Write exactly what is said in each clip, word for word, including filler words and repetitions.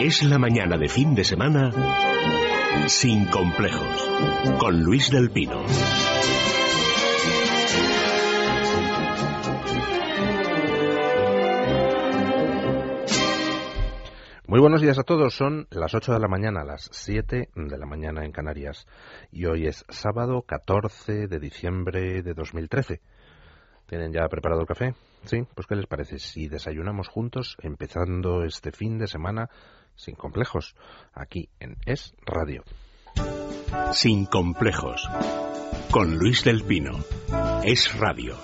Es la mañana de fin de semana sin complejos, con Luis del Pino. Muy buenos días a todos, son las ocho de la mañana, las siete de la mañana en Canarias, y hoy es sábado catorce de diciembre de dos mil trece. ¿Tienen ya preparado el café? Sí, pues ¿qué les parece si desayunamos juntos empezando este fin de semana sin complejos, aquí en Es Radio? Sin complejos, con Luis del Pino. Es Radio.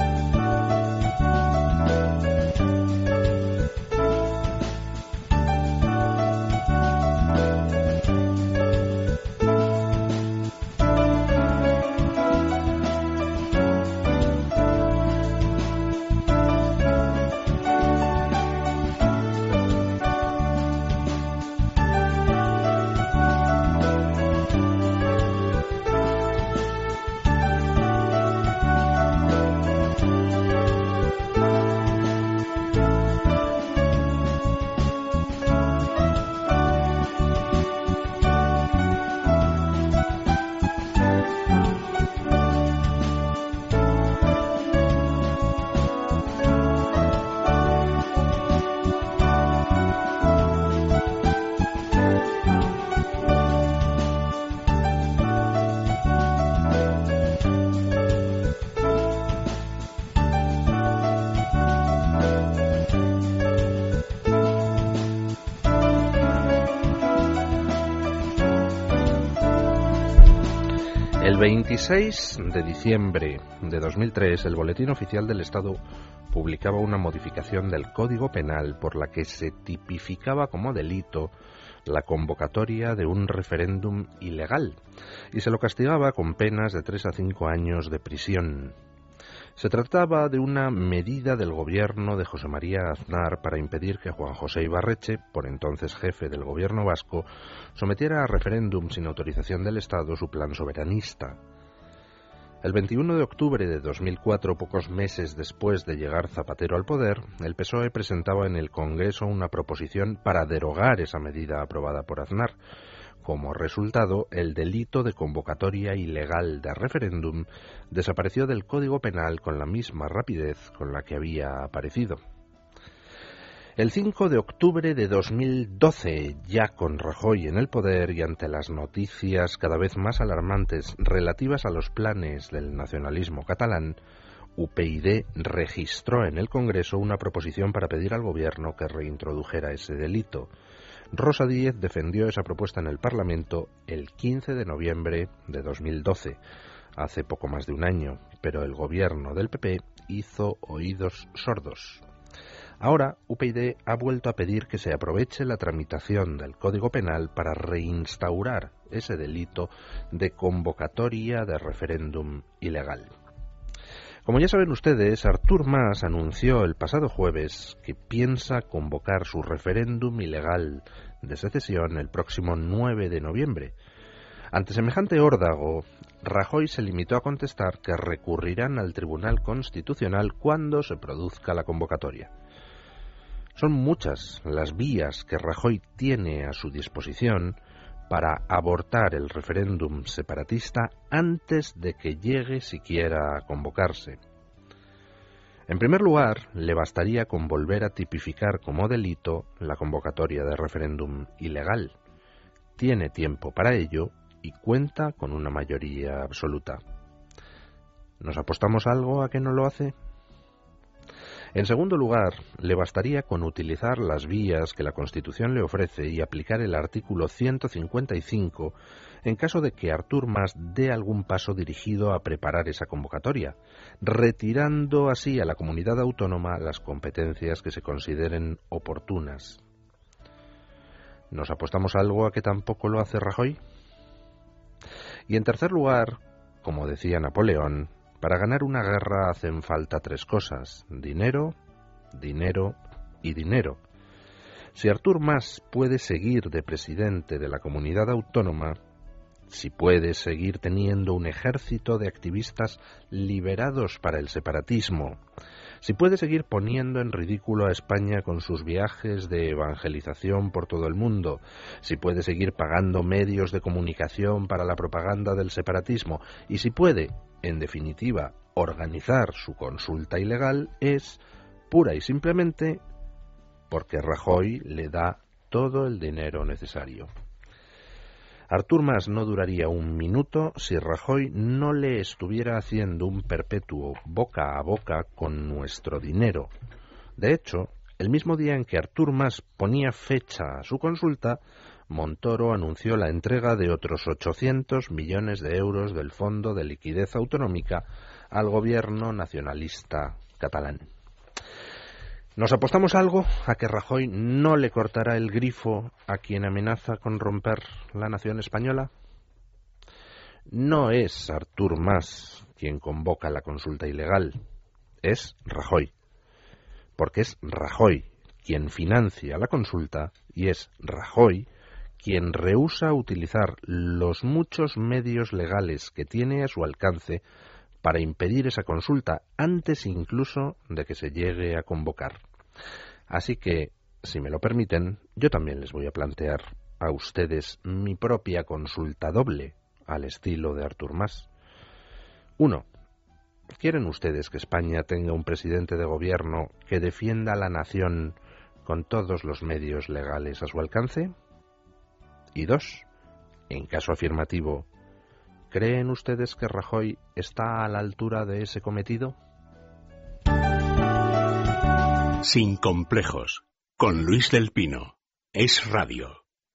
El veintiséis de diciembre de dos mil tres, el Boletín Oficial del Estado publicaba una modificación del Código Penal por la que se tipificaba como delito la convocatoria de un referéndum ilegal y se lo castigaba con penas de tres a cinco años de prisión. Se trataba de una medida del gobierno de José María Aznar para impedir que Juan José Ibarretxe, por entonces jefe del gobierno vasco, sometiera a referéndum sin autorización del Estado su plan soberanista. El veintiuno de octubre de dos mil cuatro, pocos meses después de llegar Zapatero al poder, el P S O E presentaba en el Congreso una proposición para derogar esa medida aprobada por Aznar. Como resultado, el delito de convocatoria ilegal de referéndum desapareció del Código Penal con la misma rapidez con la que había aparecido. El cinco de octubre de dos mil doce, ya con Rajoy en el poder y ante las noticias cada vez más alarmantes relativas a los planes del nacionalismo catalán, U P y D registró en el Congreso una proposición para pedir al gobierno que reintrodujera ese delito. Rosa Díez defendió esa propuesta en el Parlamento el quince de noviembre de dos mil doce, hace poco más de un año, pero el gobierno del P P hizo oídos sordos. Ahora, U P y D ha vuelto a pedir que se aproveche la tramitación del Código Penal para reinstaurar ese delito de convocatoria de referéndum ilegal. Como ya saben ustedes, Artur Mas anunció el pasado jueves que piensa convocar su referéndum ilegal de secesión el próximo nueve de noviembre. Ante semejante órdago, Rajoy se limitó a contestar que recurrirán al Tribunal Constitucional cuando se produzca la convocatoria. Son muchas las vías que Rajoy tiene a su disposición para abortar el referéndum separatista antes de que llegue siquiera a convocarse. En primer lugar, le bastaría con volver a tipificar como delito la convocatoria de referéndum ilegal. Tiene tiempo para ello y cuenta con una mayoría absoluta. ¿Nos apostamos algo a que no lo hace? En segundo lugar, le bastaría con utilizar las vías que la Constitución le ofrece y aplicar el artículo ciento cincuenta y cinco en caso de que Artur Mas dé algún paso dirigido a preparar esa convocatoria, retirando así a la comunidad autónoma las competencias que se consideren oportunas. ¿Nos apostamos algo a que tampoco lo hace Rajoy? Y en tercer lugar, como decía Napoleón, para ganar una guerra hacen falta tres cosas: dinero, dinero y dinero. Si Artur Mas puede seguir de presidente de la comunidad autónoma, si puede seguir teniendo un ejército de activistas liberados para el separatismo, si puede seguir poniendo en ridículo a España con sus viajes de evangelización por todo el mundo, si puede seguir pagando medios de comunicación para la propaganda del separatismo y si puede, en definitiva, organizar su consulta ilegal, es pura y simplemente porque Rajoy le da todo el dinero necesario. Artur Mas no duraría un minuto si Rajoy no le estuviera haciendo un perpetuo boca a boca con nuestro dinero. De hecho, el mismo día en que Artur Mas ponía fecha a su consulta, Montoro anunció la entrega de otros ochocientos millones de euros del Fondo de Liquidez Autonómica al gobierno nacionalista catalán. ¿Nos apostamos algo a que Rajoy no le cortará el grifo a quien amenaza con romper la nación española? No es Artur Mas quien convoca la consulta ilegal, es Rajoy. Porque es Rajoy quien financia la consulta y es Rajoy quien rehúsa utilizar los muchos medios legales que tiene a su alcance para impedir esa consulta antes incluso de que se llegue a convocar. Así que, si me lo permiten, yo también les voy a plantear a ustedes mi propia consulta doble, al estilo de Artur Mas. Uno, ¿quieren ustedes que España tenga un presidente de gobierno que defienda a la nación con todos los medios legales a su alcance? Y dos, en caso afirmativo, ¿creen ustedes que Rajoy está a la altura de ese cometido? Sin complejos, con Luis del Pino. Es Radio.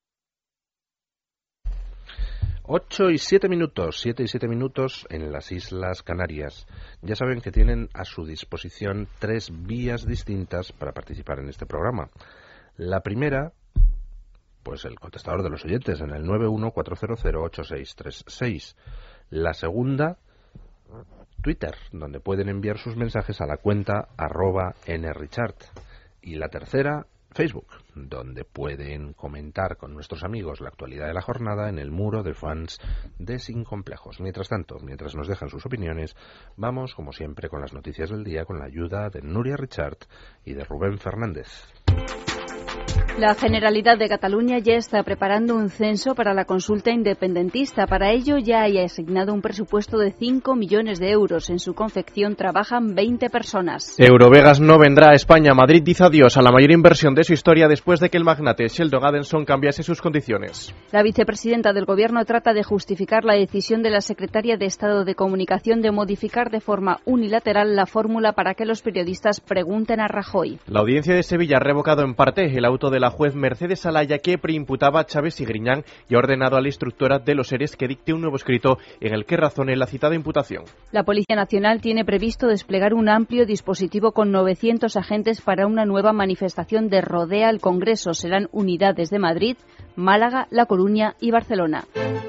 Ocho y siete minutos, siete y siete minutos en las Islas Canarias. Ya saben que tienen a su disposición tres vías distintas para participar en este programa. La primera, pues el contestador de los oyentes en el nueve uno cuatro cero cero ocho seis tres seis. La segunda, Twitter, donde pueden enviar sus mensajes a la cuenta arroba nrichart. Y la tercera, Facebook, donde pueden comentar con nuestros amigos la actualidad de la jornada en el muro de fans de Sin Complejos. Mientras tanto, mientras nos dejan sus opiniones, vamos, como siempre, con las noticias del día con la ayuda de Núria Richart y de Rubén Fernández. La Generalitat de Cataluña ya está preparando un censo para la consulta independentista. Para ello ya hay asignado un presupuesto de cinco millones de euros. En su confección trabajan veinte personas. Eurovegas no vendrá a España. Madrid dice adiós a la mayor inversión de su historia después de que el magnate Sheldon Adelson cambiase sus condiciones. La vicepresidenta del Gobierno trata de justificar la decisión de la secretaria de Estado de Comunicación de modificar de forma unilateral la fórmula para que los periodistas pregunten a Rajoy. La Audiencia de Sevilla ha revocado en parte el auto de la juez Mercedes Alaya que preimputaba a Chávez y Griñán y ha ordenado a la instructora de los ERES que dicte un nuevo escrito en el que razone la citada imputación. La Policía Nacional tiene previsto desplegar un amplio dispositivo con novecientos agentes para una nueva manifestación de Rodea al Congreso. Serán unidades de Madrid, Málaga, La Coruña y Barcelona.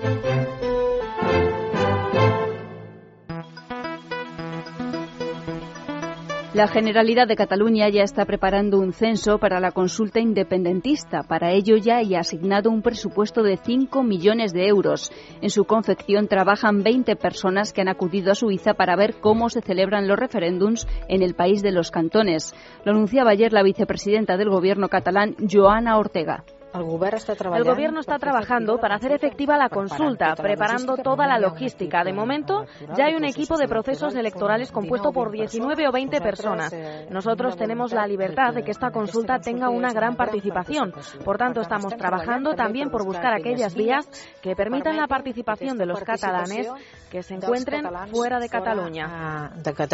La Generalitat de Cataluña ya está preparando un censo para la consulta independentista. Para ello ya hay asignado un presupuesto de cinco millones de euros. En su confección trabajan veinte personas que han acudido a Suiza para ver cómo se celebran los referéndums en el país de los cantones. Lo anunciaba ayer la vicepresidenta del Gobierno catalán, Joana Ortega. El Gobierno está trabajando para hacer efectiva la consulta, preparando toda la logística. De momento, ya hay un equipo de procesos electorales compuesto por diecinueve o veinte personas. Nosotros tenemos la libertad de que esta consulta tenga una gran participación. Por tanto, estamos trabajando también por buscar aquellas vías que permitan la participación de los catalanes que se encuentren fuera de Cataluña.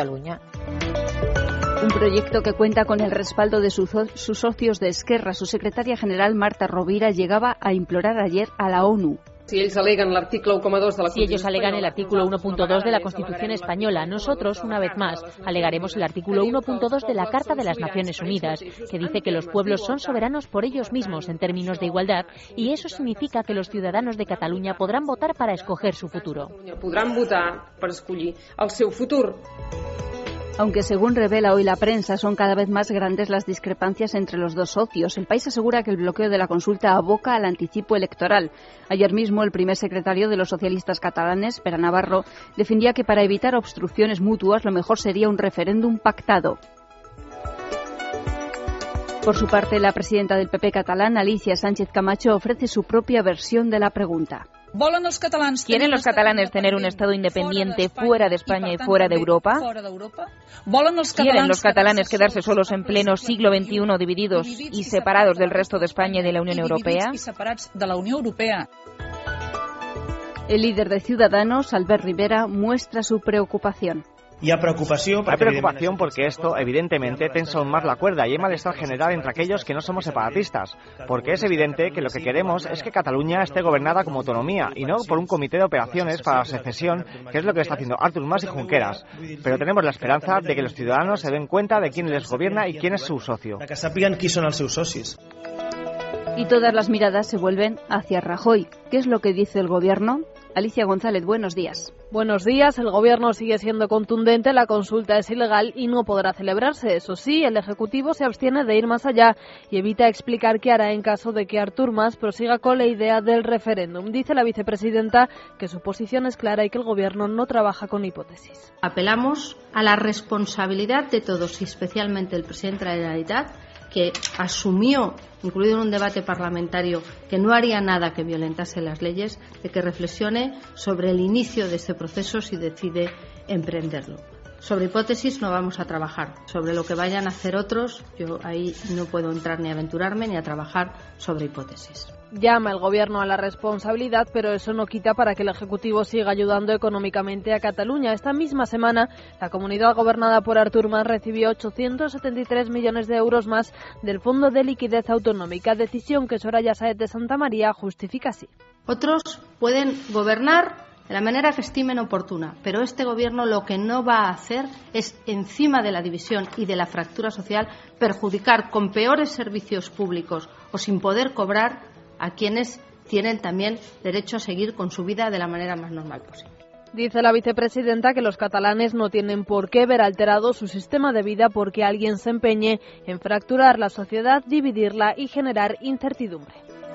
Un proyecto que cuenta con el respaldo de sus, sus socios de Esquerra. Su secretaria general, Marta Rovira, llegaba a implorar ayer a la ONU. Si ellos alegan el artículo uno punto dos de la Si ellos alegan el artículo uno punto dos de la Constitución española, nosotros, una vez más, alegaremos el artículo uno punto dos de la Carta de las Naciones Unidas, que dice que los pueblos son soberanos por ellos mismos en términos de igualdad, y eso significa que los ciudadanos de Cataluña podrán votar para escoger su futuro. Podrán votar para escollir el seu futur. Aunque según revela hoy la prensa, son cada vez más grandes las discrepancias entre los dos socios. El País asegura que el bloqueo de la consulta aboca al anticipo electoral. Ayer mismo, el primer secretario de los socialistas catalanes, Pere Navarro, defendía que para evitar obstrucciones mutuas lo mejor sería un referéndum pactado. Por su parte, la presidenta del P P catalán, Alicia Sánchez Camacho, ofrece su propia versión de la pregunta. ¿Quieren los catalanes tener un Estado independiente fuera de España y fuera de Europa? ¿Quieren los catalanes quedarse solos en pleno siglo veintiuno, divididos y separados del resto de España y de la Unión Europea? El líder de Ciudadanos, Albert Rivera, muestra su preocupación. Hi ha preocupació, hay preocupación porque esto, evidentemente, tensa aún más la cuerda y hay malestar general entre aquellos que no somos separatistas, porque es evidente que lo que queremos es que Cataluña esté gobernada como autonomía y no por un comité de operaciones para la secesión, que es lo que está haciendo Artur Mas y Junqueras. Pero tenemos la esperanza de que los ciudadanos se den cuenta de quién les gobierna y quién es su socio. Que sàpiguen qui són els seus socis. Y todas las miradas se vuelven hacia Rajoy. ¿Qué es lo que dice el Gobierno? Alicia González, buenos días. Buenos días. El Gobierno sigue siendo contundente. La consulta es ilegal y no podrá celebrarse. Eso sí, el Ejecutivo se abstiene de ir más allá y evita explicar qué hará en caso de que Artur Mas prosiga con la idea del referéndum. Dice la vicepresidenta que su posición es clara y que el Gobierno no trabaja con hipótesis. Apelamos a la responsabilidad de todos y especialmente el presidente de la Generalitat, que asumió, incluido en un debate parlamentario, que no haría nada que violentase las leyes, de que reflexione sobre el inicio de este proceso si decide emprenderlo. Sobre hipótesis no vamos a trabajar. Sobre lo que vayan a hacer otros, yo ahí no puedo entrar ni a aventurarme ni a trabajar sobre hipótesis. Llama el Gobierno a la responsabilidad, pero eso no quita para que el Ejecutivo siga ayudando económicamente a Cataluña. Esta misma semana, la comunidad gobernada por Artur Mas recibió ochocientos setenta y tres millones de euros más del Fondo de Liquidez Autonómica, decisión que Soraya Sáez de Santamaría justifica así. Otros pueden gobernar de la manera que estimen oportuna, pero este Gobierno lo que no va a hacer es, encima de la división y de la fractura social, perjudicar con peores servicios públicos o sin poder cobrar a quienes tienen también derecho a seguir con su vida de la manera más normal posible. Dice la vicepresidenta que los catalanes no tienen por qué ver alterado su sistema de vida porque alguien se empeñe en fracturar la sociedad, dividirla y generar incertidumbre.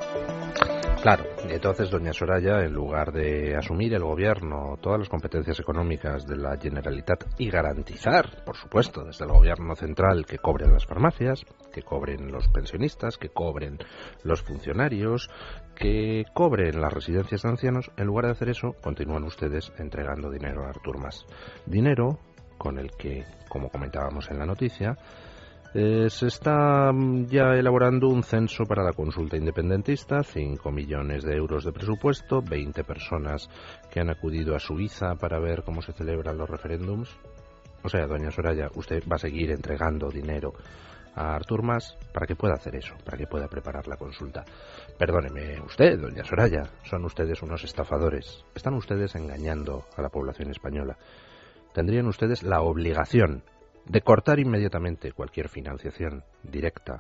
Claro, y entonces doña Soraya, en lugar de asumir el Gobierno todas las competencias económicas de la Generalitat y garantizar, por supuesto, desde el Gobierno central que cobren las farmacias, que cobren los pensionistas, que cobren los funcionarios, que cobren las residencias de ancianos, en lugar de hacer eso, continúan ustedes entregando dinero a Artur Mas. Dinero con el que, como comentábamos en la noticia, Eh, se está ya elaborando un censo para la consulta independentista, cinco millones de euros de presupuesto, veinte personas que han acudido a Suiza para ver cómo se celebran los referéndums. O sea, doña Soraya, usted va a seguir entregando dinero a Artur Mas para que pueda hacer eso, para que pueda preparar la consulta. Perdóneme usted, doña Soraya, son ustedes unos estafadores. Están ustedes engañando a la población española. Tendrían ustedes la obligación de cortar inmediatamente cualquier financiación directa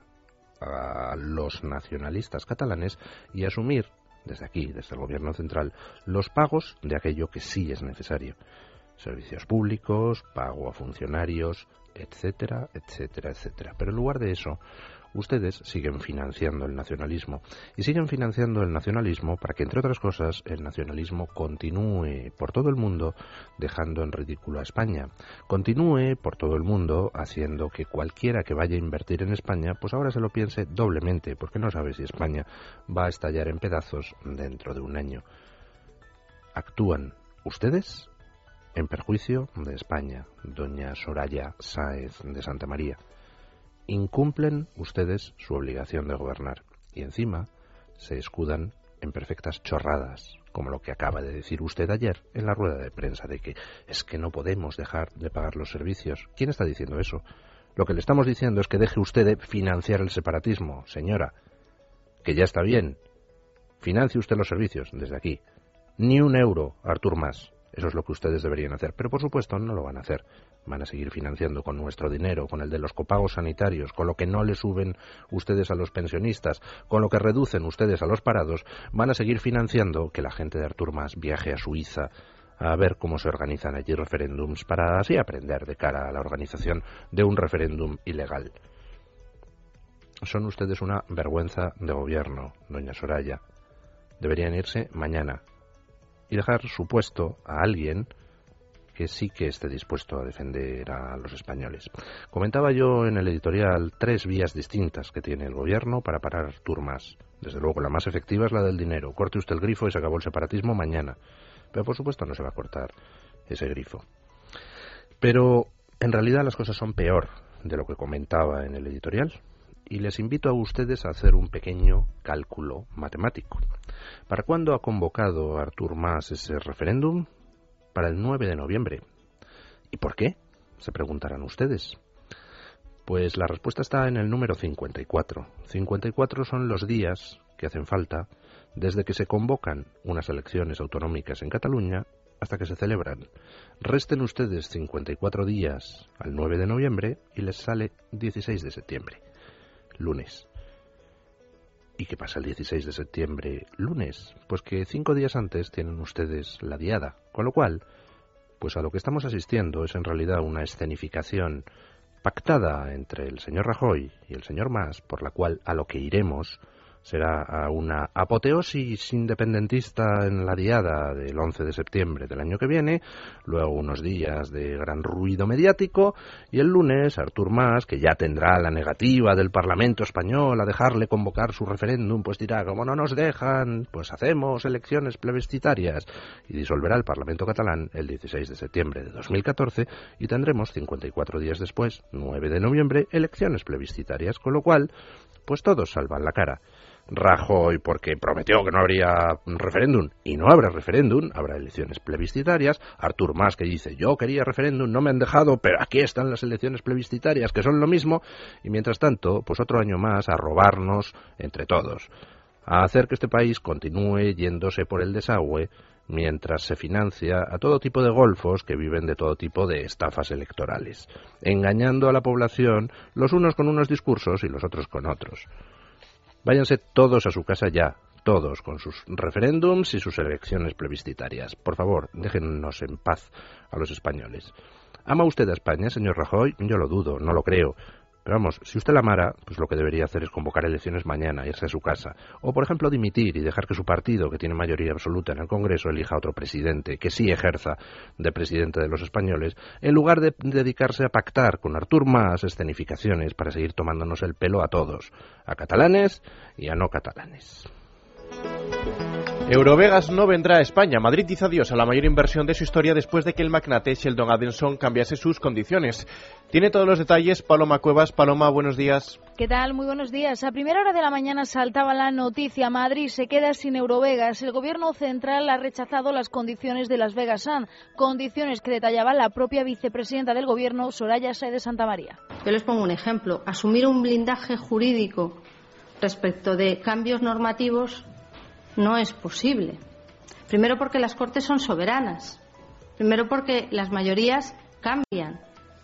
a los nacionalistas catalanes y asumir desde aquí, desde el Gobierno central, los pagos de aquello que sí es necesario. Servicios públicos, pago a funcionarios, etcétera, etcétera, etcétera. Pero en lugar de eso, ustedes siguen financiando el nacionalismo. Y siguen financiando el nacionalismo para que, entre otras cosas, el nacionalismo continúe por todo el mundo dejando en ridículo a España. Continúe por todo el mundo haciendo que cualquiera que vaya a invertir en España, pues ahora se lo piense doblemente, porque no sabe si España va a estallar en pedazos dentro de un año. Actúan ustedes en perjuicio de España, doña Soraya Sáez de Santamaría. Incumplen ustedes su obligación de gobernar y encima se escudan en perfectas chorradas, como lo que acaba de decir usted ayer en la rueda de prensa de que es que no podemos dejar de pagar los servicios. ¿Quién está diciendo eso? Lo que le estamos diciendo es que deje usted de financiar el separatismo, señora, que ya está bien. Financie usted los servicios desde aquí. Ni un euro, Artur Mas. Eso es lo que ustedes deberían hacer, pero por supuesto no lo van a hacer. Van a seguir financiando con nuestro dinero, con el de los copagos sanitarios, con lo que no le suben ustedes a los pensionistas, con lo que reducen ustedes a los parados. Van a seguir financiando que la gente de Artur Mas viaje a Suiza a ver cómo se organizan allí referéndums para así aprender de cara a la organización de un referéndum ilegal. Son ustedes una vergüenza de gobierno, doña Soraya. Deberían irse mañana y dejar su puesto a alguien que sí que esté dispuesto a defender a los españoles. Comentaba yo en el editorial tres vías distintas que tiene el gobierno para parar Artur Mas. Desde luego, la más efectiva es la del dinero. Corte usted el grifo y se acabó el separatismo mañana. Pero por supuesto no se va a cortar ese grifo. Pero en realidad las cosas son peor de lo que comentaba en el editorial. Y les invito a ustedes a hacer un pequeño cálculo matemático. ¿Para cuándo ha convocado Artur Mas ese referéndum? Para el nueve de noviembre. ¿Y por qué? Se preguntarán ustedes. Pues la respuesta está en el número cincuenta y cuatro. cincuenta y cuatro son los días que hacen falta desde que se convocan unas elecciones autonómicas en Cataluña hasta que se celebran. Resten ustedes cincuenta y cuatro días al nueve de noviembre y les sale dieciséis de septiembre, lunes. ¿Y qué pasa el dieciséis de septiembre, lunes? Pues que cinco días antes tienen ustedes la diada, con lo cual, pues a lo que estamos asistiendo es en realidad una escenificación pactada entre el señor Rajoy y el señor Mas, por la cual a lo que iremos será a una apoteosis independentista en la diada del once de septiembre del año que viene, luego unos días de gran ruido mediático, y el lunes Artur Mas, que ya tendrá la negativa del Parlamento español a dejarle convocar su referéndum, pues dirá, como no nos dejan, pues hacemos elecciones plebiscitarias, y disolverá el Parlamento catalán el dieciséis de septiembre de dos mil catorce, y tendremos cincuenta y cuatro días después, nueve de noviembre, elecciones plebiscitarias, con lo cual, pues todos salvan la cara. Rajoy porque prometió que no habría referéndum y no habrá referéndum, habrá elecciones plebiscitarias. Artur Mas que dice, yo quería referéndum, no me han dejado, pero aquí están las elecciones plebiscitarias que son lo mismo, y mientras tanto, pues otro año más a robarnos entre todos, a hacer que este país continúe yéndose por el desagüe mientras se financia a todo tipo de golfos que viven de todo tipo de estafas electorales, engañando a la población, los unos con unos discursos y los otros con otros. Váyanse todos a su casa ya, todos, con sus referéndums y sus elecciones plebiscitarias. Por favor, déjennos en paz a los españoles. ¿Ama usted a España, señor Rajoy? Yo lo dudo, no lo creo. Pero vamos, si usted la amara, pues lo que debería hacer es convocar elecciones mañana, irse a su casa. O, por ejemplo, dimitir y dejar que su partido, que tiene mayoría absoluta en el Congreso, elija a otro presidente, que sí ejerza de presidente de los españoles, en lugar de dedicarse a pactar con Artur Mas escenificaciones para seguir tomándonos el pelo a todos, a catalanes y a no catalanes. Eurovegas no vendrá a España. Madrid dice adiós a la mayor inversión de su historia después de que el magnate Sheldon Adelson cambiase sus condiciones. Tiene todos los detalles Paloma Cuevas. Paloma, buenos días. ¿Qué tal? Muy buenos días. A primera hora de la mañana saltaba la noticia. Madrid se queda sin Eurovegas. El gobierno central ha rechazado las condiciones de Las Vegas Sands, condiciones que detallaba la propia vicepresidenta del gobierno, Soraya Sáez de Santamaría. Yo les pongo un ejemplo. Asumir un blindaje jurídico respecto de cambios normativos no es posible. Primero porque las Cortes son soberanas. Primero porque las mayorías cambian.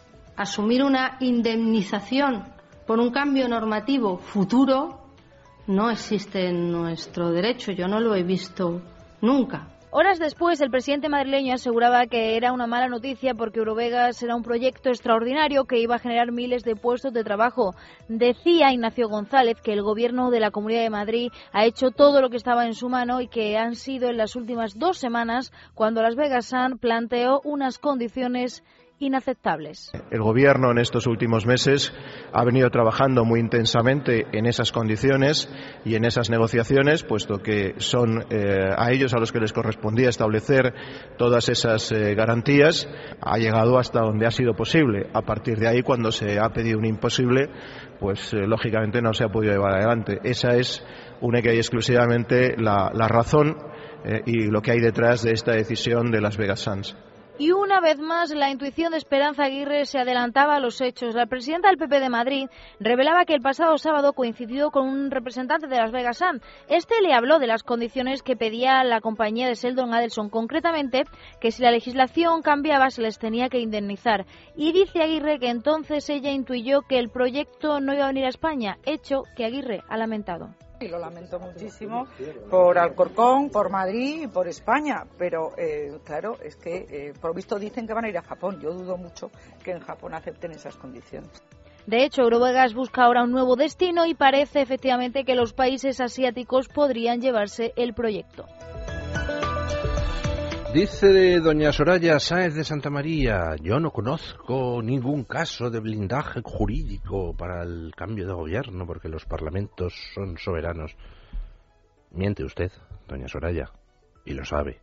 Asumir una indemnización por un cambio normativo futuro no existe en nuestro derecho. Yo no lo he visto nunca. Horas después, el presidente madrileño aseguraba que era una mala noticia porque Eurovegas era un proyecto extraordinario que iba a generar miles de puestos de trabajo. Decía Ignacio González que el gobierno de la Comunidad de Madrid ha hecho todo lo que estaba en su mano y que han sido en las últimas dos semanas cuando Las Vegas Sands planteó unas condiciones inaceptables. El gobierno en estos últimos meses ha venido trabajando muy intensamente en esas condiciones y en esas negociaciones, puesto que son eh, a ellos a los que les correspondía establecer todas esas eh, garantías. Ha llegado hasta donde ha sido posible. A partir de ahí, cuando se ha pedido un imposible, pues eh, lógicamente no se ha podido llevar adelante. Esa es única y exclusivamente la, la razón eh, y lo que hay detrás de esta decisión de Las Vegas Sands. Y una vez más, la intuición de Esperanza Aguirre se adelantaba a los hechos. La presidenta del P P de Madrid revelaba que el pasado sábado coincidió con un representante de Las Vegas Sands. Este le habló de las condiciones que pedía la compañía de Sheldon Adelson, concretamente que si la legislación cambiaba se les tenía que indemnizar. Y dice Aguirre que entonces ella intuyó que el proyecto no iba a venir a España, hecho que Aguirre ha lamentado. Y lo lamento muchísimo por Alcorcón, por Madrid y por España, pero eh, claro, es que eh, por visto dicen que van a ir a Japón. Yo dudo mucho que en Japón acepten esas condiciones. De hecho, Eurovegas busca ahora un nuevo destino y parece efectivamente que los países asiáticos podrían llevarse el proyecto. Dice doña Soraya Sáez de Santa María, yo no conozco ningún caso de blindaje jurídico para el cambio de gobierno porque los parlamentos son soberanos. Miente usted, doña Soraya, y lo sabe.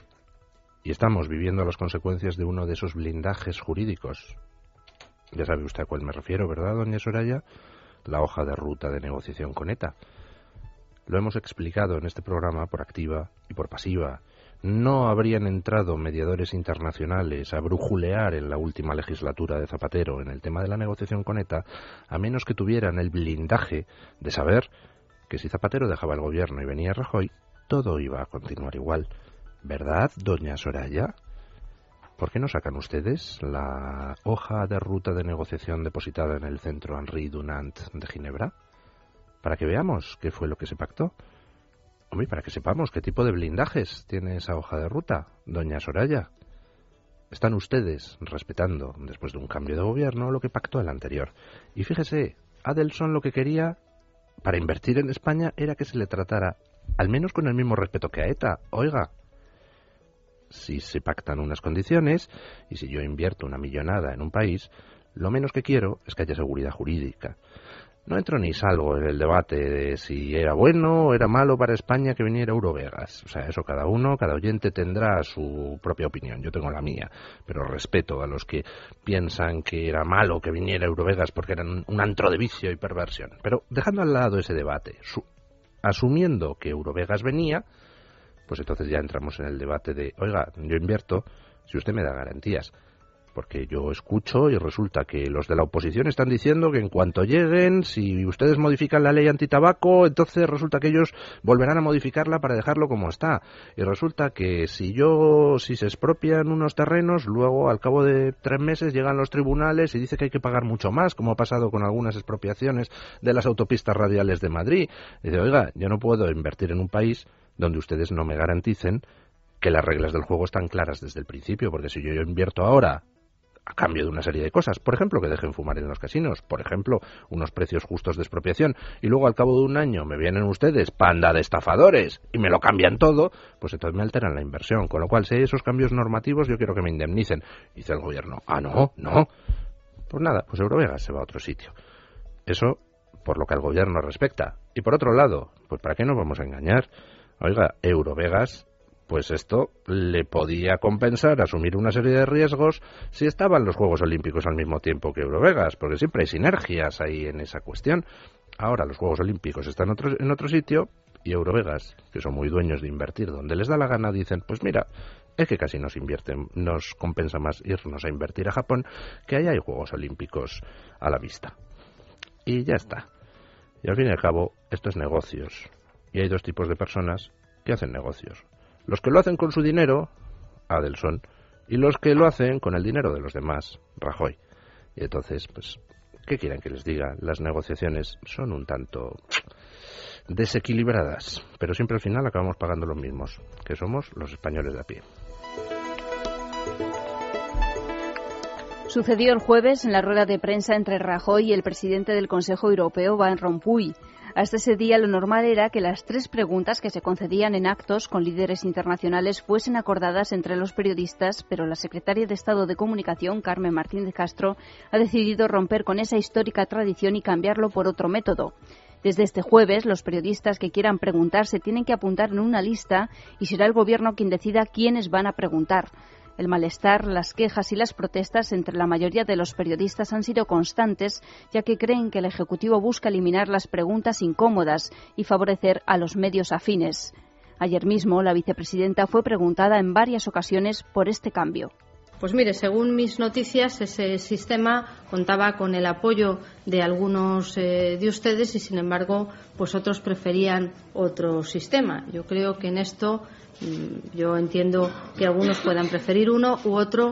Y estamos viviendo las consecuencias de uno de esos blindajes jurídicos. Ya sabe usted a cuál me refiero, ¿verdad, doña Soraya? La hoja de ruta de negociación con ETA. Lo hemos explicado en este programa por activa y por pasiva. No habrían entrado mediadores internacionales a brujulear en la última legislatura de Zapatero en el tema de la negociación con ETA, a menos que tuvieran el blindaje de saber que si Zapatero dejaba el gobierno y venía Rajoy, todo iba a continuar igual. ¿Verdad, doña Soraya? ¿Por qué no sacan ustedes la hoja de ruta de negociación depositada en el Centro Henri Dunant de Ginebra? Para que veamos qué fue lo que se pactó. Hombre, para que sepamos qué tipo de blindajes tiene esa hoja de ruta, doña Soraya. Están ustedes respetando, después de un cambio de gobierno, lo que pactó el anterior. Y fíjese, Adelson lo que quería para invertir en España era que se le tratara, al menos con el mismo respeto que a ETA. Oiga, si se pactan unas condiciones, y si yo invierto una millonada en un país, lo menos que quiero es que haya seguridad jurídica. No entro ni salgo en el debate de si era bueno o era malo para España que viniera Eurovegas. O sea, eso cada uno, cada oyente tendrá su propia opinión. Yo tengo la mía, pero respeto a los que piensan que era malo que viniera Eurovegas porque eran un antro de vicio y perversión. Pero dejando al lado ese debate, su, asumiendo que Eurovegas venía, pues entonces ya entramos en el debate de, oiga, yo invierto si usted me da garantías. Porque yo escucho y resulta que los de la oposición están diciendo que en cuanto lleguen, si ustedes modifican la ley antitabaco, entonces resulta que ellos volverán a modificarla para dejarlo como está. Y resulta que si yo, si se expropian unos terrenos, luego al cabo de tres meses llegan los tribunales y dice que hay que pagar mucho más, como ha pasado con algunas expropiaciones de las autopistas radiales de Madrid. Dice, oiga, yo no puedo invertir en un país donde ustedes no me garanticen que las reglas del juego están claras desde el principio, porque si yo, yo invierto ahora a cambio de una serie de cosas, por ejemplo, que dejen fumar en los casinos, por ejemplo, unos precios justos de expropiación, y luego al cabo de un año me vienen ustedes, panda de estafadores, y me lo cambian todo, pues entonces me alteran la inversión, con lo cual, si hay esos cambios normativos, yo quiero que me indemnicen. Dice el gobierno, ah, no, no, pues nada, pues Eurovegas se va a otro sitio. Eso por lo que al gobierno respecta. Y por otro lado, pues ¿para qué nos vamos a engañar? Oiga, Eurovegas, pues esto le podía compensar asumir una serie de riesgos si estaban los Juegos Olímpicos al mismo tiempo que Eurovegas, porque siempre hay sinergias ahí en esa cuestión. Ahora los Juegos Olímpicos están otro, en otro sitio y Eurovegas, que son muy dueños de invertir donde les da la gana, dicen, pues mira, es que casi nos invierten, nos compensa más irnos a invertir a Japón, que ahí hay Juegos Olímpicos a la vista. Y ya está. Y al fin y al cabo, esto es negocios. Y hay dos tipos de personas que hacen negocios. Los que lo hacen con su dinero, Adelson, y los que lo hacen con el dinero de los demás, Rajoy. Y entonces, pues, ¿qué quieren que les diga? Las negociaciones son un tanto desequilibradas, pero siempre al final acabamos pagando los mismos, que somos los españoles de a pie. Sucedió el jueves en la rueda de prensa entre Rajoy y el presidente del Consejo Europeo, Van Rompuy. Hasta ese día lo normal era que las tres preguntas que se concedían en actos con líderes internacionales fuesen acordadas entre los periodistas, pero la secretaria de Estado de Comunicación, Carmen Martínez Castro, ha decidido romper con esa histórica tradición y cambiarlo por otro método. Desde este jueves, los periodistas que quieran preguntar se tienen que apuntar en una lista y será el Gobierno quien decida quiénes van a preguntar. El malestar, las quejas y las protestas entre la mayoría de los periodistas han sido constantes, ya que creen que el Ejecutivo busca eliminar las preguntas incómodas y favorecer a los medios afines. Ayer mismo, la vicepresidenta fue preguntada en varias ocasiones por este cambio. Pues mire, según mis noticias, ese sistema contaba con el apoyo de algunos eh, de ustedes y, sin embargo, pues otros preferían otro sistema. Yo creo que en esto yo entiendo que algunos puedan preferir uno u otro.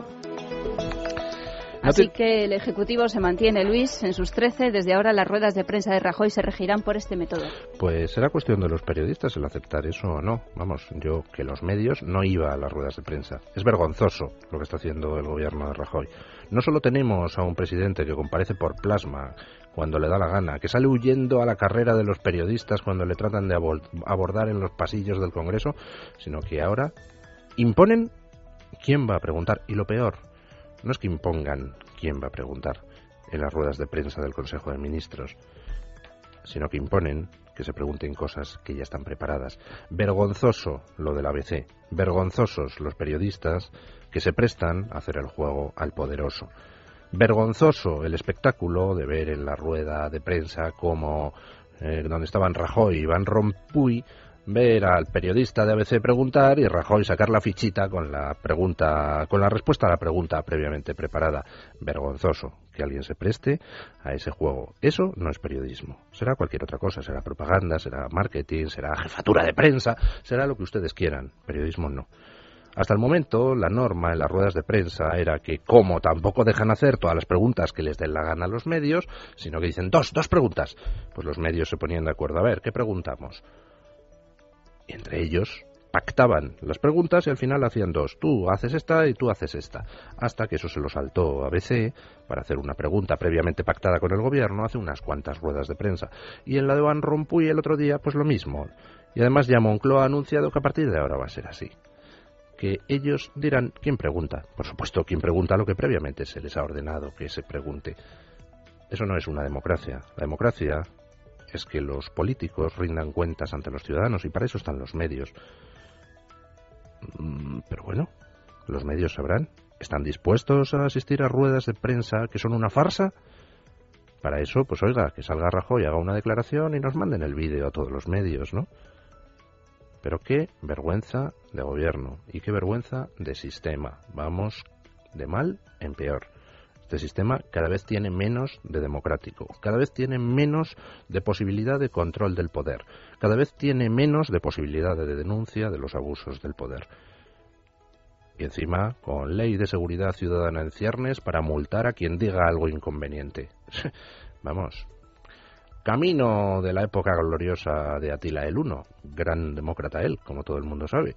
Así que el Ejecutivo se mantiene, Luis, en sus trece. Desde ahora las ruedas de prensa de Rajoy se regirán por este método. Pues será cuestión de los periodistas el aceptar eso o no. Vamos, yo que los medios no iba a las ruedas de prensa. Es vergonzoso lo que está haciendo el gobierno de Rajoy. No solo tenemos a un presidente que comparece por plasma cuando le da la gana, que sale huyendo a la carrera de los periodistas cuando le tratan de abordar en los pasillos del Congreso, sino que ahora imponen ¿quién va a preguntar? Y lo peor, no es que impongan quién va a preguntar en las ruedas de prensa del Consejo de Ministros, sino que imponen que se pregunten cosas que ya están preparadas. Vergonzoso lo del A B C, vergonzosos los periodistas que se prestan a hacer el juego al poderoso. Vergonzoso el espectáculo de ver en la rueda de prensa como eh, donde estaban Rajoy y Van Rompuy, ver al periodista de A B C preguntar y Rajoy sacar la fichita con la pregunta, con la respuesta a la pregunta previamente preparada. Vergonzoso que alguien se preste a ese juego. Eso no es periodismo. Será cualquier otra cosa. Será propaganda, será marketing, será jefatura de prensa, será lo que ustedes quieran. Periodismo no. Hasta el momento, la norma en las ruedas de prensa era que, como tampoco dejan hacer todas las preguntas que les den la gana a los medios, sino que dicen dos, dos preguntas, pues los medios se ponían de acuerdo. A ver, ¿qué preguntamos? Y entre ellos pactaban las preguntas y al final hacían dos. Tú haces esta y tú haces esta. Hasta que eso se lo saltó a A B C para hacer una pregunta previamente pactada con el gobierno hace unas cuantas ruedas de prensa. Y en la de Van Rompuy el otro día, pues lo mismo. Y además ya Moncloa ha anunciado que a partir de ahora va a ser así. Que ellos dirán quién pregunta. Por supuesto, quién pregunta lo que previamente se les ha ordenado que se pregunte. Eso no es una democracia. La democracia es que los políticos rindan cuentas ante los ciudadanos y para eso están los medios. Pero bueno, los medios sabrán. ¿Están dispuestos a asistir a ruedas de prensa que son una farsa? Para eso, pues oiga, que salga Rajoy, haga una declaración y nos manden el vídeo a todos los medios, ¿no? Pero qué vergüenza de gobierno y qué vergüenza de sistema. Vamos de mal en peor. Este sistema cada vez tiene menos de democrático, cada vez tiene menos de posibilidad de control del poder, cada vez tiene menos de posibilidad de denuncia de los abusos del poder. Y encima, con ley de seguridad ciudadana en ciernes para multar a quien diga algo inconveniente. Vamos, camino de la época gloriosa de Atila el Uno, gran demócrata él, como todo el mundo sabe.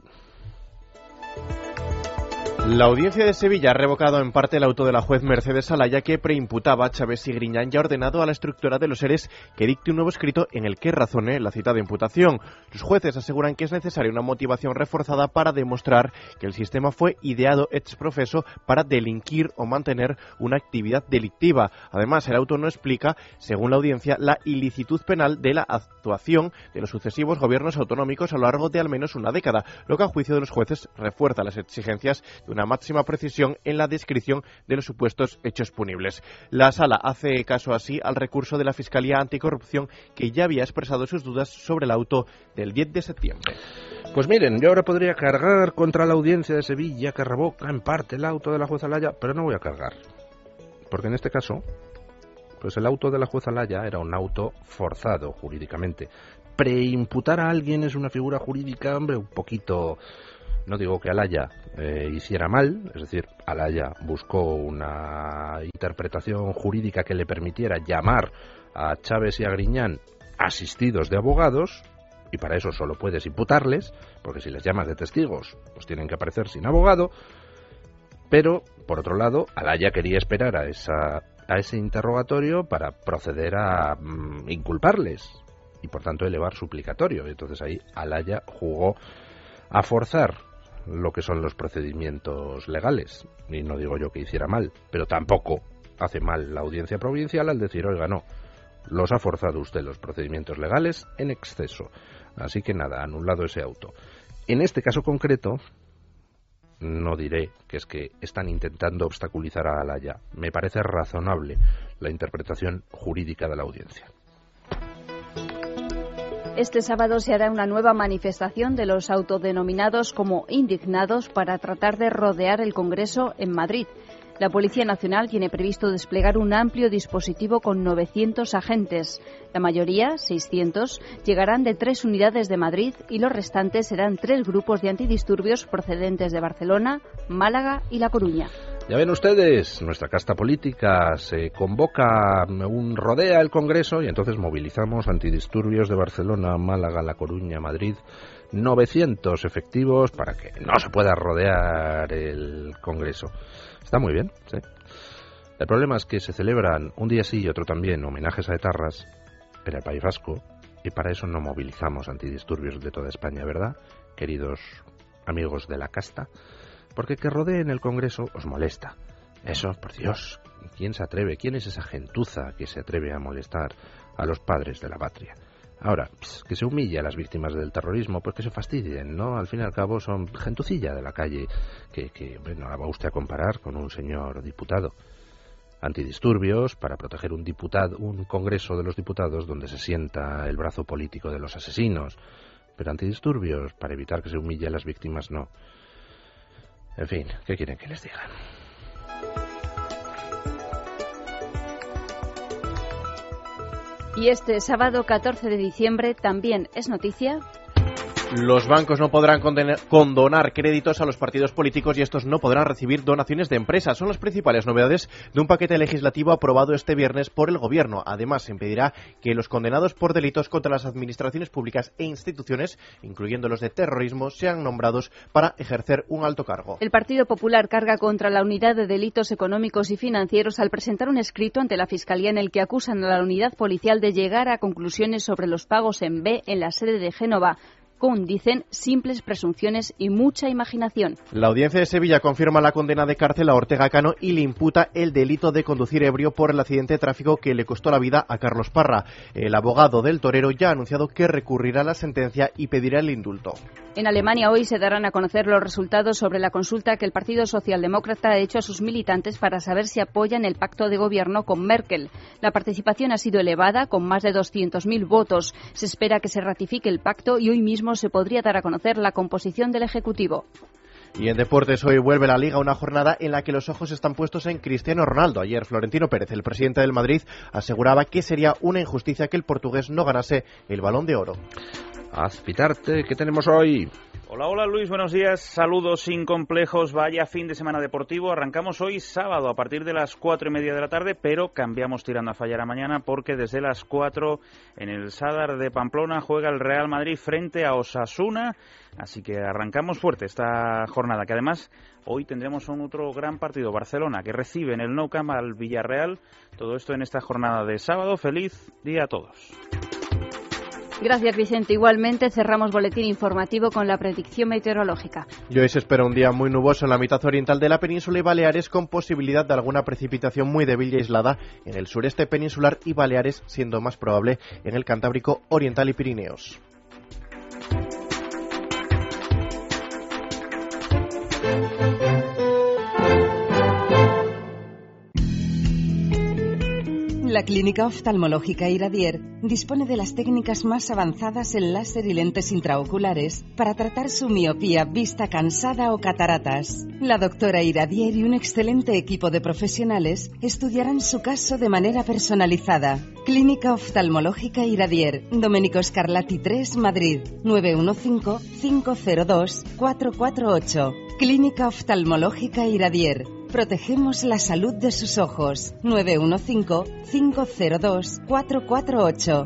La Audiencia de Sevilla ha revocado en parte el auto de la juez Mercedes Alaya que preimputaba a Chávez y Griñán y ha ordenado a la instructora de los ERES que dicte un nuevo escrito en el que razone la citada imputación. Los jueces aseguran que es necesaria una motivación reforzada para demostrar que el sistema fue ideado ex profeso para delinquir o mantener una actividad delictiva. Además, el auto no explica, según la audiencia, la ilicitud penal de la actuación de los sucesivos gobiernos autonómicos a lo largo de al menos una década, lo que a juicio de los jueces refuerza las exigencias de una máxima precisión en la descripción de los supuestos hechos punibles. La Sala hace caso así al recurso de la Fiscalía Anticorrupción que ya había expresado sus dudas sobre el auto del diez de septiembre. Pues miren, yo ahora podría cargar contra la Audiencia de Sevilla que revoca en parte el auto de la jueza Alaya, pero no voy a cargar. Porque en este caso, pues el auto de la jueza Alaya era un auto forzado jurídicamente. Preimputar a alguien es una figura jurídica, hombre, un poquito... No digo que Alaya eh, hiciera mal, es decir, Alaya buscó una interpretación jurídica que le permitiera llamar a Chávez y a Griñán asistidos de abogados, y para eso solo puedes imputarles, porque si les llamas de testigos, pues tienen que aparecer sin abogado, pero, por otro lado, Alaya quería esperar a, esa, a ese interrogatorio para proceder a mm, inculparles, y por tanto elevar suplicatorio, y entonces ahí Alaya jugó a forzar lo que son los procedimientos legales. Y no digo yo que hiciera mal, pero tampoco hace mal la Audiencia Provincial al decir, oiga, no, los ha forzado usted los procedimientos legales en exceso. Así que nada, anulado ese auto. En este caso concreto, no diré que es que están intentando obstaculizar a Alaya. Me parece razonable la interpretación jurídica de la Audiencia. Este sábado se hará una nueva manifestación de los autodenominados como indignados para tratar de rodear el Congreso en Madrid. La Policía Nacional tiene previsto desplegar un amplio dispositivo con novecientos agentes. La mayoría, seiscientos, llegarán de tres unidades de Madrid y los restantes serán tres grupos de antidisturbios procedentes de Barcelona, Málaga y La Coruña. Ya ven ustedes, nuestra casta política se convoca, un rodea el Congreso y entonces movilizamos antidisturbios de Barcelona, Málaga, La Coruña, Madrid, novecientos efectivos para que no se pueda rodear el Congreso. Está muy bien, sí. El problema es que se celebran un día sí y otro también homenajes a etarras en el País Vasco y para eso no movilizamos antidisturbios de toda España, ¿verdad? Queridos amigos de la casta, porque que rodeen el Congreso os molesta. Eso, por Dios, ¿quién se atreve? ¿Quién es esa gentuza que se atreve a molestar a los padres de la patria? Ahora, pss, que se humille a las víctimas del terrorismo, pues que se fastidien, ¿no? Al fin y al cabo son gentucilla de la calle, que, que bueno, la va usted a comparar con un señor diputado. Antidisturbios para proteger un diputado, un Congreso de los Diputados donde se sienta el brazo político de los asesinos, pero antidisturbios para evitar que se humille a las víctimas, no. En fin, ¿qué quieren que les diga? Y este sábado catorce de diciembre también es noticia. Los bancos no podrán condonar créditos a los partidos políticos y estos no podrán recibir donaciones de empresas. Son las principales novedades de un paquete legislativo aprobado este viernes por el Gobierno. Además, se impedirá que los condenados por delitos contra las administraciones públicas e instituciones, incluyendo los de terrorismo, sean nombrados para ejercer un alto cargo. El Partido Popular carga contra la Unidad de Delitos Económicos y Financieros al presentar un escrito ante la Fiscalía en el que acusan a la unidad policial de llegar a conclusiones sobre los pagos en B en la sede de Génova, con, dicen, simples presunciones y mucha imaginación. La Audiencia de Sevilla confirma la condena de cárcel a Ortega Cano y le imputa el delito de conducir ebrio por el accidente de tráfico que le costó la vida a Carlos Parra. El abogado del torero ya ha anunciado que recurrirá la sentencia y pedirá el indulto. En Alemania hoy se darán a conocer los resultados sobre la consulta que el Partido Socialdemócrata ha hecho a sus militantes para saber si apoyan el pacto de gobierno con Merkel. La participación ha sido elevada, con más de doscientos mil votos. Se espera que se ratifique el pacto y hoy mismo se podría dar a conocer la composición del Ejecutivo. Y en deportes hoy vuelve la Liga, una jornada en la que los ojos están puestos en Cristiano Ronaldo. Ayer Florentino Pérez, el presidente del Madrid, aseguraba que sería una injusticia que el portugués no ganase el Balón de Oro. Azpitarte, ¿qué tenemos hoy? Hola, hola Luis, buenos días, saludos sin complejos, vaya fin de semana deportivo. Arrancamos hoy sábado a partir de las cuatro y media de la tarde, pero cambiamos tirando a fallar a mañana porque desde las cuatro en el Sadar de Pamplona juega el Real Madrid frente a Osasuna, así que arrancamos fuerte esta jornada, que además hoy tendremos un otro gran partido, Barcelona, que recibe en el Nou Camp al Villarreal, todo esto en esta jornada de sábado. Feliz día a todos. Gracias, Vicente. Igualmente cerramos boletín informativo con la predicción meteorológica. Y hoy se espera un día muy nuboso en la mitad oriental de la península y Baleares, con posibilidad de alguna precipitación muy débil y aislada en el sureste peninsular y Baleares, siendo más probable en el Cantábrico Oriental y Pirineos. La Clínica Oftalmológica Iradier dispone de las técnicas más avanzadas en láser y lentes intraoculares para tratar su miopía, vista cansada o cataratas. La doctora Iradier y un excelente equipo de profesionales estudiarán su caso de manera personalizada. Clínica Oftalmológica Iradier, Domenico Scarlatti tres, Madrid, nueve uno cinco, cinco cero dos, cuatro cuatro ocho. Clínica Oftalmológica Iradier. Protegemos la salud de sus ojos. nueve uno cinco, cinco cero dos, cuatro cuatro ocho.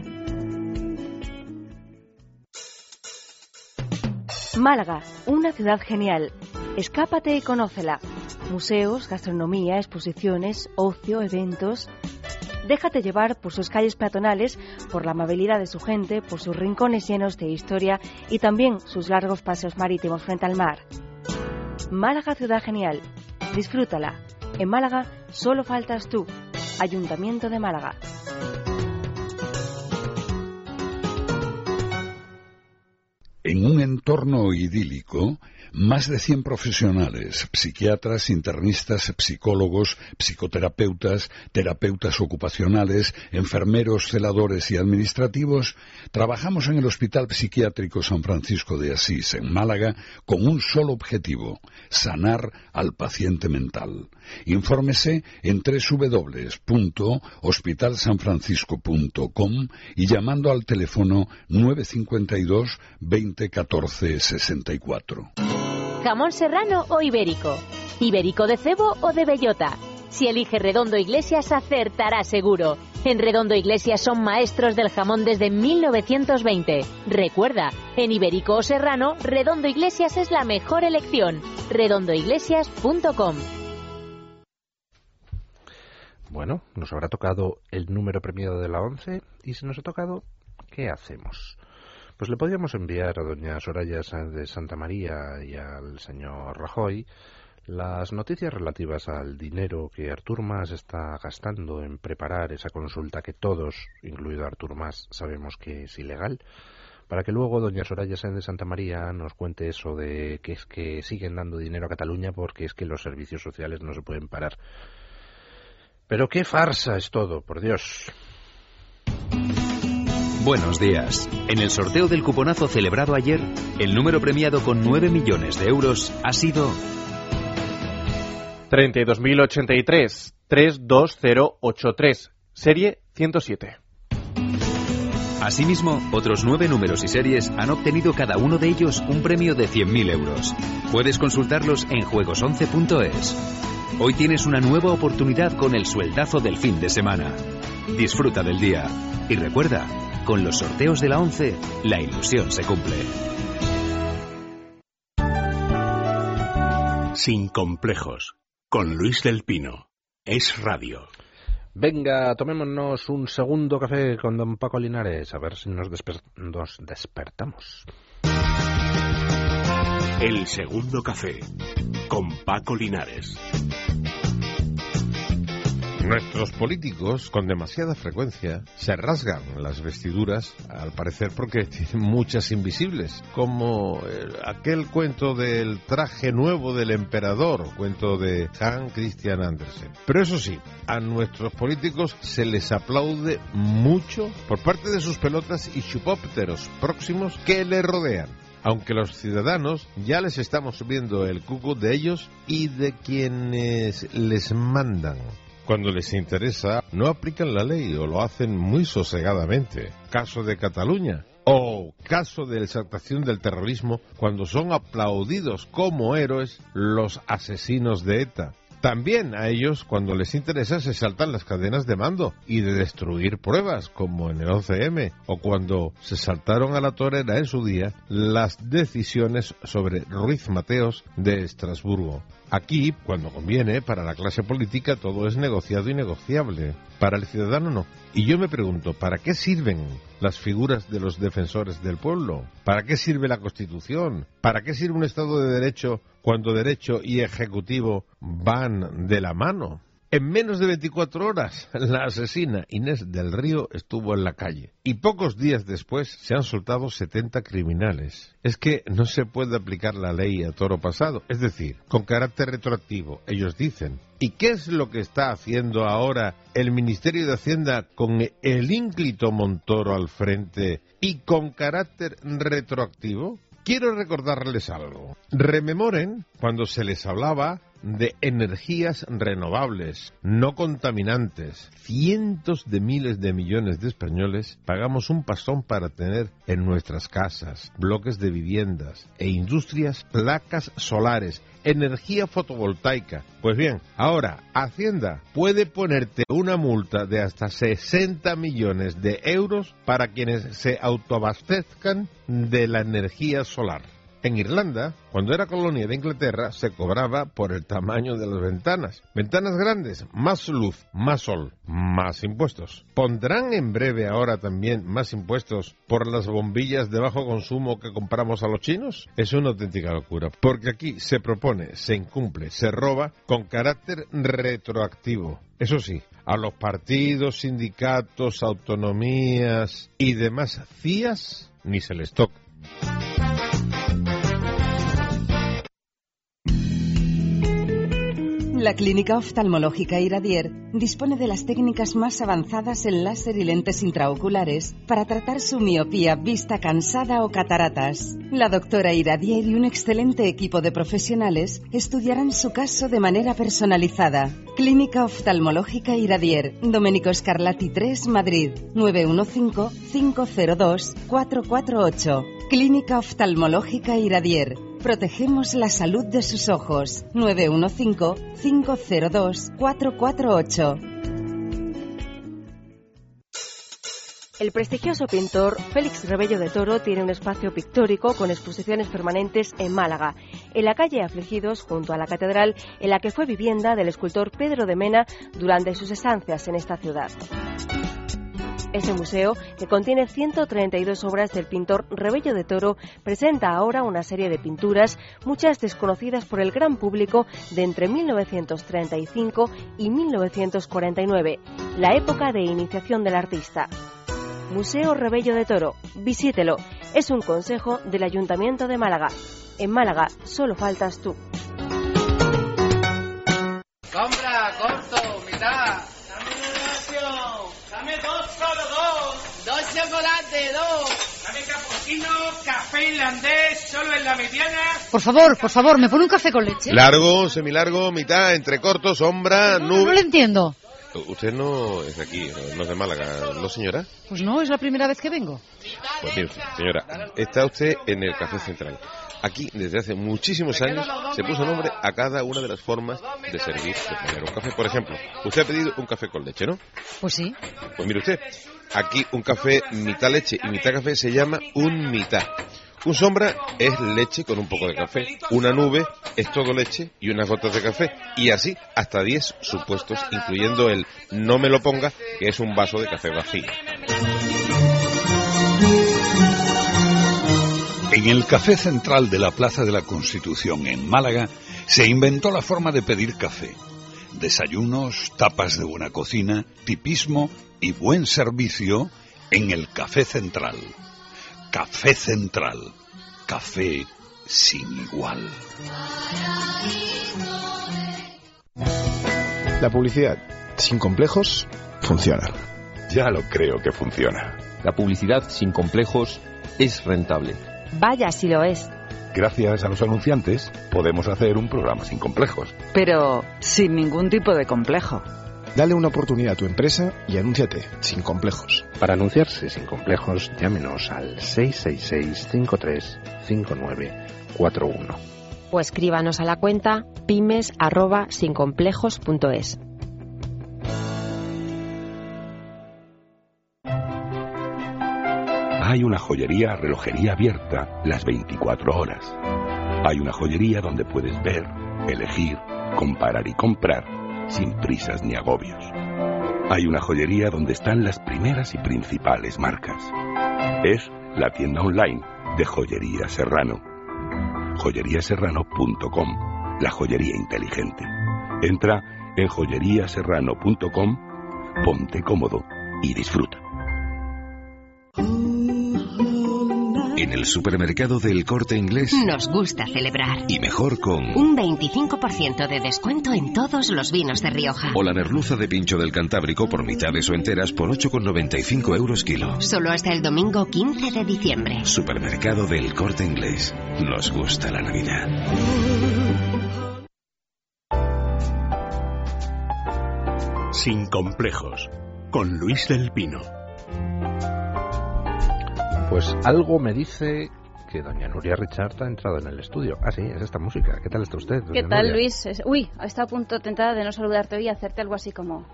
Málaga, una ciudad genial. Escápate y conócela. Museos, gastronomía, exposiciones, ocio, eventos. Déjate llevar por sus calles peatonales, por la amabilidad de su gente, por sus rincones llenos de historia y también sus largos paseos marítimos frente al mar. Málaga, ciudad genial. Disfrútala. En Málaga solo faltas tú. Ayuntamiento de Málaga. En un entorno idílico, más de cien profesionales, psiquiatras, internistas, psicólogos, psicoterapeutas, terapeutas ocupacionales, enfermeros, celadores y administrativos, trabajamos en el Hospital Psiquiátrico San Francisco de Asís, en Málaga, con un solo objetivo: sanar al paciente mental. Infórmese en doble u doble u doble u punto hospital san francisco punto com y llamando al teléfono nueve cinco dos, veinte, catorce, sesenta y cuatro. ¿Jamón serrano o ibérico? ¿Ibérico de cebo o de bellota? Si elige Redondo Iglesias, acertará seguro. En Redondo Iglesias son maestros del jamón desde mil novecientos veinte. Recuerda, en ibérico o serrano, Redondo Iglesias es la mejor elección. redondo iglesias punto com. Bueno, nos habrá tocado el número premiado de la once, y si nos ha tocado, ¿qué hacemos? Pues le podríamos enviar a doña Soraya de Santa María y al señor Rajoy Las noticias relativas al dinero que Artur Mas está gastando en preparar esa consulta que todos, incluido Artur Mas, sabemos que es ilegal, para que luego doña Soraya Sáenz de Santamaría nos cuente eso de que es que siguen dando dinero a Cataluña porque es que los servicios sociales no se pueden parar. Pero qué farsa es todo, por Dios. Buenos días. En el sorteo del cuponazo celebrado ayer, el número premiado con nueve millones de euros ha sido treinta y dos mil ochenta y tres, tres dos cero ocho tres, serie ciento siete. Asimismo, otros nueve números y series han obtenido cada uno de ellos un premio de cien mil euros. Puedes consultarlos en juegos once punto es. Hoy tienes una nueva oportunidad con el sueldazo del fin de semana. Disfruta del día. Y recuerda, con los sorteos de la once, la ilusión se cumple. Sin complejos, con Luis del Pino. Es radio. Venga, tomémonos un segundo café con don Paco Linares, a ver si nos, desper- nos despertamos. El segundo café, con Paco Linares. Nuestros políticos, con demasiada frecuencia, se rasgan las vestiduras, al parecer porque tienen muchas invisibles, como el, aquel cuento del traje nuevo del emperador, cuento de Hans Christian Andersen. Pero eso sí, a nuestros políticos se les aplaude mucho por parte de sus pelotas y chupópteros próximos que le rodean. Aunque los ciudadanos ya les estamos subiendo el cuco de ellos y de quienes les mandan. Cuando les interesa, no aplican la ley o lo hacen muy sosegadamente. Caso de Cataluña. O caso de exaltación del terrorismo, cuando son aplaudidos como héroes los asesinos de ETA. También a ellos, cuando les interesa, se saltan las cadenas de mando y de destruir pruebas, como en el once eme, o cuando se saltaron a la torera en su día las decisiones sobre Ruiz Mateos de Estrasburgo. Aquí, cuando conviene, para la clase política todo es negociado y negociable. Para el ciudadano no. Y yo me pregunto, ¿para qué sirven las figuras de los defensores del pueblo? ¿Para qué sirve la Constitución? ¿Para qué sirve un Estado de Derecho cuando Derecho y Ejecutivo van de la mano? En menos de veinticuatro horas, la asesina Inés del Río estuvo en la calle. Y pocos días después se han soltado setenta criminales. Es que no se puede aplicar la ley a toro pasado. Es decir, con carácter retroactivo, ellos dicen. ¿Y qué es lo que está haciendo ahora el Ministerio de Hacienda con el ínclito Montoro al frente y con carácter retroactivo? Quiero recordarles algo. Rememoren cuando se les hablaba de energías renovables, no contaminantes. Cientos de miles de millones de españoles pagamos un pastón para tener en nuestras casas, bloques de viviendas e industrias placas solares, energía fotovoltaica. Pues bien, ahora Hacienda puede ponerte una multa de hasta sesenta millones de euros para quienes se autoabastezcan de la energía solar. En Irlanda, cuando era colonia de Inglaterra, se cobraba por el tamaño de las ventanas. Ventanas grandes, más luz, más sol, más impuestos. ¿Pondrán en breve ahora también más impuestos por las bombillas de bajo consumo que compramos a los chinos? Es una auténtica locura, porque aquí se propone, se incumple, se roba con carácter retroactivo. Eso sí, a los partidos, sindicatos, autonomías y demás C I As ni se les toca. La Clínica Oftalmológica Iradier dispone de las técnicas más avanzadas en láser y lentes intraoculares para tratar su miopía, vista cansada o cataratas. La doctora Iradier y un excelente equipo de profesionales estudiarán su caso de manera personalizada. Clínica Oftalmológica Iradier, Domenico Scarlatti tres, Madrid, nueve uno cinco, cinco cero dos, cuatro cuatro ocho. Clínica Oftalmológica Iradier. Protegemos la salud de sus ojos. nueve uno cinco, cinco cero dos, cuatro cuatro ocho. El prestigioso pintor Félix Rebello de Toro tiene un espacio pictórico con exposiciones permanentes en Málaga, en la calle Afligidos, junto a la catedral, en la que fue vivienda del escultor Pedro de Mena durante sus estancias en esta ciudad. Ese museo, que contiene ciento treinta y dos obras del pintor Rebello de Toro, presenta ahora una serie de pinturas, muchas desconocidas por el gran público, de entre mil novecientos treinta y cinco y mil novecientos cuarenta y nueve, la época de iniciación del artista. Museo Rebello de Toro, visítelo. Es un consejo del Ayuntamiento de Málaga. En Málaga solo faltas tú. Compra, corto, mitad. Dame una ración. Dame dos, solo dos. Dos chocolates, dos. Dame cappuccino, café irlandés, solo en la mediana. Por favor, por favor, ¿me pone un café con leche? Largo, semilargo, mitad, entrecorto, sombra, No, nube. no lo entiendo. Usted no es de aquí, no es de Málaga, ¿no, señora? Pues no, es la primera vez que vengo. Pues mire, señora, está usted en el Café Central. Aquí, desde hace muchísimos años, se puso nombre a cada una de las formas de servir, de poner un café. Por ejemplo, usted ha pedido un café con leche, ¿no? Pues sí. Pues mire usted, aquí un café mitad leche y mitad café se llama un mitad. Un sombra es leche con un poco de café. Una nube es todo leche y unas gotas de café. Y así hasta diez supuestos, incluyendo el no me lo ponga, que es un vaso de café vacío. En el Café Central de la Plaza de la Constitución, en Málaga, se inventó la forma de pedir café. Desayunos, tapas de buena cocina, tipismo y buen servicio en el Café Central. Café Central. Café sin igual. La publicidad sin complejos funciona. Ya lo creo que funciona. La publicidad sin complejos es rentable. Vaya si lo es. Gracias a los anunciantes podemos hacer un programa sin complejos. Pero sin ningún tipo de complejo. Dale una oportunidad a tu empresa y anúnciate sin complejos. Para anunciarse sin complejos, llámenos al seis seis seis, cinco tres cinco nueve cuatro uno. O escríbanos a la cuenta pymes arroba sincomplejos punto es. Hay una joyería relojería abierta las veinticuatro horas. Hay una joyería donde puedes ver, elegir, comparar y comprar sin prisas ni agobios. Hay una joyería donde están las primeras y principales marcas. Es la tienda online de Joyería Serrano. joyería serrano punto com, la joyería inteligente. Entra en joyería serrano punto com, ponte cómodo y disfruta. En el supermercado del Corte Inglés nos gusta celebrar. Y mejor con un veinticinco por ciento de descuento en todos los vinos de Rioja. O la merluza de pincho del Cantábrico por mitades o enteras por ocho con noventa y cinco euros kilo. Solo hasta el domingo quince de diciembre. Supermercado del Corte Inglés. Nos gusta la Navidad. Sin complejos, con Luis del Pino. Pues algo me dice que doña Nuria Richard ha entrado en el estudio. Ah, sí, es esta música. ¿Qué tal está usted, doña ¿Qué tal, Nuria? Luis? Es... Uy, está a punto tentada de no saludarte hoy y hacerte algo así como...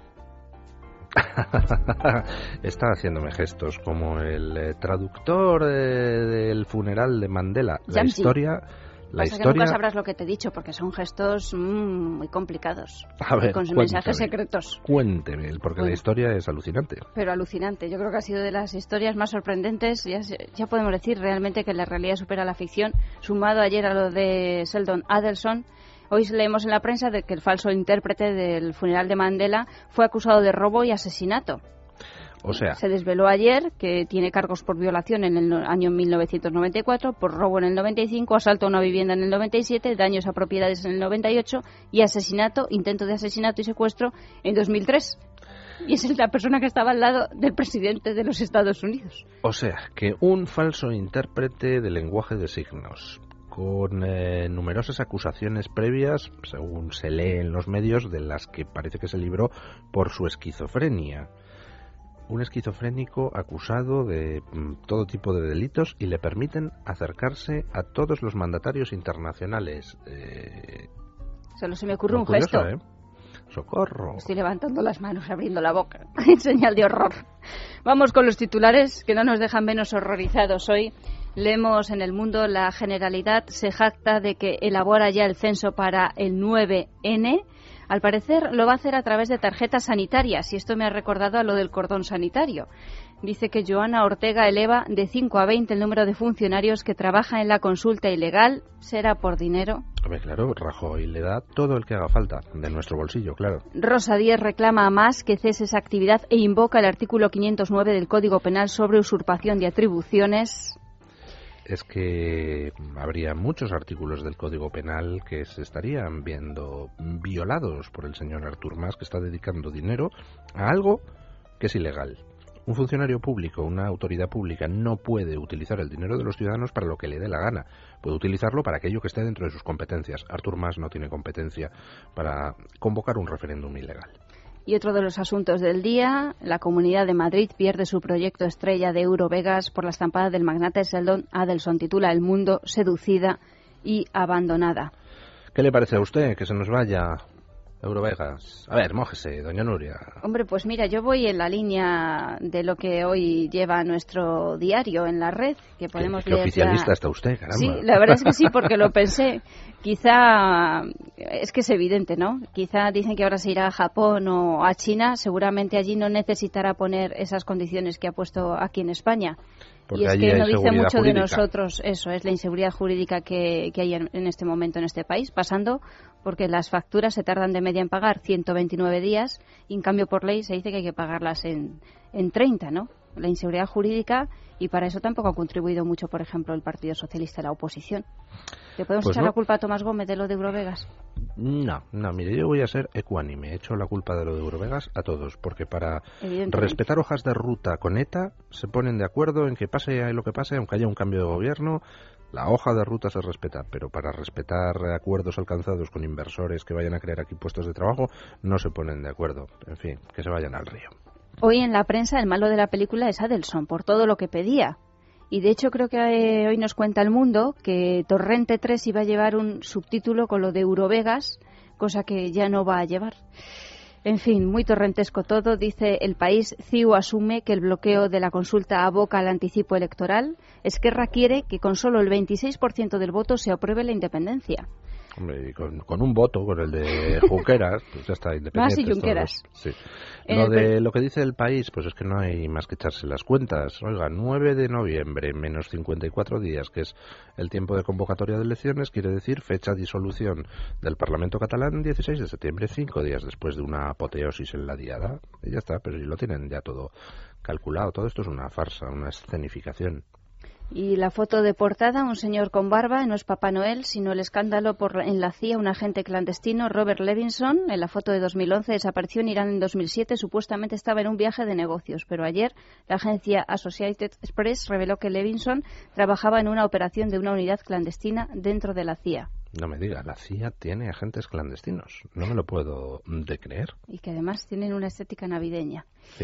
Está haciéndome gestos como el eh, traductor eh, del funeral de Mandela. La Jamji. historia... La Pasa historia... que nunca sabrás lo que te he dicho porque son gestos mmm, muy complicados. A ver, con cuéntame, mensajes secretos. Cuénteme, porque Bueno. la historia es alucinante. Pero alucinante. Yo creo que ha sido de las historias más sorprendentes. Ya, se- ya podemos decir realmente que la realidad supera la ficción. Sumado ayer a lo de Sheldon Adelson, hoy leemos en la prensa de que el falso intérprete del funeral de Mandela fue acusado de robo y asesinato. O sea, Se desveló ayer que tiene cargos por violación en el no- año mil novecientos noventa y cuatro, por robo en el noventa y cinco, asalto a una vivienda en el noventa y siete, daños a propiedades en el noventa y ocho y asesinato, intento de asesinato y secuestro en dos mil tres. Y esa es la persona que estaba al lado del presidente de los Estados Unidos. o sea, que un falso intérprete de lenguaje de signos con eh, numerosas acusaciones previas, según se lee en los medios, de las que parece que se libró por su esquizofrenia. Un esquizofrénico acusado de mm, todo tipo de delitos y le permiten acercarse a todos los mandatarios internacionales. Eh, Solo se me ocurre muy un curioso, gesto. ¿eh? Socorro. Estoy levantando las manos, abriendo la boca, en señal de horror. Vamos con los titulares que no nos dejan menos horrorizados hoy. Leemos en El Mundo: la Generalidad se jacta de que elabora ya el censo para el nueve ene. Al parecer lo va a hacer a través de tarjetas sanitarias, y esto me ha recordado a lo del cordón sanitario. Dice que Joana Ortega eleva de cinco a veinte el número de funcionarios que trabajan en la consulta ilegal. ¿Será por dinero? Hombre, claro, Rajoy le da todo el que haga falta, de nuestro bolsillo, claro. Rosa Díez reclama a Mas que cese esa actividad e invoca el artículo quinientos nueve del Código Penal sobre usurpación de atribuciones. Es que habría muchos artículos del Código Penal que se estarían viendo violados por el señor Artur Mas, que está dedicando dinero a algo que es ilegal. Un funcionario público, una autoridad pública, no puede utilizar el dinero de los ciudadanos para lo que le dé la gana. Puede utilizarlo para aquello que esté dentro de sus competencias. Artur Mas no tiene competencia para convocar un referéndum ilegal. Y otro de los asuntos del día, la Comunidad de Madrid pierde su proyecto estrella de Eurovegas por la estampada del magnate Sheldon Adelson. Titula El mundo seducida y abandonada. ¿Qué le parece a usted que se nos vaya Eurovegas? A ver, mójese, doña Nuria. Hombre, pues mira, yo voy en la línea de lo que hoy lleva nuestro diario en la red, que podemos ¿Qué, qué leer oficialista ya... está usted, caramba? Sí, la verdad es que sí, porque lo pensé. Quizá, es que es evidente, ¿no? Quizá dicen que ahora se irá a Japón o a China, seguramente allí no necesitará poner esas condiciones que ha puesto aquí en España. Porque y es allí que hay no dice seguridad mucho jurídica. de nosotros, eso es la inseguridad jurídica que, que hay en, en este momento en este país, pasando porque las facturas se tardan de media en pagar ciento veintinueve días y en cambio por ley se dice que hay que pagarlas en, en treinta, ¿no? La inseguridad jurídica, y para eso tampoco ha contribuido mucho, por ejemplo, el Partido Socialista, la oposición. ¿Le podemos Pues echar no. la culpa a Tomás Gómez de lo de Eurovegas? No, no, mire, yo voy a ser ecuánime. He hecho la culpa de lo de Eurovegas a todos, porque para respetar hojas de ruta con ETA se ponen de acuerdo en que pase lo que pase, aunque haya un cambio de gobierno, la hoja de ruta se respeta, pero para respetar acuerdos alcanzados con inversores que vayan a crear aquí puestos de trabajo, no se ponen de acuerdo. En fin, que se vayan al río. Hoy en la prensa el malo de la película es Adelson, por todo lo que pedía. Y de hecho creo que eh, hoy nos cuenta El Mundo que Torrente tres iba a llevar un subtítulo con lo de Eurovegas, cosa que ya no va a llevar. En fin, muy torrentesco todo. Dice El País, C I U asume que el bloqueo de la consulta aboca al anticipo electoral. Esquerra quiere que con solo el veintiséis por ciento del voto se apruebe la independencia. Hombre, y con, con un voto, con el de Junqueras, pues ya está independiente. Más y Junqueras. Sí. Lo de lo que dice El País, pues es que no hay más que echarse las cuentas. Oiga, nueve de noviembre menos cincuenta y cuatro días, que es el tiempo de convocatoria de elecciones, quiere decir fecha de disolución del Parlamento catalán dieciséis de septiembre, cinco días después de una apoteosis en la diada. Y ya está, pero si lo tienen ya todo calculado. Todo esto es una farsa, una escenificación. Y la foto de portada, un señor con barba, no es Papá Noel, sino el escándalo por en la C I A, un agente clandestino, Robert Levinson. En la foto de dos mil once desapareció en Irán en dos mil siete, supuestamente estaba en un viaje de negocios, pero ayer la agencia Associated Press reveló que Levinson trabajaba en una operación de una unidad clandestina dentro de la C I A. No me diga, la C I A tiene agentes clandestinos, no me lo puedo de creer. Y que además tienen una estética navideña. Sí.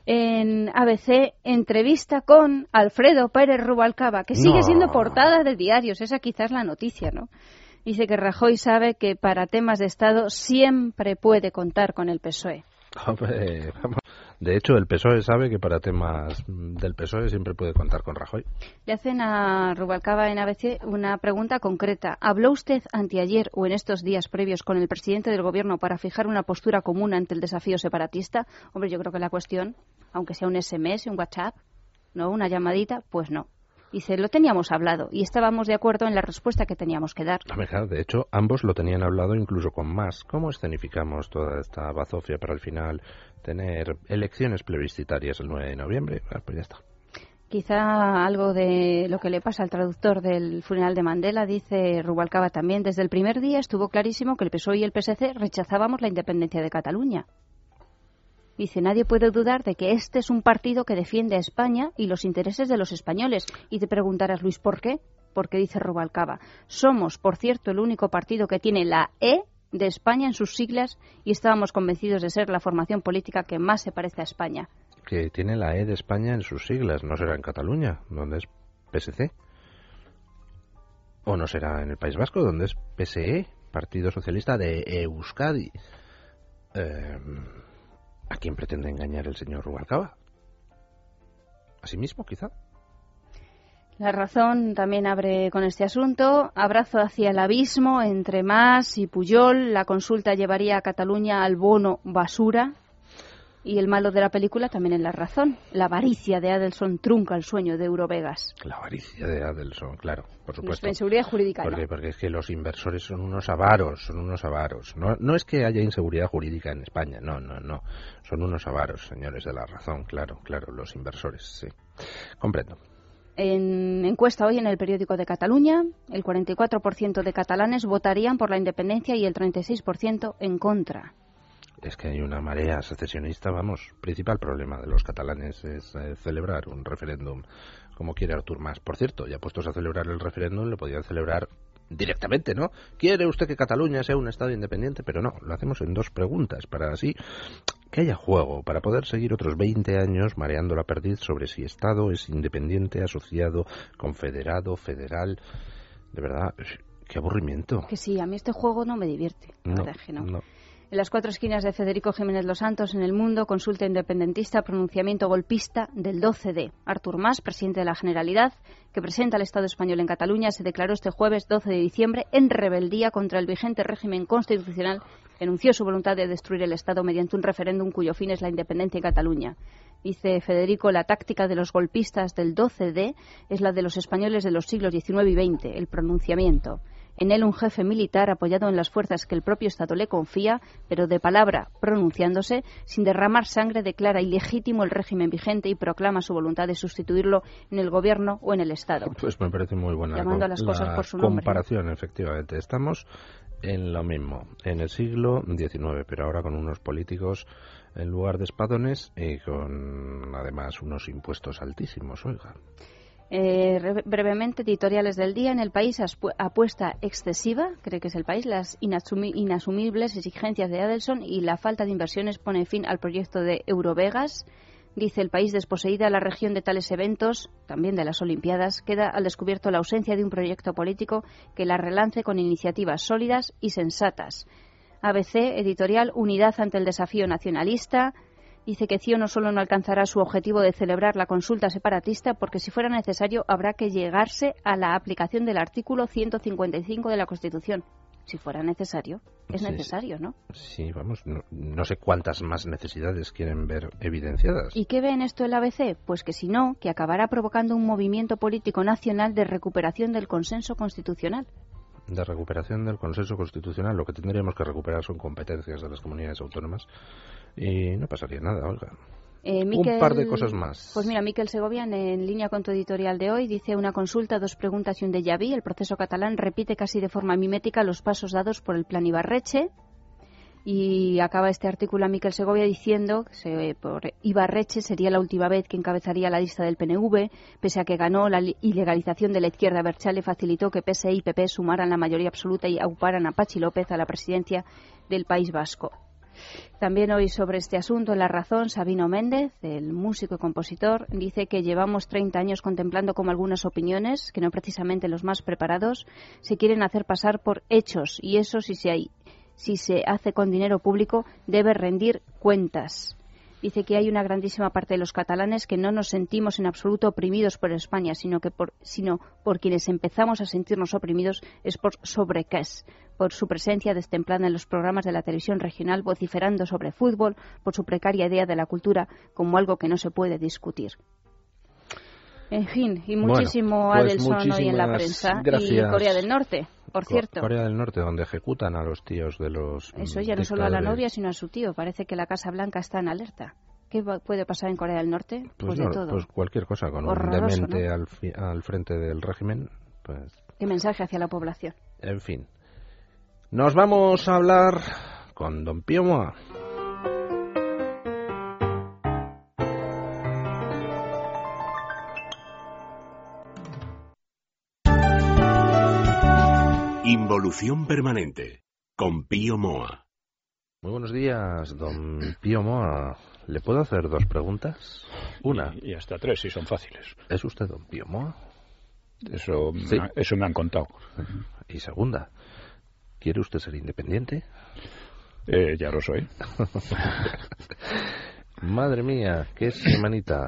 En A B C, entrevista con Alfredo Pérez Rubalcaba, que sigue No. siendo portada de diarios. Esa quizás es la noticia, ¿no? Dice que Rajoy sabe que para temas de Estado siempre puede contar con el P S O E. Hombre, vamos. De hecho, el P S O E sabe que para temas del P S O E siempre puede contar con Rajoy. Le hacen a Rubalcaba en A B C una pregunta concreta. ¿Habló usted anteayer o en estos días previos con el presidente del Gobierno para fijar una postura común ante el desafío separatista? Hombre, yo creo que la cuestión, aunque sea un S M S, un WhatsApp, no una llamadita, pues no. Dice, lo teníamos hablado y estábamos de acuerdo en la respuesta que teníamos que dar. De hecho, ambos lo tenían hablado incluso con más. ¿Cómo escenificamos toda esta bazofia para al final tener elecciones plebiscitarias el nueve de noviembre? Ah, pues ya está. Quizá algo de lo que le pasa al traductor del funeral de Mandela, dice Rubalcaba también. Desde el primer día estuvo clarísimo que el P S O E y el P S C rechazábamos la independencia de Cataluña. Dice, nadie puede dudar de que este es un partido que defiende a España y los intereses de los españoles. Y te preguntarás, Luis, ¿por qué? Porque dice Rubalcaba, somos, por cierto, el único partido que tiene la E de España en sus siglas y estábamos convencidos de ser la formación política que más se parece a España. Que tiene la E de España en sus siglas, no será en Cataluña, donde es P S C. O no será en el País Vasco, donde es P S E, Partido Socialista de Euskadi. Eh... ¿A quién pretende engañar el señor Rubalcaba? ¿A sí mismo, quizá? La Razón también abre con este asunto. Abrazo hacia el abismo entre Mas y Pujol. La consulta llevaría a Cataluña al bono basura. Y el malo de la película también en La Razón. La avaricia de Adelson trunca el sueño de Eurovegas. La avaricia de Adelson, claro, por supuesto. La inseguridad jurídica, porque, ¿no? Porque es que los inversores son unos avaros, son unos avaros. No, no es que haya inseguridad jurídica en España, no, no, no. Son unos avaros, señores de La Razón, claro, claro, los inversores, sí. Comprendo. En encuesta hoy en el periódico de Cataluña, el cuarenta y cuatro por ciento de catalanes votarían por la independencia y el treinta y seis por ciento en contra. Es que hay una marea secesionista, vamos. Principal problema de los catalanes es eh, celebrar un referéndum como quiere Artur Mas. Por cierto, ya puestos a celebrar el referéndum, lo podían celebrar directamente, ¿no? ¿Quiere usted que Cataluña sea un Estado independiente? Pero no, lo hacemos en dos preguntas, para así que haya juego, para poder seguir otros veinte años mareando la perdiz sobre si Estado es independiente, asociado, confederado, federal. De verdad, qué aburrimiento. Que sí, a mí este juego no me divierte. No, verdad que no. no. En las cuatro esquinas de Federico Jiménez Los Santos en El Mundo, consulta independentista, pronunciamiento golpista del doce de. Artur Mas, presidente de la Generalidad, que presenta al Estado español en Cataluña, se declaró este jueves doce de diciembre en rebeldía contra el vigente régimen constitucional que anunció su voluntad de destruir el Estado mediante un referéndum cuyo fin es la independencia en Cataluña. Dice Federico, la táctica de los golpistas del doce de es la de los españoles de los siglos diecinueve y veinte, el pronunciamiento. En él un jefe militar apoyado en las fuerzas que el propio Estado le confía, pero de palabra pronunciándose, sin derramar sangre, declara ilegítimo el régimen vigente y proclama su voluntad de sustituirlo en el gobierno o en el Estado. Pues me parece muy buena Llamando a las la cosas por su nombre. comparación, efectivamente. Estamos en lo mismo, en el siglo diecinueve, pero ahora con unos políticos en lugar de espadones y con además unos impuestos altísimos, oiga. Eh, brevemente, editoriales del día. En El País, apuesta excesiva, cree que es El País, las inasumi inasumibles exigencias de Adelson y la falta de inversiones pone fin al proyecto de Eurovegas. Dice El País, desposeída la región de tales eventos, también de las Olimpiadas, queda al descubierto la ausencia de un proyecto político que la relance con iniciativas sólidas y sensatas. A B C, editorial, unidad ante el desafío nacionalista. Dice que CIO no solo no alcanzará su objetivo de celebrar la consulta separatista, porque si fuera necesario habrá que llegarse a la aplicación del artículo ciento cincuenta y cinco de la Constitución. Si fuera necesario. Es sí, necesario, ¿no? Sí, vamos, no, no sé cuántas más necesidades quieren ver evidenciadas. ¿Y qué ve en esto el A B C? Pues que si no, que acabará provocando un movimiento político nacional de recuperación del consenso constitucional. De recuperación del consenso constitucional. Lo que tendríamos que recuperar son competencias de las comunidades autónomas y no pasaría nada, Olga. Eh, Miquel, un par de cosas más. Pues mira, Miquel Segovian, en línea con tu editorial de hoy, dice una consulta, dos preguntas y un déjà vu. El proceso catalán repite casi de forma mimética los pasos dados por el plan Ibarretxe. Y acaba este artículo a Miquel Segovia diciendo que se, por Ibarretxe sería la última vez que encabezaría la lista del P N V, pese a que ganó la ilegalización de la izquierda abertzale, facilitó que P S E y P P sumaran la mayoría absoluta y auparan a Patxi López a la presidencia del País Vasco. También hoy sobre este asunto en La Razón, Sabino Méndez, el músico y compositor, dice que llevamos treinta años contemplando como algunas opiniones, que no precisamente los más preparados, se quieren hacer pasar por hechos, y eso si se hay si se hace con dinero público, debe rendir cuentas. Dice que hay una grandísima parte de los catalanes que no nos sentimos en absoluto oprimidos por España, sino que por, sino por quienes empezamos a sentirnos oprimidos es por Sobrequés, por su presencia destemplada en los programas de la televisión regional, vociferando sobre fútbol, por su precaria idea de la cultura como algo que no se puede discutir. En fin, y muchísimo bueno, pues Adelson hoy en la prensa. Gracias. Y Corea del Norte, por cierto. Corea del Norte, donde ejecutan a los tíos de los Eso ya no solo a la novia, sino a su tío. Parece que la Casa Blanca está en alerta. ¿Qué puede pasar en Corea del Norte? Pues, pues de no, todo. Pues cualquier cosa, con Horroroso, un demente ¿no? al, fi al frente del régimen. Pues... ¿Qué mensaje hacia la población? En fin. Nos vamos a hablar con don Pío Moa. Involución permanente, con Pío Moa. Muy buenos días, don Pío Moa. ¿Le puedo hacer dos preguntas? Una. Y, y hasta tres, si son fáciles. ¿Es usted don Pío Moa? Eso, sí. eso me han contado. Y segunda, ¿quiere usted ser independiente? Eh, ya lo soy. Madre mía, qué semanita.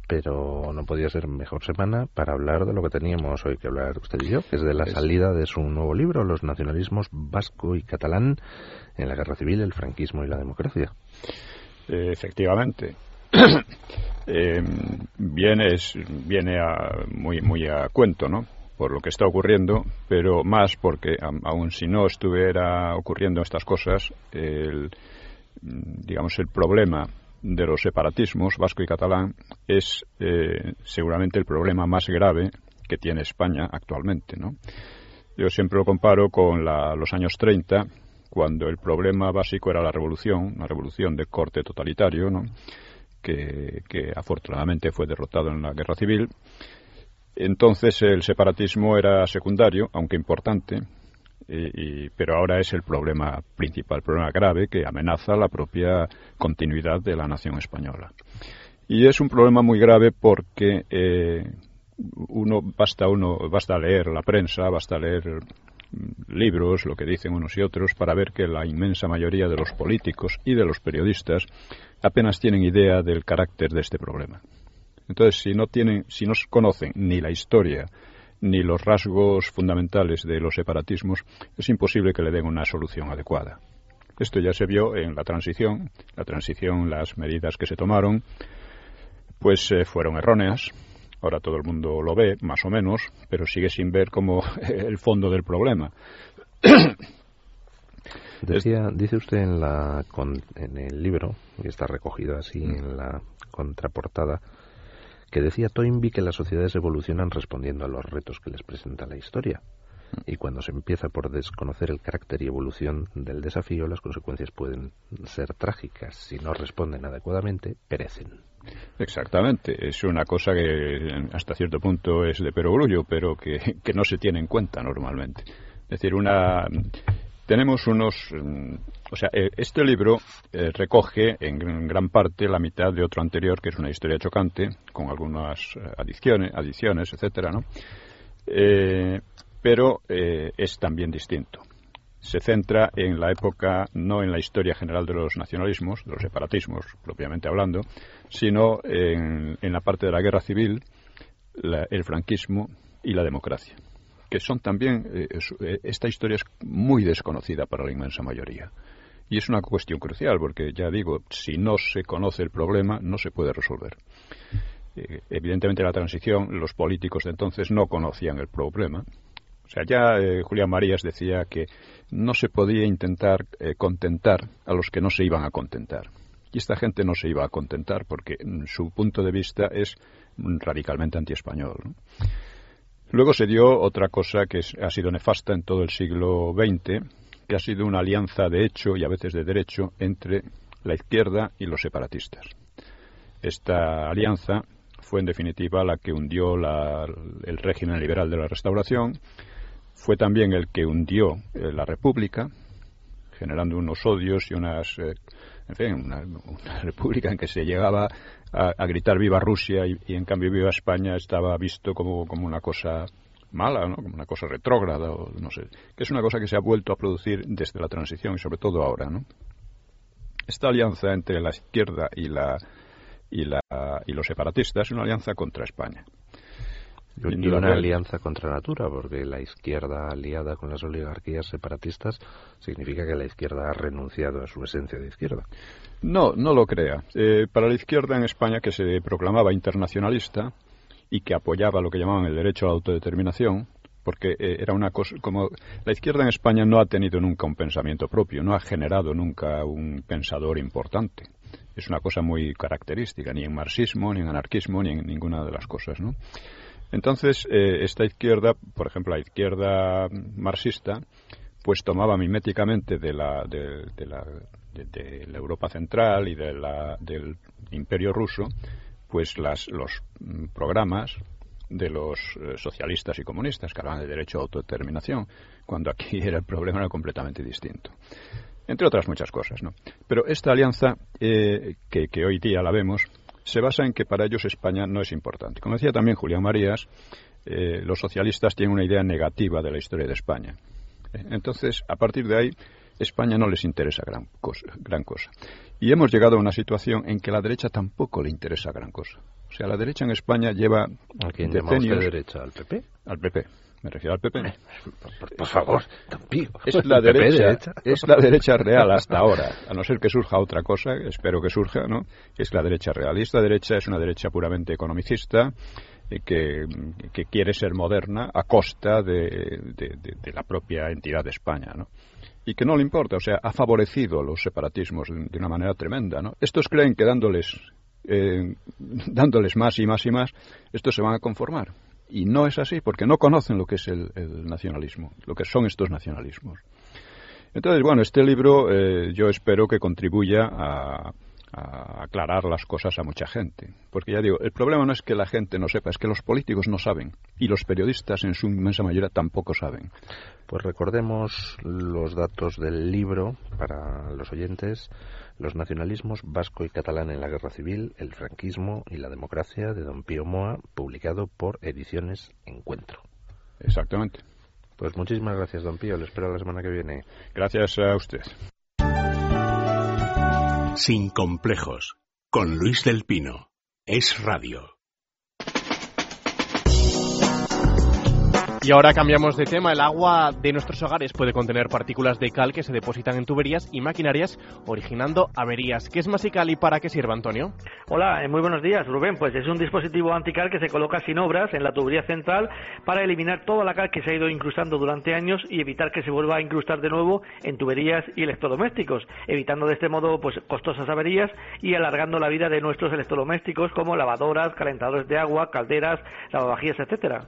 pero no podía ser mejor semana para hablar de lo que teníamos hoy que hablar usted y yo, que es de la salida de su nuevo libro, Los nacionalismos vasco y catalán en la guerra civil, el franquismo y la democracia. Eh, efectivamente. eh, viene viene a, muy, muy a cuento, ¿no?, por lo que está ocurriendo, pero más porque, aun si no estuviera ocurriendo estas cosas, el, digamos, el problema de los separatismos vasco y catalán es eh, seguramente el problema más grave que tiene España actualmente, ¿no? Yo siempre lo comparo con la, los años treinta, cuando el problema básico era la revolución, una revolución de corte totalitario, ¿no?, que, que afortunadamente fue derrotado en la guerra civil. Entonces el separatismo era secundario, aunque importante, y, y, pero ahora es el problema principal, el problema grave que amenaza la propia continuidad de la nación española. Y es un problema muy grave porque eh, uno basta uno basta leer la prensa, basta leer libros, lo que dicen unos y otros, para ver que la inmensa mayoría de los políticos y de los periodistas apenas tienen idea del carácter de este problema. Entonces, si no tienen, si no conocen ni la historia ni los rasgos fundamentales de los separatismos, es imposible que le den una solución adecuada. Esto ya se vio en la transición. La transición, las medidas que se tomaron, pues eh, fueron erróneas. Ahora todo el mundo lo ve, más o menos, pero sigue sin ver como el fondo del problema. Decía, dice usted en, la, con, en el libro, y está recogido así mm. en la contraportada, que decía Toynbee que las sociedades evolucionan respondiendo a los retos que les presenta la historia. Y cuando se empieza por desconocer el carácter y evolución del desafío, las consecuencias pueden ser trágicas. Si no responden adecuadamente, perecen. Exactamente. Es una cosa que hasta cierto punto es de perogrullo, pero que, que no se tiene en cuenta normalmente. Es decir, una... Tenemos unos... O sea, este libro eh, recoge en gran parte la mitad de otro anterior, que es una historia chocante, con algunas adiciones, adiciones etcétera, ¿no? Eh, pero eh, es también distinto. Se centra en la época, no en la historia general de los nacionalismos, de los separatismos, propiamente hablando, sino en, en la parte de la guerra civil, la, el franquismo y la democracia, que son también, eh, esta historia es muy desconocida para la inmensa mayoría. Y es una cuestión crucial, porque ya digo, si no se conoce el problema, no se puede resolver. Eh, evidentemente la transición, los políticos de entonces no conocían el problema. O sea, ya eh, Julián Marías decía que no se podía intentar eh, contentar a los que no se iban a contentar. Y esta gente no se iba a contentar porque mm, su punto de vista es mm, radicalmente antiespañol, ¿no? Luego se dio otra cosa que es, ha sido nefasta en todo el siglo veinte, que ha sido una alianza de hecho y a veces de derecho entre la izquierda y los separatistas. Esta alianza fue en definitiva la que hundió la, el régimen liberal de la Restauración, fue también el que hundió eh, la República, generando unos odios y unas, eh, en fin, una, una república en que se llegaba a, a gritar viva Rusia y, y en cambio viva España estaba visto como, como una cosa mala, ¿no?, como una cosa retrógrada, o no sé, que es una cosa que se ha vuelto a producir desde la transición y sobre todo ahora, ¿no? Esta alianza entre la izquierda y la y la y los separatistas es una alianza contra España. Y una alianza contra natura, porque la izquierda aliada con las oligarquías separatistas significa que la izquierda ha renunciado a su esencia de izquierda. No, no lo crea. Eh, para la izquierda en España, que se proclamaba internacionalista y que apoyaba lo que llamaban el derecho a la autodeterminación, porque eh, era una cosa como la izquierda en España no ha tenido nunca un pensamiento propio, no ha generado nunca un pensador importante. Es una cosa muy característica, ni en marxismo, ni en anarquismo, ni en ninguna de las cosas, ¿no? Entonces, eh, esta izquierda, por ejemplo, la izquierda marxista, pues tomaba miméticamente de la, de, de la, de, de la Europa central y de la, del Imperio ruso, pues las, los programas de los eh, socialistas y comunistas que hablaban de derecho a autodeterminación, cuando aquí era el problema era completamente distinto. Entre otras muchas cosas, ¿no? Pero esta alianza, eh, que, que hoy día la vemos, se basa en que para ellos España no es importante. Como decía también Julián Marías, eh, los socialistas tienen una idea negativa de la historia de España. Eh, entonces, a partir de ahí, España no les interesa gran cosa, gran cosa. Y hemos llegado a una situación en que a la derecha tampoco le interesa gran cosa. O sea, la derecha en España lleva ¿A quién decenios... llama usted derecha? ¿Al P P? Al P P. Me refiero al P P. Por, por favor, tampoco. Es la derecha, derecha, es la derecha real hasta ahora, a no ser que surja otra cosa, espero que surja, ¿no? Es la derecha real. Y esta derecha es una derecha puramente economicista, eh, que, que quiere ser moderna a costa de, de, de, de la propia entidad de España, ¿no? Y que no le importa, o sea, ha favorecido los separatismos de, de una manera tremenda, ¿no? Estos creen que dándoles, eh, dándoles más y más y más, estos se van a conformar. Y no es así, porque no conocen lo que es el, el nacionalismo, lo que son estos nacionalismos. Entonces, bueno, este libro eh, yo espero que contribuya a, a aclarar las cosas a mucha gente. Porque ya digo, el problema no es que la gente no sepa, es que los políticos no saben. Y los periodistas, en su inmensa mayoría, tampoco saben. Pues recordemos los datos del libro para los oyentes: Los nacionalismos vasco y catalán en la guerra civil, el franquismo y la democracia, de don Pío Moa, publicado por Ediciones Encuentro. Exactamente. Pues muchísimas gracias, don Pío. Le espero la semana que viene. Gracias a usted. Sin complejos, con Luis del Pino. Es Radio. Y ahora cambiamos de tema. El agua de nuestros hogares puede contener partículas de cal que se depositan en tuberías y maquinarias, originando averías. ¿Qué es Masical y para qué sirve, Antonio? Hola, muy buenos días, Rubén. Pues es un dispositivo antical que se coloca sin obras en la tubería central para eliminar toda la cal que se ha ido incrustando durante años y evitar que se vuelva a incrustar de nuevo en tuberías y electrodomésticos, evitando de este modo pues costosas averías y alargando la vida de nuestros electrodomésticos como lavadoras, calentadores de agua, calderas, lavavajillas, etcétera.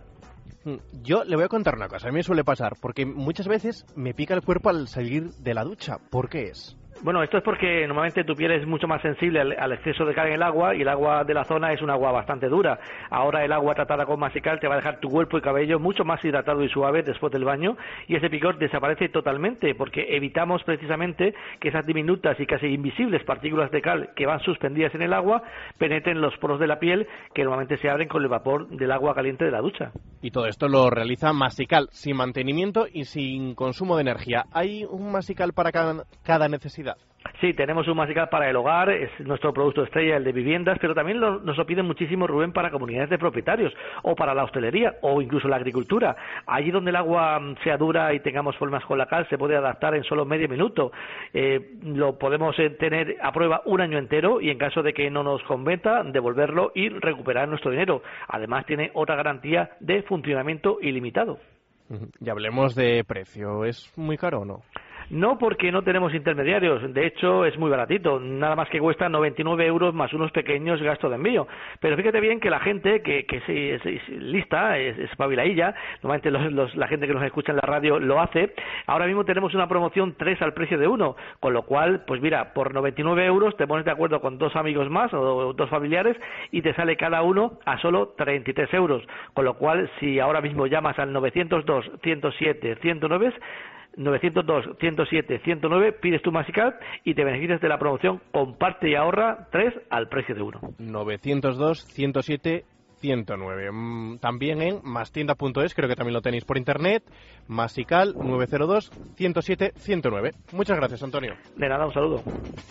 Yo le voy a contar una cosa, a mí me suele pasar, porque muchas veces me pica el cuerpo al salir de la ducha. ¿Por qué es? Bueno, esto es porque normalmente tu piel es mucho más sensible al, al exceso de cal en el agua y el agua de la zona es un agua bastante dura. Ahora el agua tratada con Masical te va a dejar tu cuerpo y cabello mucho más hidratado y suave después del baño y ese picor desaparece totalmente porque evitamos precisamente que esas diminutas y casi invisibles partículas de cal que van suspendidas en el agua penetren los poros de la piel que normalmente se abren con el vapor del agua caliente de la ducha. Y todo esto lo realiza Masical, sin mantenimiento y sin consumo de energía. ¿Hay un Masical para cada, cada necesidad? Sí, tenemos un Masical para el hogar, es nuestro producto estrella, el de viviendas, pero también lo, nos lo piden muchísimo, Rubén, para comunidades de propietarios, o para la hostelería, o incluso la agricultura. Allí donde el agua sea dura y tengamos problemas con la cal, se puede adaptar en solo medio minuto. Eh, lo podemos tener a prueba un año entero y en caso de que no nos convenza, devolverlo y recuperar nuestro dinero. Además, tiene otra garantía de funcionamiento ilimitado. Y hablemos de precio, ¿es muy caro o no? No, porque no tenemos intermediarios. De hecho, es muy baratito. Nada más que cuesta noventa y nueve euros más unos pequeños gastos de envío. Pero fíjate bien que la gente que, que es, es, es lista, es espabiladilla, normalmente los, los, la gente que nos escucha en la radio lo hace. Ahora mismo tenemos una promoción tres al precio de uno. Con lo cual, pues mira, por noventa y nueve euros te pones de acuerdo con dos amigos más o dos familiares y te sale cada uno a solo treinta y tres euros. Con lo cual, si ahora mismo llamas al novecientos dos, ciento siete, ciento nueve... novecientos dos, ciento siete, ciento nueve, pides tu Masical y te beneficias de la promoción Comparte y ahorra tres al precio de uno. novecientos dos, ciento siete, ciento nueve. También en mastienda punto es, creo que también lo tenéis por internet. Masical nueve cero dos, ciento siete, ciento nueve. Muchas gracias, Antonio. De nada, un saludo.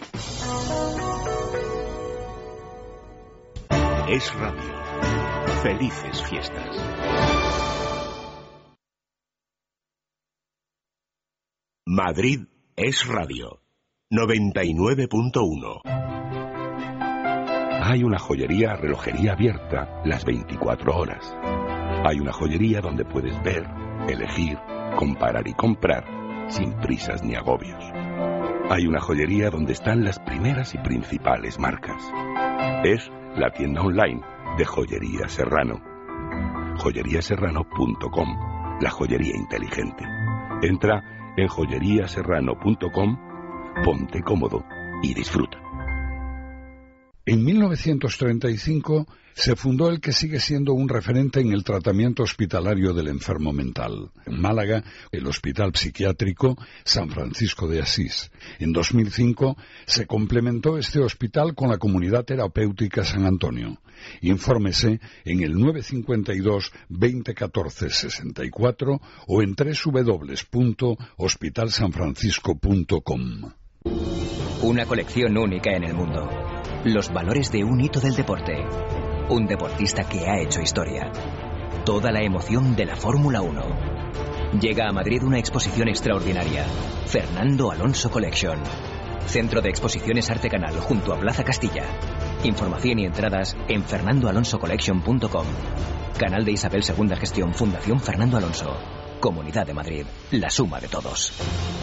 Es Radio. Felices fiestas. Madrid es Radio, noventa y nueve punto uno. Hay una joyería, relojería abierta las veinticuatro horas. Hay una joyería donde puedes ver, elegir, comparar y comprar, sin prisas ni agobios. Hay una joyería donde están las primeras y principales marcas. Es la tienda online de Joyería Serrano. joyería serrano punto com, la joyería inteligente. Entra en joyería serrano punto com, ponte cómodo y disfruta. En mil novecientos treinta y cinco se fundó el que sigue siendo un referente en el tratamiento hospitalario del enfermo mental. En Málaga, el Hospital Psiquiátrico San Francisco de Asís. En dos mil cinco se complementó este hospital con la Comunidad Terapéutica San Antonio. Infórmese en el nueve cinco dos, veinte, catorce, sesenta y cuatro o en doble u doble u doble u punto hospital san francisco punto com. Una colección única en el mundo. Los valores de un hito del deporte. Un deportista que ha hecho historia. Toda la emoción de la Fórmula uno. Llega a Madrid una exposición extraordinaria. Fernando Alonso Collection. Centro de Exposiciones Arte Canal, junto a Plaza Castilla. Información y entradas en fernando alonso collection punto com. Canal de Isabel segunda Gestión, Fundación Fernando Alonso. Comunidad de Madrid, la suma de todos.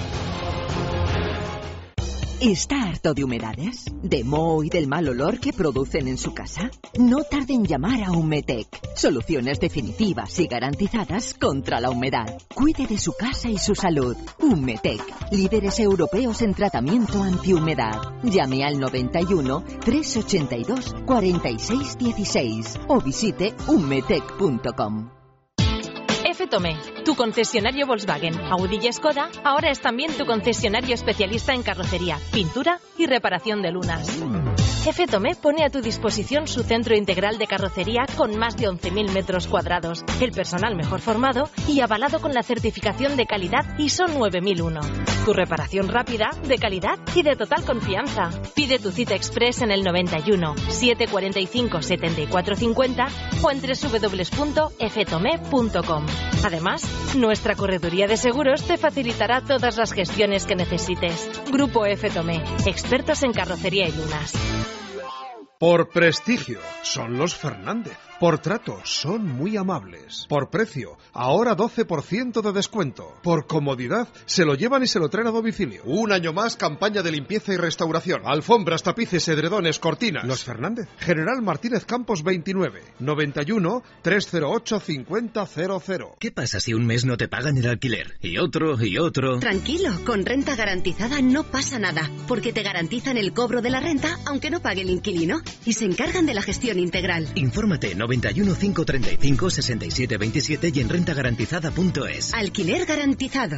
¿Está harto de humedades? ¿De moho y del mal olor que producen en su casa? No tarde en llamar a Humetec. Soluciones definitivas y garantizadas contra la humedad. Cuide de su casa y su salud. Humetec. Líderes europeos en tratamiento antihumedad. Llame al noventa y uno, trescientos ochenta y dos, cuarenta y seis dieciséis o visite humetec punto com. F. Tomé, tu concesionario Volkswagen, Audi y Skoda, ahora es también tu concesionario especialista en carrocería, pintura y reparación de lunas. F. Tomé pone a tu disposición su centro integral de carrocería con más de once mil metros cuadrados, el personal mejor formado y avalado con la certificación de calidad I S O nueve mil uno. Tu reparación rápida, de calidad y de total confianza. Pide tu cita express en el noventa y uno, setecientos cuarenta y cinco, setenta y cuatro cincuenta o en doble u doble u doble u punto f tomé punto com. Además, nuestra correduría de seguros te facilitará todas las gestiones que necesites. Grupo F. Tomé, expertos en carrocería y lunas. Por prestigio, son los Fernández. Por trato, son muy amables. Por precio, ahora doce por ciento de descuento. Por comodidad, se lo llevan y se lo traen a domicilio. Un año más, campaña de limpieza y restauración. Alfombras, tapices, edredones, cortinas. Los Fernández. General Martínez Campos veintinueve, noventa y uno, trescientos ocho, cincuenta, cero cero. ¿Qué pasa si un mes no te pagan el alquiler? Y otro, y otro. Tranquilo, con renta garantizada no pasa nada, porque te garantizan el cobro de la renta aunque no pague el inquilino y se encargan de la gestión integral. Infórmate noventa y uno, cinco treinta y cinco, sesenta y siete veintisiete y en renta garantizada punto es. Alquiler garantizado.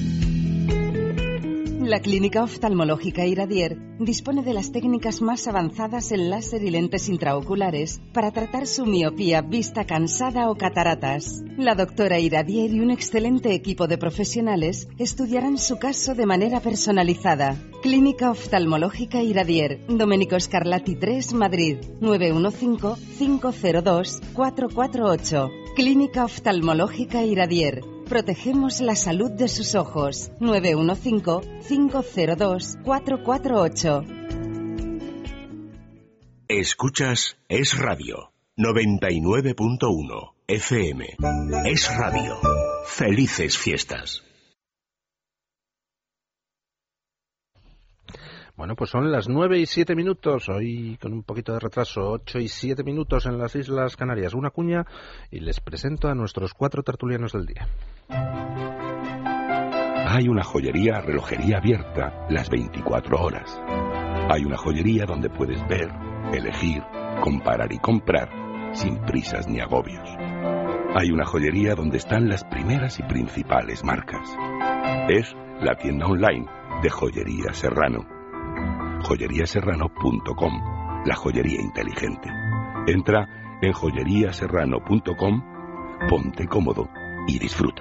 La Clínica Oftalmológica Iradier dispone de las técnicas más avanzadas en láser y lentes intraoculares para tratar su miopía, vista cansada o cataratas. La doctora Iradier y un excelente equipo de profesionales estudiarán su caso de manera personalizada. Clínica Oftalmológica Iradier, Domenico Scarlatti tres, Madrid, nueve uno cinco, cinco cero dos, cuatro cuatro ocho. Clínica Oftalmológica Iradier. Protegemos la salud de sus ojos. nueve uno cinco, cinco cero dos, cuatro cuatro ocho. Escuchas Es Radio, noventa y nueve punto uno F M. Es Radio. Felices fiestas. Bueno, pues son las nueve y siete minutos, hoy con un poquito de retraso, ocho y siete minutos en las Islas Canarias. Una cuña y les presento a nuestros cuatro tertulianos del día. Hay una joyería, relojería abierta las veinticuatro horas. Hay una joyería donde puedes ver, elegir, comparar y comprar sin prisas ni agobios. Hay una joyería donde están las primeras y principales marcas. Es la tienda online de Joyería Serrano. joyería serrano punto com, la joyería inteligente. Entra en joyería serrano punto com, ponte cómodo y disfruta.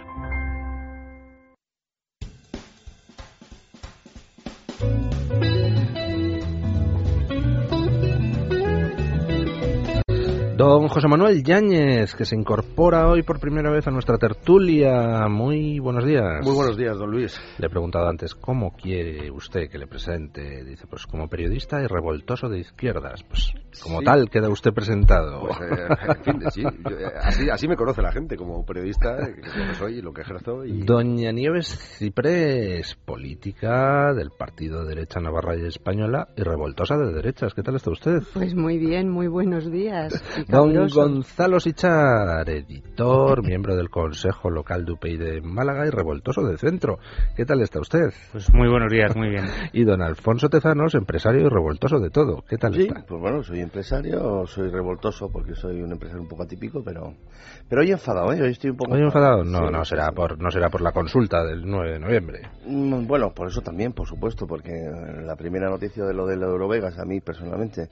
Don José Manuel Yáñez, que se incorpora hoy por primera vez a nuestra tertulia. Muy buenos días. Muy buenos días, don Luis. Le he preguntado antes, ¿cómo quiere usted que le presente? Dice, pues como periodista y revoltoso de izquierdas. Pues como sí. Tal queda usted presentado. Pues, eh, en fin, sí, yo, eh, así, así me conoce la gente, como periodista, eh, que es lo que soy y lo que ejerzo. Y... Doña Nieves Ciprés, política del Partido Derecha Navarra y Española y revoltosa de derechas. ¿Qué tal está usted? Pues muy bien, muy buenos días. Don Gonzalo Sichar, editor, miembro del Consejo Local de U P y de Málaga y revoltoso de centro. ¿Qué tal está usted? Pues muy buenos días, muy bien. Y don Alfonso Tezanos, empresario y revoltoso de todo. ¿Qué tal sí, está? Pues bueno, soy empresario, soy revoltoso porque soy un empresario un poco atípico, pero pero hoy enfadado, ¿eh? Hoy estoy un poco... ¿Hoy enfadado? No, sí, no, será por, no será por la consulta del nueve de noviembre. Bueno, por eso también, por supuesto, porque la primera noticia de lo de Eurovegas, a mí personalmente,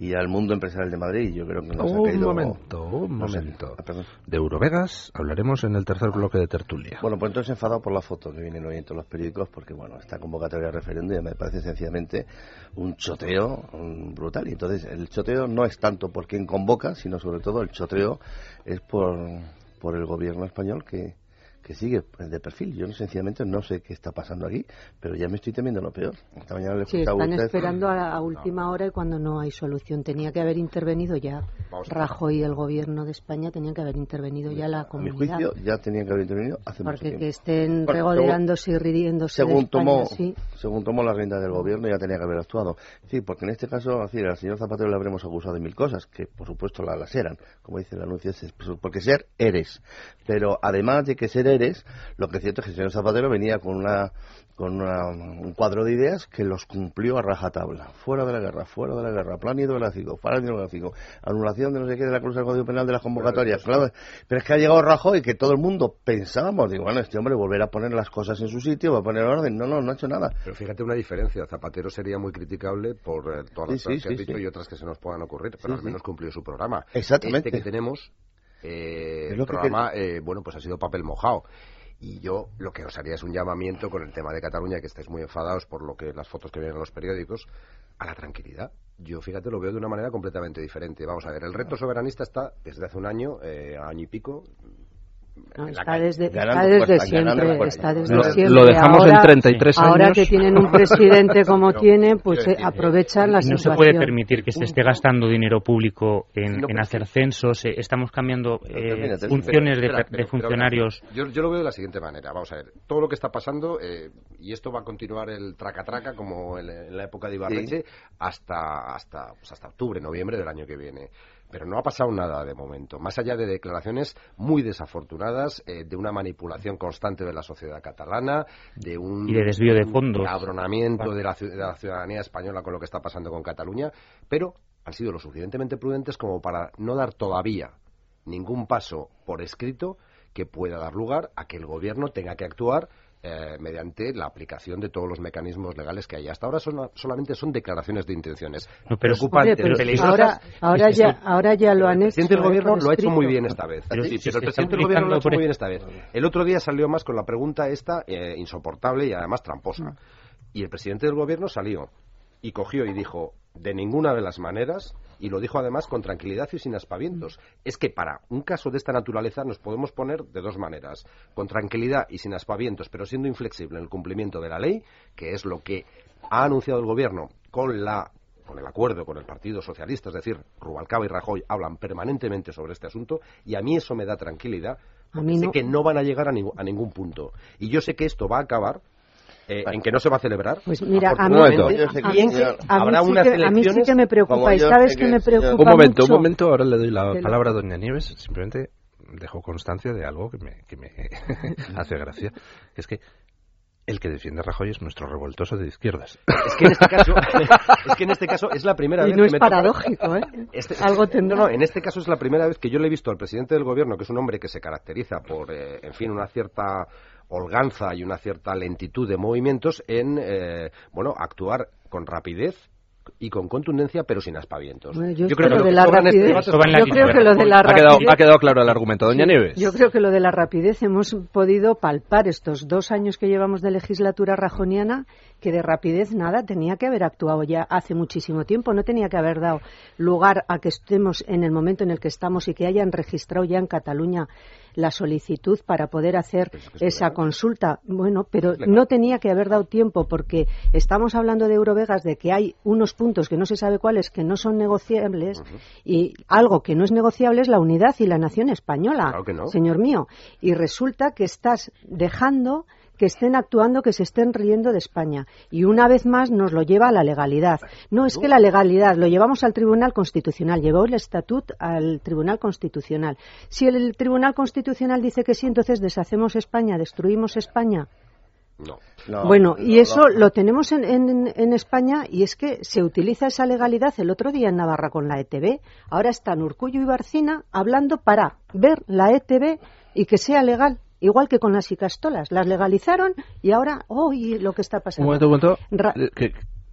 y al mundo empresarial de Madrid. Yo creo que nos un ha caído... momento, un no sé. momento. Ah, perdón. De Eurovegas hablaremos en el tercer bloque de tertulia. Bueno, pues entonces enfadado por la foto que vienen hoy en todos los periódicos, porque bueno, esta convocatoria de referéndum me parece sencillamente un choteo un brutal. Y entonces el choteo no es tanto por quien convoca, sino sobre todo el choteo es por, por el gobierno español que... que sigue de perfil. Yo sencillamente no sé qué está pasando aquí, pero ya me estoy temiendo lo peor. Esta mañana le sí, escuchaba están usted... esperando a, a última hora y cuando no hay solución. Tenía que haber intervenido ya Rajoy y el gobierno de España, tenían que haber intervenido ya la comunidad. A mi juicio ya tenían que haber intervenido hace mucho tiempo. Porque que estén Bueno, regodeándose y riéndose según de España, tomó, sí. según tomó la rienda del gobierno ya tenía que haber actuado. Sí, porque en este caso, así, al señor Zapatero le habremos acusado de mil cosas, que por supuesto las, las eran, como dice el anuncio, es, porque ser eres. Pero además de que ser eres, lo que es cierto es que el señor Zapatero venía con una con una, un cuadro de ideas que los cumplió a rajatabla. Fuera de la guerra, fuera de la guerra, plan hidrográfico, plan hidrográfico, anulación de no sé qué de la clausura del Código Penal de las convocatorias. Claro, pero es que ha llegado Rajoy, que todo el mundo pensábamos, digo, bueno, este hombre volverá a poner las cosas en su sitio, va a poner orden. No, no, no ha hecho nada. Pero fíjate una diferencia, Zapatero sería muy criticable por eh, todas las Sí, cosas sí, que has sí, dicho sí. y otras que se nos puedan ocurrir, pero Sí, al menos sí. cumplió su programa. Exactamente. Este que tenemos, eh, Es el lo que programa, eh, bueno, pues ha sido papel mojado. Y yo lo que os haría es un llamamiento con el tema de Cataluña, que estáis muy enfadados por lo que las fotos que vienen en los periódicos, a la tranquilidad. Yo, fíjate, lo veo de una manera completamente diferente. Vamos a ver, el reto soberanista está desde hace un año, eh, año y pico. No, en la está calle. desde, Ganando está desde fuerza, ganando siempre, fuerza. está desde Lo, siempre. lo dejamos ahora, en treinta y tres años. Ahora que tienen un presidente como tienen, pues quiero eh, decir, aprovechan la No situación. se puede permitir que se esté gastando dinero público en, No, en pero hacer sí. censos. eh, Estamos cambiando eh, termina, termina. funciones de, Espera, de pero- pero, funcionarios. Yo, yo lo veo de la siguiente manera. Vamos a ver, todo lo que está pasando, eh, y esto va a continuar el traca-traca como en, en la época de Ibarretxe, hasta, hasta, pues hasta octubre, noviembre del año que viene. Pero no ha pasado nada de momento, más allá de declaraciones muy desafortunadas, eh, de una manipulación constante de la sociedad catalana, de un Y de desvío de fondos. cabronamiento de la, ci- de la ciudadanía española con lo que está pasando con Cataluña, pero han sido lo suficientemente prudentes como para no dar todavía ningún paso por escrito que pueda dar lugar a que el gobierno tenga que actuar eh, mediante la aplicación de todos los mecanismos legales que hay. Hasta ahora son, solamente son declaraciones de intenciones. No, pero preocupantes, Hombre, pero peligrosas. ahora, ahora, Es que ya, sí. ahora ya lo han El hecho. presidente del eh, gobierno por lo ha hecho muy escrito. bien esta vez. Pero Sí, si pero se el está presidente del gobierno lo ha hecho utilizando muy bien esta vez. El otro día salió más con la pregunta esta eh, insoportable y además tramposa. Y el presidente del gobierno salió y cogió y dijo, de ninguna de las maneras, y lo dijo además con tranquilidad y sin aspavientos, es que para un caso de esta naturaleza nos podemos poner de dos maneras, con tranquilidad y sin aspavientos, pero siendo inflexible en el cumplimiento de la ley, que es lo que ha anunciado el gobierno con la con el acuerdo con el Partido Socialista, es decir, Rubalcaba y Rajoy hablan permanentemente sobre este asunto, y a mí eso me da tranquilidad, A mí sé no. que no van a llegar a, ningú- a ningún punto. Y yo sé que esto va a acabar eh, en que no se va a celebrar. Pues mira, a mí, afortunadamente, yo sé que- a y en mí, que señor, a mí habrá sí unas que, a mí sí elecciones que me preocupa, como y yo sabes sé que que- me preocupa Un momento, mucho. un momento, ahora le doy la De lo- palabra a doña Nieves, simplemente dejo constancia de algo que me, que me hace gracia, es que el que defiende a Rajoy es nuestro revoltoso de izquierdas. Es que en este caso, es que en este caso es la primera Y vez no que es me toca- paradójico, ¿eh? Este- Algo tendrá. No, no, en este caso es la primera vez que yo le he visto al presidente del gobierno, que es un hombre que se caracteriza por, eh, en fin, una cierta holganza y una cierta lentitud de movimientos en, eh, bueno, actuar con rapidez y con contundencia, pero sin aspavientos. Bueno, yo yo es creo que que lo lo de que la sobra en este rapidez- debate Eso va en la yo creo línea. que lo de la Ha quedado, rapidez- ha quedado claro el argumento. Doña Nieves. Yo creo que lo de la rapidez hemos podido palpar estos dos años que llevamos de legislatura rajoniana, que de rapidez nada, tenía que haber actuado ya hace muchísimo tiempo, no tenía que haber dado lugar a que estemos en el momento en el que estamos y que hayan registrado ya en Cataluña la solicitud para poder hacer esa consulta. Bueno, pero no tenía que haber dado tiempo, porque estamos hablando de Eurovegas, de que hay unos puntos que no se sabe cuáles, que no son negociables, y algo que no es negociable es la unidad y la nación española, Claro que no. señor mío. Y resulta que estás dejando que estén actuando, que se estén riendo de España. Y una vez más nos lo lleva a la legalidad. No es que la legalidad lo llevamos al Tribunal Constitucional, llevó el estatut al Tribunal Constitucional. Si el Tribunal Constitucional dice que sí, entonces deshacemos España, destruimos España. No. No, Bueno, no, y eso no. lo tenemos en, en, en España, y es que se utiliza esa legalidad el otro día en Navarra con la E T B. Ahora están Urkullu y Barcina hablando para ver la E T B y que sea legal. Igual que con las icastolas, las legalizaron y ahora, oh, y lo que está Un pasando. momento, un momento. Ra- eh, que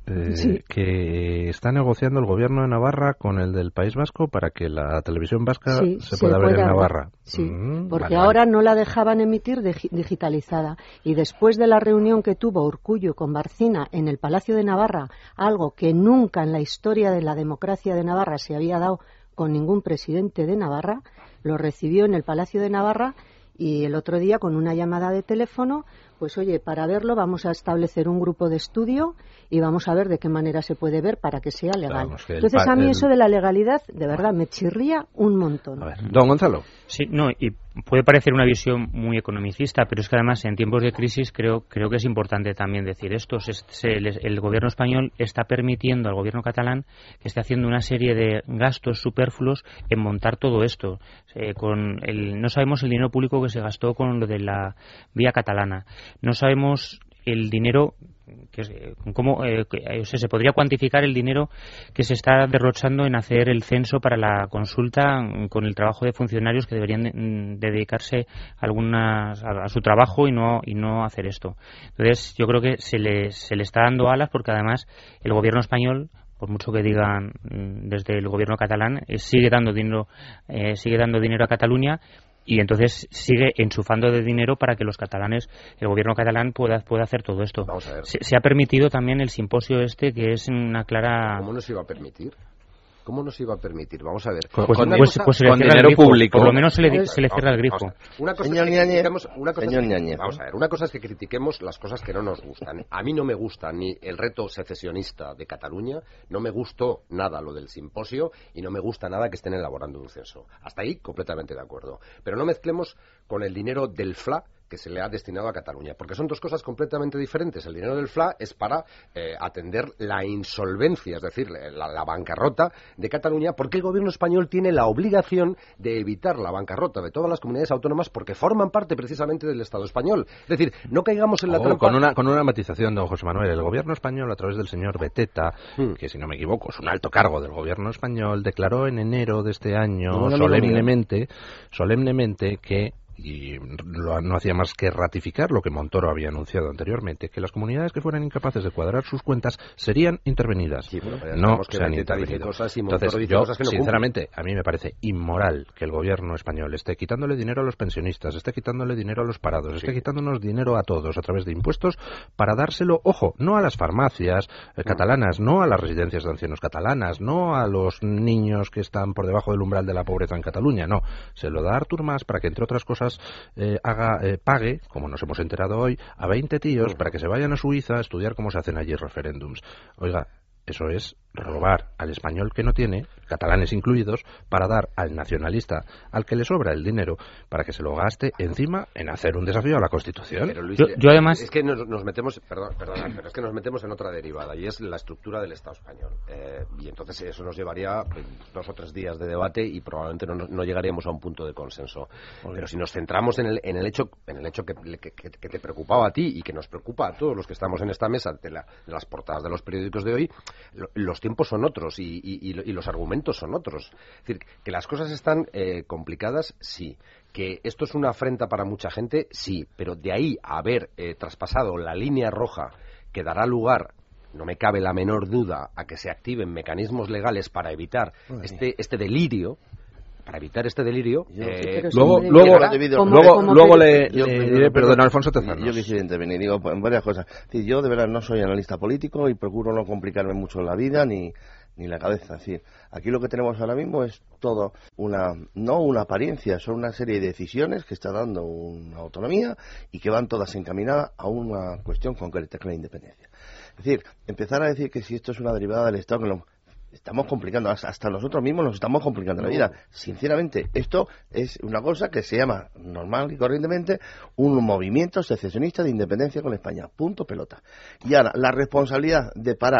eh, Sí. que está negociando el gobierno de Navarra con el del País Vasco para que la televisión vasca Sí, se se pueda ver pueda en ver. Navarra. Sí, Mm, porque vale, ahora vale. no la dejaban emitir digi- digitalizada. Y después de la reunión que tuvo Urkullu con Barcina en el Palacio de Navarra, algo que nunca en la historia de la democracia de Navarra se había dado con ningún presidente de Navarra, lo recibió en el Palacio de Navarra y el otro día con una llamada de teléfono, pues oye, para verlo vamos a establecer un grupo de estudio y vamos a ver de qué manera se puede ver para que sea legal. Vamos, que el Entonces pa- a mí el- eso de la legalidad, de verdad, me chirría un montón. Don Gonzalo. Sí, no, y puede parecer una visión muy economicista, pero es que además en tiempos de crisis creo creo que es importante también decir esto. Se- se- el, el gobierno español está permitiendo al gobierno catalán que esté haciendo una serie de gastos superfluos en montar todo esto. Eh, con el, no sabemos el dinero público que se gastó con lo de la vía catalana. No sabemos el dinero que es, eh, cómo eh, que, eh, o sea, se podría cuantificar el dinero que se está derrochando en hacer el censo para la consulta mm, con el trabajo de funcionarios que deberían de, mm, dedicarse algunas a, a su trabajo y no y no hacer esto. Entonces yo creo que se le se le está dando alas porque además el gobierno español, por mucho que digan mm, desde el gobierno catalán, eh, sigue dando dinero eh, sigue dando dinero a Cataluña. Y entonces sigue enchufando de dinero para que los catalanes, el gobierno catalán pueda, pueda hacer todo esto. Vamos a ver. Se, se ha permitido también el simposio este, que es una clara... ¿Cómo nos iba a permitir? ¿Cómo nos iba a permitir? Vamos a ver. Pues, Con pues, una pues, cosa- pues se le con cierra el dinero grifo. público. Por lo menos se le, Vamos a se le ver, cierra el vamos grifo. a ver. Una cosa Señor es que Ñañez. critiquemos- una cosa es Señor que- Ñañez. Vamos a ver, una cosa es que critiquemos las cosas que no nos gustan. A mí no me gusta ni el reto secesionista de Cataluña, no me gustó nada lo del simposio y no me gusta nada que estén elaborando un censo. Hasta ahí completamente de acuerdo. Pero no mezclemos con el dinero del F L A que se le ha destinado a Cataluña, porque son dos cosas completamente diferentes. El dinero del F L A es para eh, atender la insolvencia, es decir, la, la bancarrota de Cataluña, porque el gobierno español tiene la obligación de evitar la bancarrota de todas las comunidades autónomas porque forman parte precisamente del Estado español. Es decir, no caigamos en la Oh, trampa... con una con una matización, don José Manuel. El gobierno español, a través del señor Beteta, Hmm. que si no me equivoco es un alto cargo del gobierno español, declaró en enero de este año Como un amigo solemnemente, solemnemente que, y lo- no hacía más que ratificar lo que Montoro había anunciado anteriormente, que las comunidades que fueran incapaces de cuadrar sus cuentas serían intervenidas. pero ya no sabemos que se han Beteta dice intervenido. cosas y Montoro Entonces, dice yo, cosas que no cumple. sinceramente, a mí me parece inmoral que el gobierno español esté quitándole dinero a los pensionistas, esté quitándole dinero a los parados, esté quitándonos dinero a todos a través de impuestos para dárselo, ojo, no a las farmacias eh, catalanas, no a las residencias de ancianos catalanas, no a los niños que están por debajo del umbral de la pobreza en Cataluña, no. Se lo da a Artur Mas para que, entre otras cosas, eh, haga eh, pague, como nos hemos enterado hoy, a veinte tíos para que se vayan a Suiza a estudiar cómo se hacen allí referéndums. Oiga, eso es robar al español que no tiene, catalanes incluidos, para dar al nacionalista al que le sobra el dinero para que se lo gaste encima en hacer un desafío a la Constitución. Pero, Luis, Yo- yo además- es que nos, nos metemos, perdón, perdona, pero es que nos metemos en otra derivada y es la estructura del Estado español. Eh, y entonces eso nos llevaría pues, dos o tres días de debate y probablemente no, no llegaríamos a un punto de consenso. Pero si nos centramos en el, en el hecho, en el hecho que, que- que- que te preocupaba a ti y que nos preocupa a todos los que estamos en esta mesa de, la- de las portadas de los periódicos de hoy, lo- los tiempos son otros y, y- y lo- y los argumentos son otros. Es decir, que las cosas están eh, complicadas, sí. Que esto es una afrenta para mucha gente, sí. Pero de ahí a haber eh, traspasado la línea roja que dará lugar, no me cabe la menor duda, a que se activen mecanismos legales para evitar este, este delirio, para evitar este delirio. eh, pero Luego, sí, luego, ¿verdad? Como- luego, como luego que- le, Yo, le perdón, diré, perdón, perdón, Alfonso Tezanos. Yo quisiera intervenir, digo, en varias cosas. Es decir, yo de verdad no soy analista político y procuro no complicarme mucho la vida ni, ni la cabeza. Es decir, aquí lo que tenemos ahora mismo es todo una, no una apariencia, son una serie de decisiones que está dando una autonomía y que van todas encaminadas a una cuestión concreta, que es la independencia. Es decir, empezar a decir que si esto es una derivada del Estado, que lo estamos complicando, hasta nosotros mismos nos estamos complicando la vida. Sinceramente, esto es una cosa que se llama normal y corrientemente un movimiento secesionista de independencia con España. Punto pelota. Y ahora, la responsabilidad de parar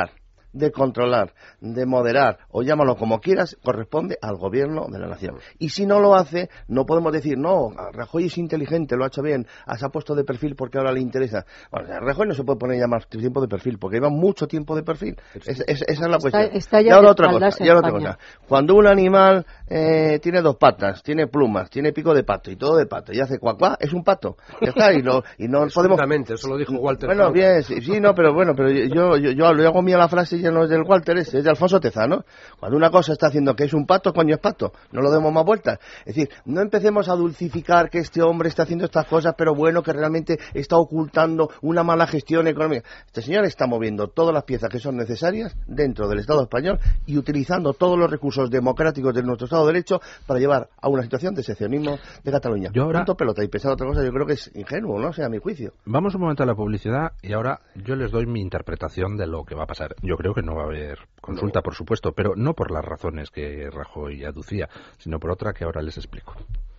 de controlar, de moderar, o llámalo como quieras, corresponde al gobierno de la nación. Y si no lo hace, no podemos decir, no, Rajoy es inteligente, lo ha hecho bien, se ha puesto de perfil porque ahora le interesa. Bueno, Rajoy no se puede poner ya más tiempo de perfil, porque lleva mucho tiempo de perfil. Es, es, esa es la cuestión. Está, está ya y ahora otra cosa, y ahora otra España. cosa. Cuando un animal eh, tiene dos patas, tiene plumas, tiene pico de pato y todo de pato, y hace cuacuá, es un pato. Ya está, y, lo, y no podemos... Eso lo dijo Walter. Bueno, bien, sí, sí, no, pero bueno, pero yo, yo, yo lo hago mía la frase y ya no es del Walter ese, es de Alfonso Tezano. Cuando una cosa está haciendo que es un pato, coño es pato, no lo demos más vueltas. Es decir, no empecemos a dulcificar que este hombre está haciendo estas cosas, pero bueno, que realmente está ocultando una mala gestión económica. Este señor está moviendo todas las piezas que son necesarias dentro del Estado español y utilizando todos los recursos democráticos de nuestro Estado de Derecho para llevar a una situación de secesionismo de Cataluña. Yo ahora... Punto pelota, y pensar otra cosa yo creo que es ingenuo, ¿no? O sea, a mi juicio. Vamos un momento a la publicidad y ahora yo les doy mi interpretación de lo que va a pasar. Yo creo que no va a haber consulta, por supuesto, pero no por las razones que Rajoy aducía, sino por otra que ahora les explico.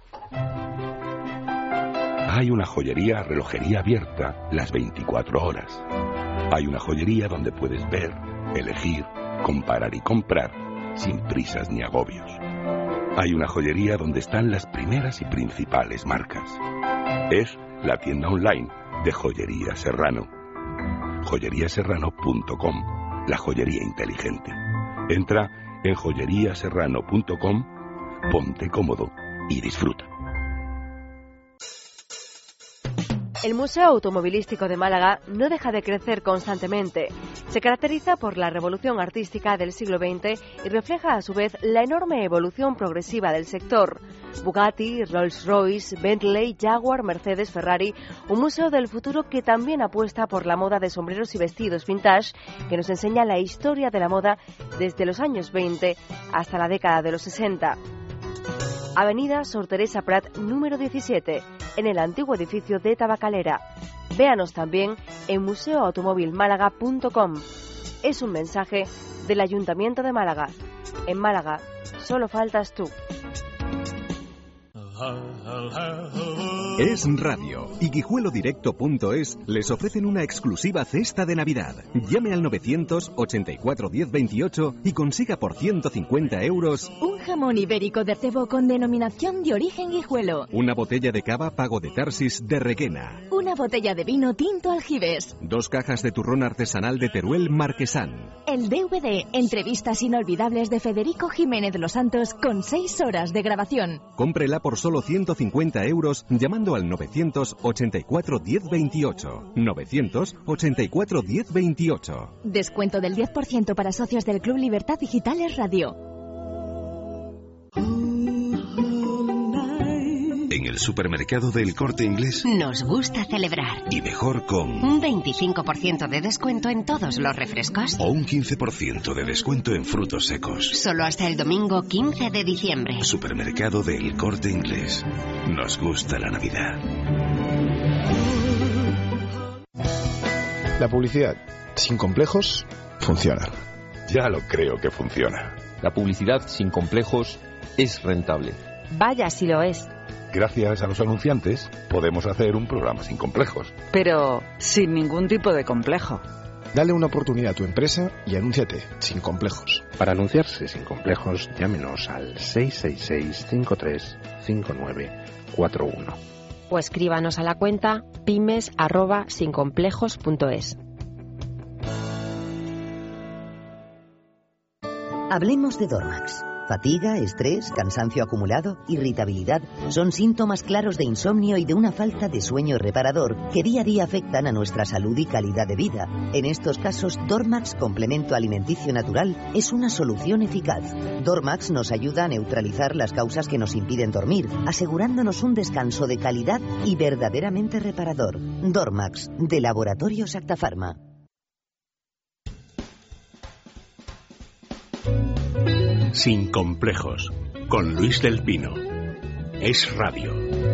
Hay una joyería, relojería abierta las veinticuatro horas. Hay una joyería donde puedes ver, elegir, comparar y comprar sin prisas ni agobios. Hay una joyería donde están las primeras y principales marcas. Es la tienda online de Joyería Serrano. joyería serrano punto com, la joyería inteligente. Entra en joyería serrano punto com, ponte cómodo y disfruta. El Museo Automovilístico de Málaga no deja de crecer constantemente. Se caracteriza por la revolución artística del siglo veinte y refleja a su vez la enorme evolución progresiva del sector. Bugatti, Rolls-Royce, Bentley, Jaguar, Mercedes, Ferrari, un museo del futuro que también apuesta por la moda de sombreros y vestidos vintage, que nos enseña la historia de la moda desde los años veinte hasta la década de los sesenta. Avenida Sor Teresa Prat, número diecisiete, en el antiguo edificio de Tabacalera. Véanos también en museo automóvil málaga punto com. Es un mensaje del Ayuntamiento de Málaga. En Málaga, solo faltas tú. Es Radio y Guijuelo Directo punto es les ofrecen una exclusiva cesta de Navidad. Llame al novecientos ochenta y cuatro diez veintiocho y consiga por ciento cincuenta euros un jamón ibérico de cebo con denominación de origen Guijuelo, una botella de cava Pago de Tarsis de Requena, una botella de vino tinto Aljibes, dos cajas de turrón artesanal de Teruel Marquesán, el D V D Entrevistas inolvidables de Federico Jiménez de los Santos con seis horas de grabación. Cómprela por solo ciento cincuenta euros llamando al novecientos ochenta y cuatro diez veintiocho. novecientos ochenta y cuatro diez veintiocho. Descuento del diez por ciento para socios del Club Libertad Digitales Radio. En el supermercado del Corte Inglés nos gusta celebrar. Y mejor con un veinticinco por ciento de descuento en todos los refrescos. O un quince por ciento de descuento en frutos secos. Solo hasta el domingo quince de diciembre. Supermercado del Corte Inglés. Nos gusta la Navidad. La publicidad sin complejos funciona. Ya lo creo que funciona. La publicidad sin complejos es rentable. Vaya si lo es. Gracias a los anunciantes podemos hacer un programa sin complejos. Pero sin ningún tipo de complejo. Dale una oportunidad a tu empresa y anúnciate sin complejos. Para anunciarse sin complejos, llámenos al seis seis seis, cinco tres cinco nueve cuatro uno. O escríbanos a la cuenta pymes arroba sincomplejos punto es. Hablemos de Dormax. Fatiga, estrés, cansancio acumulado, irritabilidad son síntomas claros de insomnio y de una falta de sueño reparador que día a día afectan a nuestra salud y calidad de vida. En estos casos, Dormax Complemento Alimenticio Natural es una solución eficaz. Dormax nos ayuda a neutralizar las causas que nos impiden dormir, asegurándonos un descanso de calidad y verdaderamente reparador. Dormax, de Laboratorios Acta Pharma. Sin complejos, con Luis del Pino. Es Radio.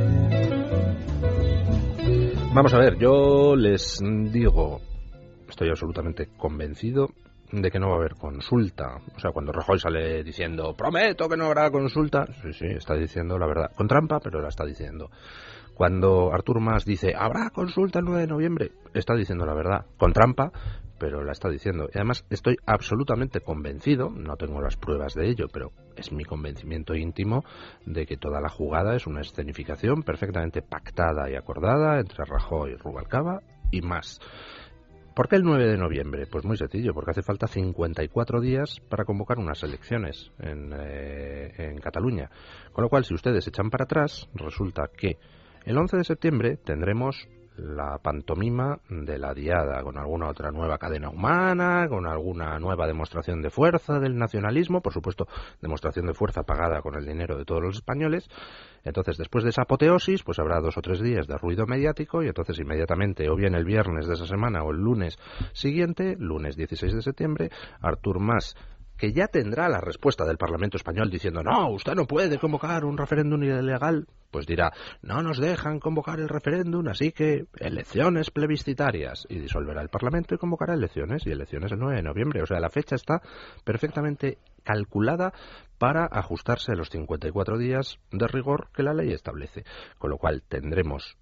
Vamos a ver, yo les digo, estoy absolutamente convencido de que no va a haber consulta. O sea, cuando Rajoy sale diciendo, prometo que no habrá consulta, sí, sí, está diciendo la verdad. Con trampa, pero la está diciendo. Cuando Artur Mas dice, habrá consulta el nueve de noviembre, está diciendo la verdad. Con trampa, pero la está diciendo. Y además estoy absolutamente convencido, no tengo las pruebas de ello, pero es mi convencimiento íntimo de que toda la jugada es una escenificación perfectamente pactada y acordada entre Rajoy y Rubalcaba y más. ¿Por qué el nueve de noviembre? Pues muy sencillo, porque hace falta cincuenta y cuatro días para convocar unas elecciones en, eh, en Cataluña. Con lo cual, si ustedes echan para atrás, resulta que el once de septiembre tendremos la pantomima de la diada, con alguna otra nueva cadena humana, con alguna nueva demostración de fuerza del nacionalismo, por supuesto, demostración de fuerza pagada con el dinero de todos los españoles. Entonces, después de esa apoteosis, pues habrá dos o tres días de ruido mediático y entonces inmediatamente, o bien el viernes de esa semana o el lunes siguiente, lunes dieciséis de septiembre, Artur Mas, que ya tendrá la respuesta del Parlamento español diciendo no, usted no puede convocar un referéndum ilegal, pues dirá, no nos dejan convocar el referéndum, así que elecciones plebiscitarias, y disolverá el Parlamento y convocará elecciones, y elecciones el nueve de noviembre. O sea, la fecha está perfectamente calculada para ajustarse a los cincuenta y cuatro días de rigor que la ley establece, con lo cual tendremos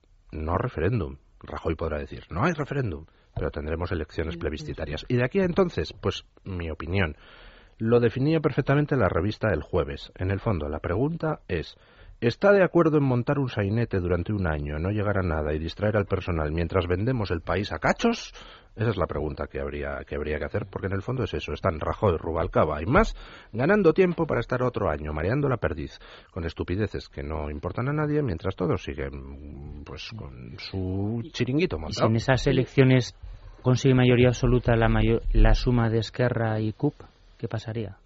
no referéndum. Rajoy podrá decir, no hay referéndum, pero tendremos elecciones plebiscitarias. Y de aquí a entonces, pues mi opinión, lo definía perfectamente la revista El Jueves. En el fondo, la pregunta es, ¿está de acuerdo en montar un sainete durante un año, no llegar a nada y distraer al personal mientras vendemos el país a cachos? Esa es la pregunta que habría que habría que hacer, porque en el fondo es eso, están Rajoy, Rubalcaba y más ganando tiempo para estar otro año mareando la perdiz con estupideces que no importan a nadie, mientras todos siguen pues con su chiringuito montado. ¿Y si en esas elecciones consigue mayoría absoluta la mayor, la suma de Esquerra y C U P, qué pasaría?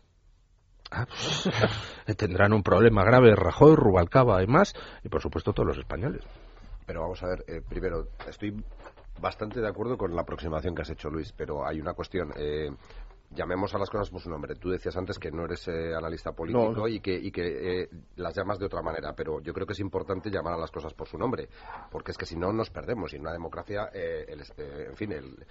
Ah, pues, tendrán un problema grave Rajoy, Rubalcaba y más, y por supuesto todos los españoles. Pero vamos a ver, eh, primero, estoy bastante de acuerdo con la aproximación que has hecho, Luis, pero hay una cuestión. Eh, llamemos a las cosas por su nombre. Tú decías antes que no eres eh, analista político no. y que, y que eh, las llamas de otra manera, pero yo creo que es importante llamar a las cosas por su nombre, porque es que si no nos perdemos. Y en una democracia, eh, el, eh, en fin, el...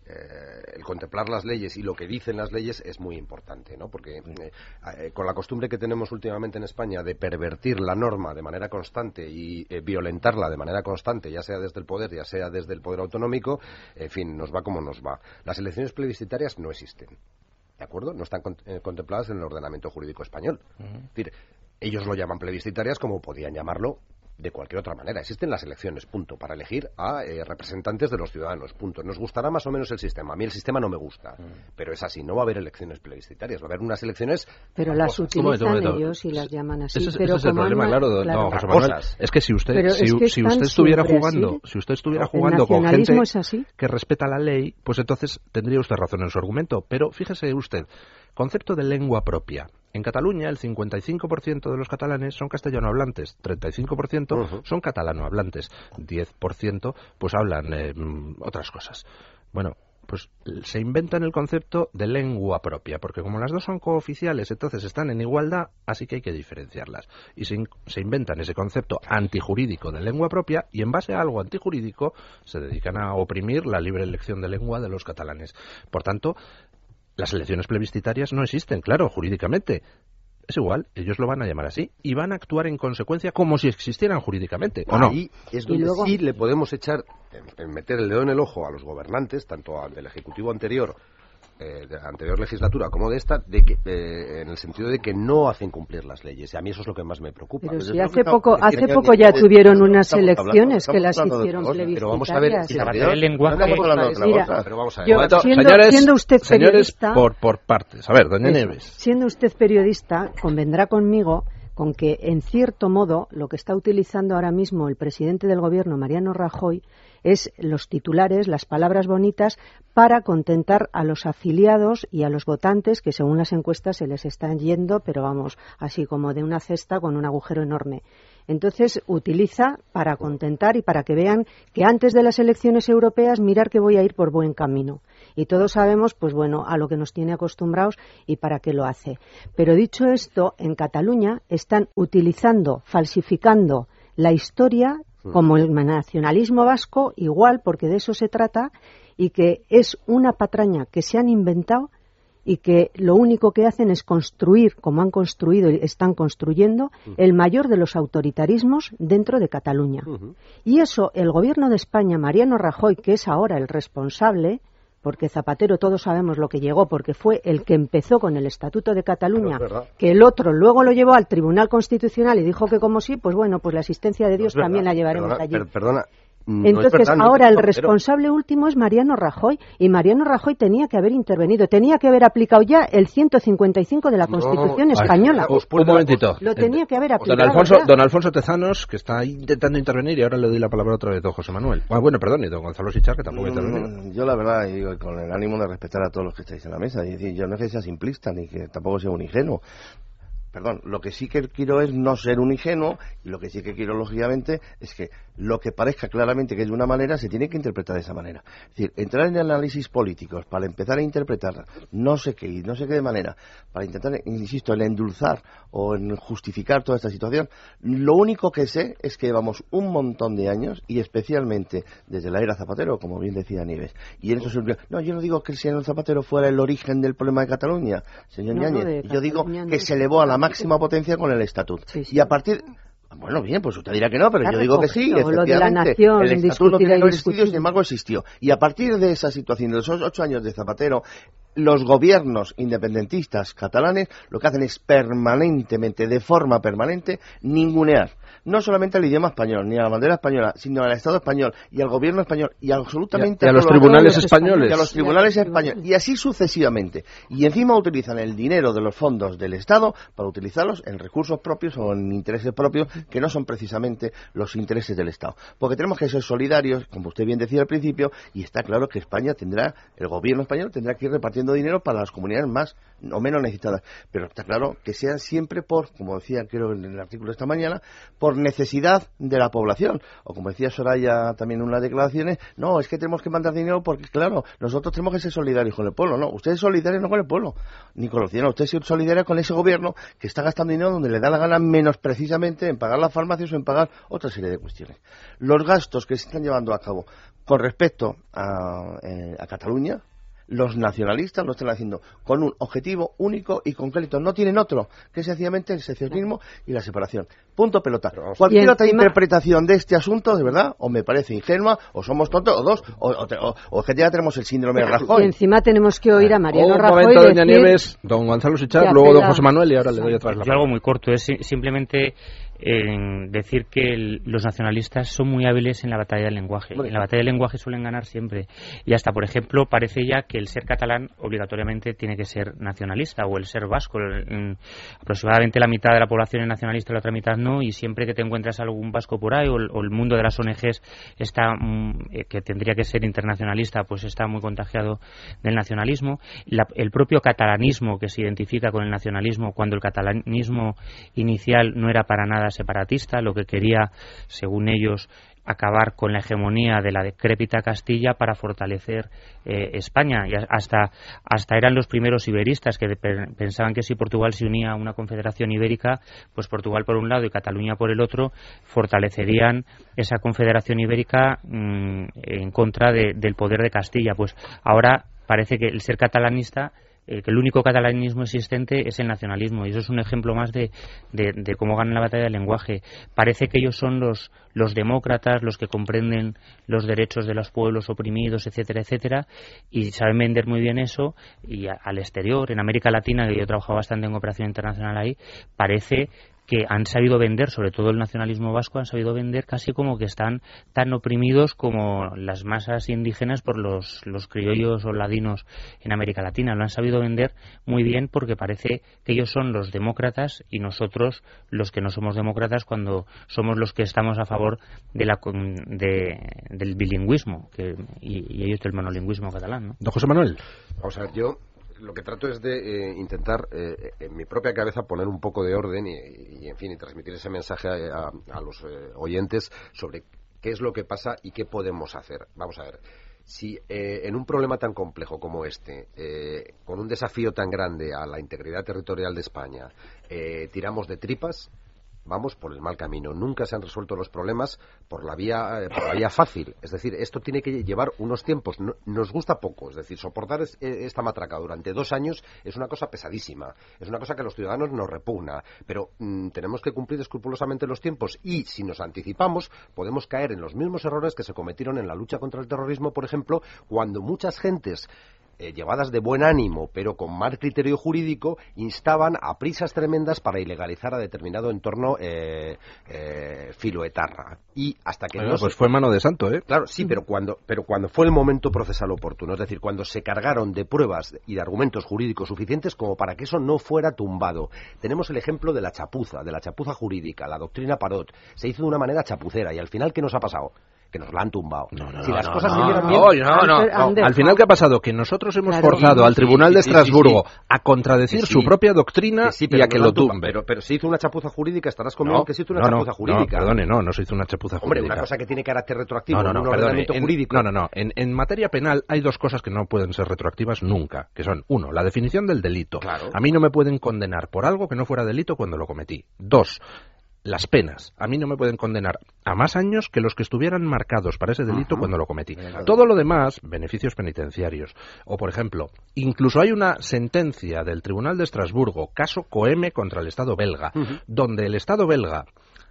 Eh, el contemplar las leyes y lo que dicen las leyes es muy importante, ¿no? Porque eh, eh, con la costumbre que tenemos últimamente en España de pervertir la norma de manera constante y eh, violentarla de manera constante, ya sea desde el poder, ya sea desde el poder autonómico, en fin, nos va como nos va. Las elecciones plebiscitarias no existen, ¿de acuerdo? No están con, eh, contempladas en el ordenamiento jurídico español. Uh-huh. Es decir, ellos lo llaman plebiscitarias como podían llamarlo de cualquier otra manera. Existen las elecciones, punto, para elegir a eh, representantes de los ciudadanos, punto. Nos gustará más o menos el sistema. A mí el sistema no me gusta, mm. pero es así. No va a haber elecciones plebiscitarias, va a haber unas elecciones... Pero las utilizan ellos y las llaman así. Ese, pero ese es el problema, claro. claro. No, José Manuel, es que si usted, si, es que si usted estuviera jugando, así, si usted estuviera jugando con gente es que respeta la ley, pues entonces tendría usted razón en su argumento. Pero fíjese usted, concepto de lengua propia. En Cataluña, el cincuenta y cinco por ciento de los catalanes son castellanohablantes, treinta y cinco por ciento uh-huh. son catalanohablantes, diez por ciento pues hablan eh, otras cosas. Bueno, pues se inventan el concepto de lengua propia, porque como las dos son cooficiales, entonces están en igualdad, así que hay que diferenciarlas. Y se, in- se inventan ese concepto antijurídico de lengua propia, y en base a algo antijurídico se dedican a oprimir la libre elección de lengua de los catalanes. Por tanto, las elecciones plebiscitarias no existen, claro, jurídicamente. Es igual, ellos lo van a llamar así y van a actuar en consecuencia como si existieran jurídicamente, ¿o no? Ahí es donde luego... sí le podemos echar, en, en meter el dedo en el ojo a los gobernantes, tanto al del Ejecutivo anterior, eh, de la anterior legislatura, como de esta, de que, eh, en el sentido de que no hacen cumplir las leyes. Y a mí eso es lo que más me preocupa. Pero si hace poco, hace poco ya tuvieron unas elecciones que las hicieron plebiscitarias. Pero vamos a ver, si el lenguaje... Mira, pero vamos a ver. Yo, siendo, señores, siendo usted periodista... Señores, por, por partes. A ver, doña eso, Nieves. Siendo usted periodista, convendrá conmigo con que, en cierto modo, lo que está utilizando ahora mismo el presidente del Gobierno, Mariano Rajoy, es los titulares, las palabras bonitas, para contentar a los afiliados y a los votantes que, según las encuestas, se les están yendo, pero vamos, así como de una cesta con un agujero enorme. Entonces, utiliza para contentar y para que vean que antes de las elecciones europeas, mirar que voy a ir por buen camino. Y todos sabemos, pues bueno, a lo que nos tiene acostumbrados y para qué lo hace. Pero dicho esto, en Cataluña están utilizando, falsificando la historia como el nacionalismo vasco, igual, porque de eso se trata, y que es una patraña que se han inventado y que lo único que hacen es construir, como han construido y están construyendo, el mayor de los autoritarismos dentro de Cataluña. Uh-huh. Y eso, el Gobierno de España, Mariano Rajoy, que es ahora el responsable, porque Zapatero todos sabemos lo que llegó, porque fue el que empezó con el Estatuto de Cataluña, no que el otro luego lo llevó al Tribunal Constitucional y dijo que como sí, pues bueno, pues la asistencia de Dios no también verdad, la llevaremos perdona, allí. Per, perdona. No Entonces, es verdad, no ahora es el verdad, responsable pero... último es Mariano Rajoy, y Mariano Rajoy tenía que haber intervenido, tenía que haber aplicado ya el ciento cincuenta y cinco de la Constitución no, española. Ay, un momentito. Lo tenía que haber aplicado. Don Alfonso, don Alfonso Tezanos, que está intentando intervenir, y ahora le doy la palabra otra vez a don José Manuel. Ah, bueno, perdón, y don Gonzalo Sicchar, que tampoco no, intervenido. No, yo la verdad, y digo, con el ánimo de respetar a todos los que estáis en la mesa, y decir, yo no es que sea simplista, ni que tampoco sea un ingenuo. Perdón, lo que sí que quiero es no ser un ingenuo, y lo que sí que quiero, lógicamente, es que lo que parezca claramente que es de una manera, se tiene que interpretar de esa manera. Es decir, entrar en análisis políticos para empezar a interpretar no sé qué y no sé qué de manera, para intentar, insisto, en endulzar o en justificar toda esta situación, lo único que sé es que llevamos un montón de años, y especialmente desde la era Zapatero, como bien decía Nieves, y en eso se... No, yo no digo que el señor Zapatero fuera el origen del problema de Cataluña, señor no, Ñáñez, no, yo digo no, que se elevó a la máxima potencia con el estatuto. Sí, sí. Y a partir... Bueno, bien, pues usted dirá que no, pero Está yo digo que sí, recogido, efectivamente. lo de la nación, el estatuto no tiene que haber existido, discutida. sin embargo existió. Y a partir de esa situación, de esos ocho años de Zapatero, los gobiernos independentistas catalanes lo que hacen es permanentemente, de forma permanente, ningunear no solamente al idioma español, ni a la bandera española, sino al Estado español y al gobierno español y absolutamente y a, y a los tribunales españoles. Y a los tribunales españoles. Y así sucesivamente. Y encima utilizan el dinero de los fondos del Estado para utilizarlos en recursos propios o en intereses propios que no son precisamente los intereses del Estado. Porque tenemos que ser solidarios, como usted bien decía al principio, y está claro que España tendrá, el gobierno español tendrá que ir repartiendo dinero para las comunidades más o menos necesitadas. Pero está claro que sean siempre por, como decía creo en el artículo de esta mañana, por necesidad de la población. O como decía Soraya también en unas declaraciones, no, es que tenemos que mandar dinero porque, claro, nosotros tenemos que ser solidarios con el pueblo. No, usted es solidario no con el pueblo, ni con los ciudadanos. Usted es solidario con ese gobierno que está gastando dinero donde le da la gana, menos precisamente en pagar las farmacias o en pagar otra serie de cuestiones. Los gastos que se están llevando a cabo con respecto a, eh, a Cataluña, los nacionalistas lo están haciendo con un objetivo único y concreto. No tienen otro, que es sencillamente el secesionismo y la separación. Punto pelota. Cualquier otra interpretación de este asunto, de verdad, o me parece ingenua, o somos tontos, o dos, o, o, o, o es que ya tenemos el síndrome de Rajoy. Y encima tenemos que oír a Mariano un Rajoy momento, decir... doña Nieves, don Gonzalo Sicchar, luego don José Manuel, y ahora le doy otra vez la palabra. Yo algo muy corto, es simplemente en decir que el, los nacionalistas son muy hábiles en la batalla del lenguaje. En la batalla del lenguaje suelen ganar siempre. Y hasta, por ejemplo, parece ya que el ser catalán obligatoriamente tiene que ser nacionalista, o el ser vasco. En, aproximadamente la mitad de la población es nacionalista, la otra mitad no, y siempre que te encuentras algún vasco por ahí, o el, o el mundo de las O N Ges está, mm, que tendría que ser internacionalista, pues está muy contagiado del nacionalismo. La, el propio catalanismo, que se identifica con el nacionalismo, cuando el catalanismo inicial no era para nada separatista, lo que quería, según ellos, acabar con la hegemonía de la decrépita Castilla para fortalecer eh, España. Y hasta, hasta eran los primeros iberistas que pe pensaban que si Portugal se unía a una confederación ibérica, pues Portugal por un lado y Cataluña por el otro, fortalecerían esa confederación ibérica mmm, en contra de, del poder de Castilla. Pues ahora parece que el ser catalanista, Eh, que el único catalanismo existente es el nacionalismo, y eso es un ejemplo más de, de, de cómo ganan la batalla del lenguaje. Parece que ellos son los, los demócratas, los que comprenden los derechos de los pueblos oprimidos, etcétera, etcétera, y saben vender muy bien eso, y a, al exterior, en América Latina, que yo he trabajado bastante en cooperación internacional ahí, parece que han sabido vender, sobre todo el nacionalismo vasco, han sabido vender casi como que están tan oprimidos como las masas indígenas por los, los criollos o ladinos en América Latina. Lo han sabido vender muy bien porque parece que ellos son los demócratas y nosotros los que no somos demócratas, cuando somos los que estamos a favor de la, de, del bilingüismo que, y, y ellos del monolingüismo catalán, ¿no? Don José Manuel. Vamos a ver, yo lo que trato es de eh, intentar eh, en mi propia cabeza poner un poco de orden y, y en fin, y transmitir ese mensaje a, a, a los eh, oyentes sobre qué es lo que pasa y qué podemos hacer. Vamos a ver, si eh, en un problema tan complejo como este, eh, con un desafío tan grande a la integridad territorial de España, eh, tiramos de tripas, vamos por el mal camino. Nunca se han resuelto los problemas por la vía eh, por la vía fácil. Es decir, esto tiene que llevar unos tiempos. No, nos gusta poco. Es decir, soportar es, esta matraca durante dos años es una cosa pesadísima. Es una cosa que a los ciudadanos nos repugna. Pero mmm, tenemos que cumplir escrupulosamente los tiempos y, si nos anticipamos, podemos caer en los mismos errores que se cometieron en la lucha contra el terrorismo, por ejemplo, cuando muchas gentes Eh, llevadas de buen ánimo, pero con mal criterio jurídico, instaban a prisas tremendas para ilegalizar a determinado entorno eh, eh, filoetarra. Y hasta que Oiga, no pues se... fue mano de santo, ¿eh? Claro, sí, pero cuando, pero cuando fue el momento procesal oportuno, es decir, cuando se cargaron de pruebas y de argumentos jurídicos suficientes como para que eso no fuera tumbado. Tenemos el ejemplo de la chapuza, de la chapuza jurídica, la doctrina Parot. Se hizo de una manera chapucera y al final, ¿qué nos ha pasado? Que nos la han tumbado. No, no, si no, las no, cosas no, siguieran no, bien... no, no, no. Al final, ¿qué ha pasado? Que nosotros hemos Claro. forzado al Sí, Tribunal sí, de sí, Estrasburgo sí, sí. a contradecir Que sí. su propia doctrina Que sí, y pero a que no lo la tumba, tumbe. Pero, pero se hizo una chapuza jurídica, estarás conmigo No, que se hizo una no, chapuza no, jurídica. No, perdone, no, no se hizo una chapuza Hombre, jurídica. una cosa que tiene carácter retroactivo, No, no, no, un perdone, ordenamiento en- jurídico. No, no, no. En, en materia penal hay dos cosas que no pueden ser retroactivas nunca, que son, uno, la definición del delito. Claro. A mí no me pueden condenar por algo que no fuera delito cuando lo cometí. Dos, las penas. A mí no me pueden condenar a más años que los que estuvieran marcados para ese delito cuando lo cometí. Claro. Todo lo demás, beneficios penitenciarios. O, por ejemplo, incluso hay una sentencia del Tribunal de Estrasburgo, caso Coeme contra el Estado belga, Ujú. donde el Estado belga,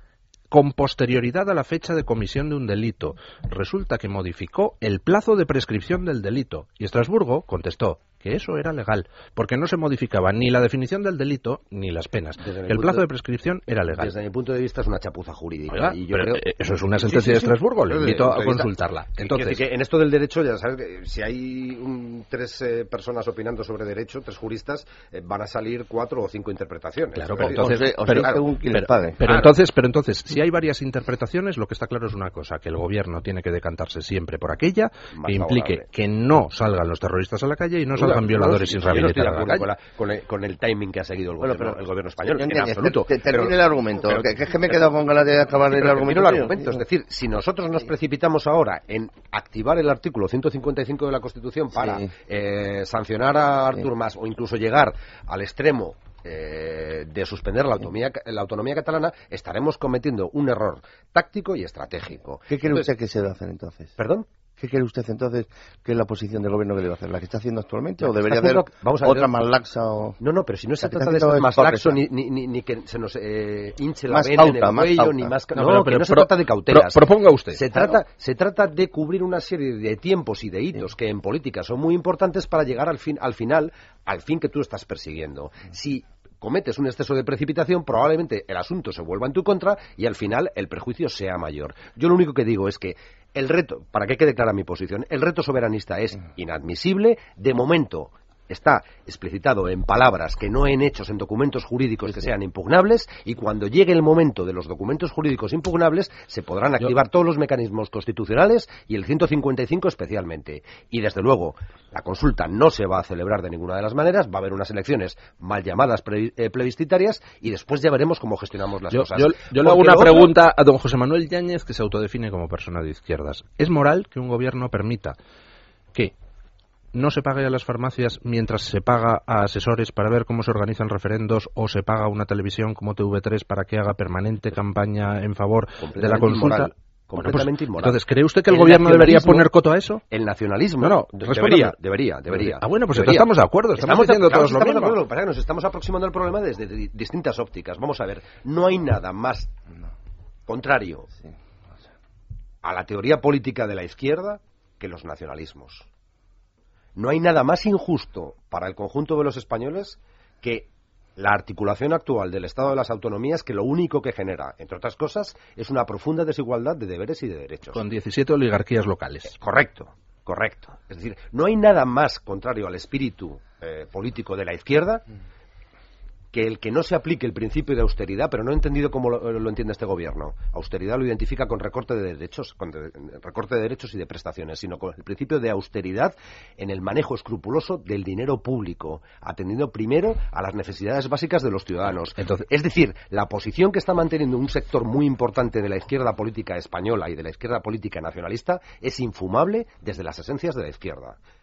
con posterioridad a la fecha de comisión de un delito, resulta que modificó el plazo de prescripción del delito. Y Estrasburgo contestó que eso era legal, porque no se modificaba ni la definición del delito ni las penas. Desde mi Que el punto plazo de- de prescripción era legal. Desde mi punto de vista es una chapuza jurídica. Oiga, y yo pero, creo... eh, eso es una Sí, sentencia sí, de sí. Estrasburgo, le Desde mi invito punto a de vista. consultarla. Quiero Entonces, decir que en esto del derecho, ya sabes, que si hay un- tres eh, personas opinando sobre derecho, tres juristas, eh, van a salir cuatro o cinco interpretaciones. Claro, Es pero decir, entonces, o- o- pero, claro, pero- pero Claro. entonces, pero entonces, si hay varias interpretaciones, lo que está claro es una cosa, que el gobierno tiene que decantarse siempre por aquella Más que implique favorable. que no salgan los terroristas a la calle y no Duda, salgan violadores yo sin no estoy de rehabilitar a la acuerdo calle. con, la- con el, con el timing que ha seguido el Bueno, gobierno, pero- el gobierno español, Yo en entiendo, absoluto. te- te- termine Pero- el argumento, pero- que, que es que me he quedado con ganas de acabar el Pero argumento. termino el tío. argumento, es decir, si nosotros nos precipitamos ahora en activar el artículo ciento cincuenta y cinco de la Constitución para Sí. eh, sancionar a Artur Mas o incluso llegar al extremo eh, de suspender la autonomía, la autonomía catalana, estaremos cometiendo un error táctico y estratégico. ¿Qué cree Entonces- usted que se debe hacer entonces? ¿Perdón? ¿Qué cree usted entonces que es la posición del gobierno que debe hacer? ¿La que está haciendo actualmente o debería Está hacer haciendo- vamos a ver- otra más laxa? O... No, no, pero si no se La que trata está de haciendo ser es más correcta. laxo ni, ni, ni, ni que se nos eh, hinche la Más vena en cauta, el más cuello, cauta. ni más... ca- No, No, pero- que pero no se pro- trata de cautelas. pro- proponga usted. Se trata, se trata de cubrir una serie de tiempos y de hitos que en política son muy importantes para llegar al fin, al final, al fin que tú estás persiguiendo. Si cometes un exceso de precipitación, probablemente el asunto se vuelva en tu contra y al final el perjuicio sea mayor. Yo lo único que digo es que el reto, para que quede clara mi posición, el reto soberanista es inadmisible. De momento está explicitado en palabras, que no en hechos, en documentos jurídicos que sean impugnables, y cuando llegue el momento de los documentos jurídicos impugnables se podrán activar todos los mecanismos constitucionales y el ciento cincuenta y cinco especialmente. Y desde luego, la consulta no se va a celebrar de ninguna de las maneras, va a haber unas elecciones mal llamadas pre- eh, plebiscitarias y después ya veremos cómo gestionamos las Yo, cosas. yo- yo le Porque hago una lo otro- pregunta a don José Manuel Yáñez, que se autodefine como persona de izquierdas. ¿Es moral que un gobierno permita que no se pague a las farmacias mientras se paga a asesores para ver cómo se organizan referendos o se paga a una televisión como T V tres para que haga permanente campaña en favor de la Completamente consulta? inmoral. Bueno, pues, Completamente inmoral. entonces, ¿cree usted que el, El gobierno debería nacionalismo- poner coto a eso? El nacionalismo. No, no, de- respóndame. debería, debería, debería. Ah, bueno, pues Debería. entonces estamos de acuerdo, estamos de- diciendo claro, todos lo estamos de mismo. acuerdo, lo que pasa es que nos estamos aproximando al problema desde di- distintas ópticas. Vamos a ver, no hay nada más contrario a la teoría política de la izquierda que los nacionalismos. No hay nada más injusto para el conjunto de los españoles que la articulación actual del Estado de las Autonomías, que lo único que genera, entre otras cosas, es una profunda desigualdad de deberes y de derechos. Con diecisiete oligarquías locales. Correcto, correcto. Es decir, no hay nada más contrario al espíritu eh, político de la izquierda que el que no se aplique el principio de austeridad, pero no he entendido cómo lo, lo entiende este gobierno. Austeridad lo identifica con recorte de derechos, con de- recorte de derechos y de prestaciones, sino con el principio de austeridad en el manejo escrupuloso del dinero público, atendiendo primero a las necesidades básicas de los ciudadanos. Entonces, es decir, la posición que está manteniendo un sector muy importante de la izquierda política española y de la izquierda política nacionalista es infumable desde las esencias de la izquierda.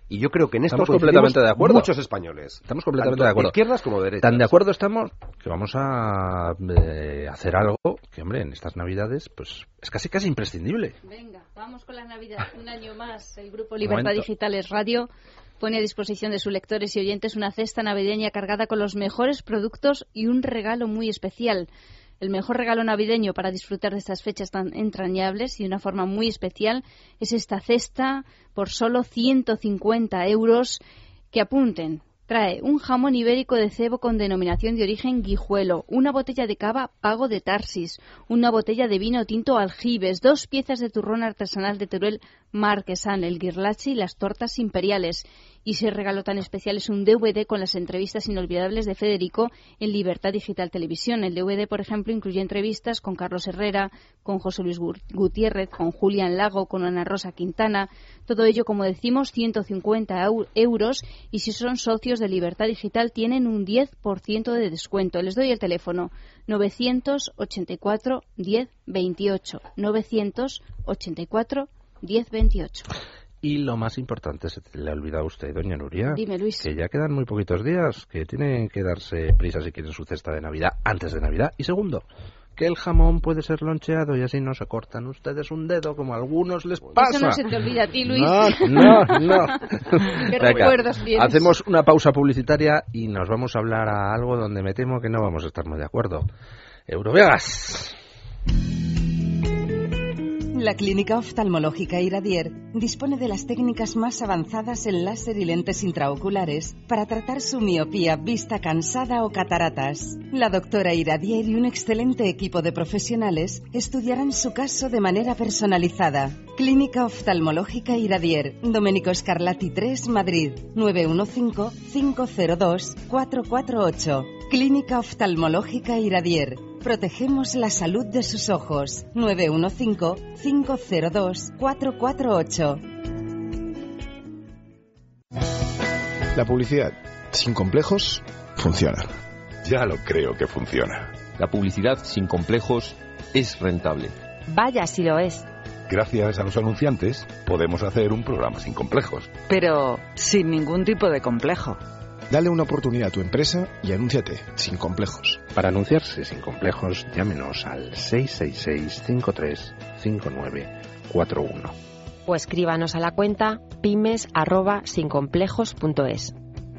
Y yo creo que en esto estamos completamente de acuerdo. Muchos españoles. Estamos completamente tanto de acuerdo. De izquierdas como de derechas. Tan de acuerdo estamos que vamos a eh, hacer algo que, hombre, en estas Navidades, pues es casi casi imprescindible. Venga, vamos con la Navidad. Un año más, el Grupo Libertad Digitales Radio pone a disposición de sus lectores y oyentes una cesta navideña cargada con los mejores productos y un regalo muy especial. El mejor regalo navideño para disfrutar de estas fechas tan entrañables y de una forma muy especial es esta cesta por solo ciento cincuenta euros. Que apunten. Trae un jamón ibérico de cebo con denominación de origen Guijuelo, una botella de cava Pago de Tarsis, una botella de vino tinto Aljibes, dos piezas de turrón artesanal de Teruel Marquesán, el guirlache y las tortas imperiales. Y ese regalo tan especial es un D V D con las entrevistas inolvidables de Federico en Libertad Digital Televisión. El D V D, por ejemplo, incluye entrevistas con Carlos Herrera, con José Luis Gutiérrez, con Julián Lago, con Ana Rosa Quintana. Todo ello, como decimos, ciento cincuenta euros. Y si son socios de Libertad Digital, tienen un diez por ciento de descuento. Les doy el teléfono novecientos ochenta y cuatro diez veintiocho. novecientos ochenta y cuatro diez veintiocho. Y lo más importante, se le ha olvidado a usted, doña Nuria. Dime, Luis. Que ya quedan muy poquitos días, que tienen que darse prisa si quieren su cesta de Navidad antes de Navidad. Y segundo, que el jamón puede ser loncheado y así no se cortan ustedes un dedo como a algunos les pasa. Eso no se te olvida a ti, Luis. No, no, no. ¿Qué recuerdos tienes? Hacemos una pausa publicitaria y nos vamos a hablar a algo donde me temo que no vamos a estar muy de acuerdo. Eurovegas. La Clínica Oftalmológica Iradier dispone de las técnicas más avanzadas en láser y lentes intraoculares para tratar su miopía, vista cansada o cataratas. La doctora Iradier y un excelente equipo de profesionales estudiarán su caso de manera personalizada. Clínica Oftalmológica Iradier, Domenico Scarlatti tres, Madrid, nueve uno cinco, cinco cero dos, cuatro cuatro ocho. Clínica Oftalmológica Iradier. Protegemos la salud de sus ojos. nueve uno cinco, cinco cero dos, cuatro cuatro ocho. La publicidad, sin complejos, funciona. Ya lo creo que funciona. La publicidad sin complejos es rentable. Vaya si lo es. Gracias a los anunciantes podemos hacer un programa sin complejos. Pero sin ningún tipo de complejo. Dale una oportunidad a tu empresa y anúnciate sin complejos. Para anunciarse sin complejos, llámenos al seis seis seis, cinco tres cinco nueve cuatro uno. O escríbanos a la cuenta pymes arroba sincomplejos punto es.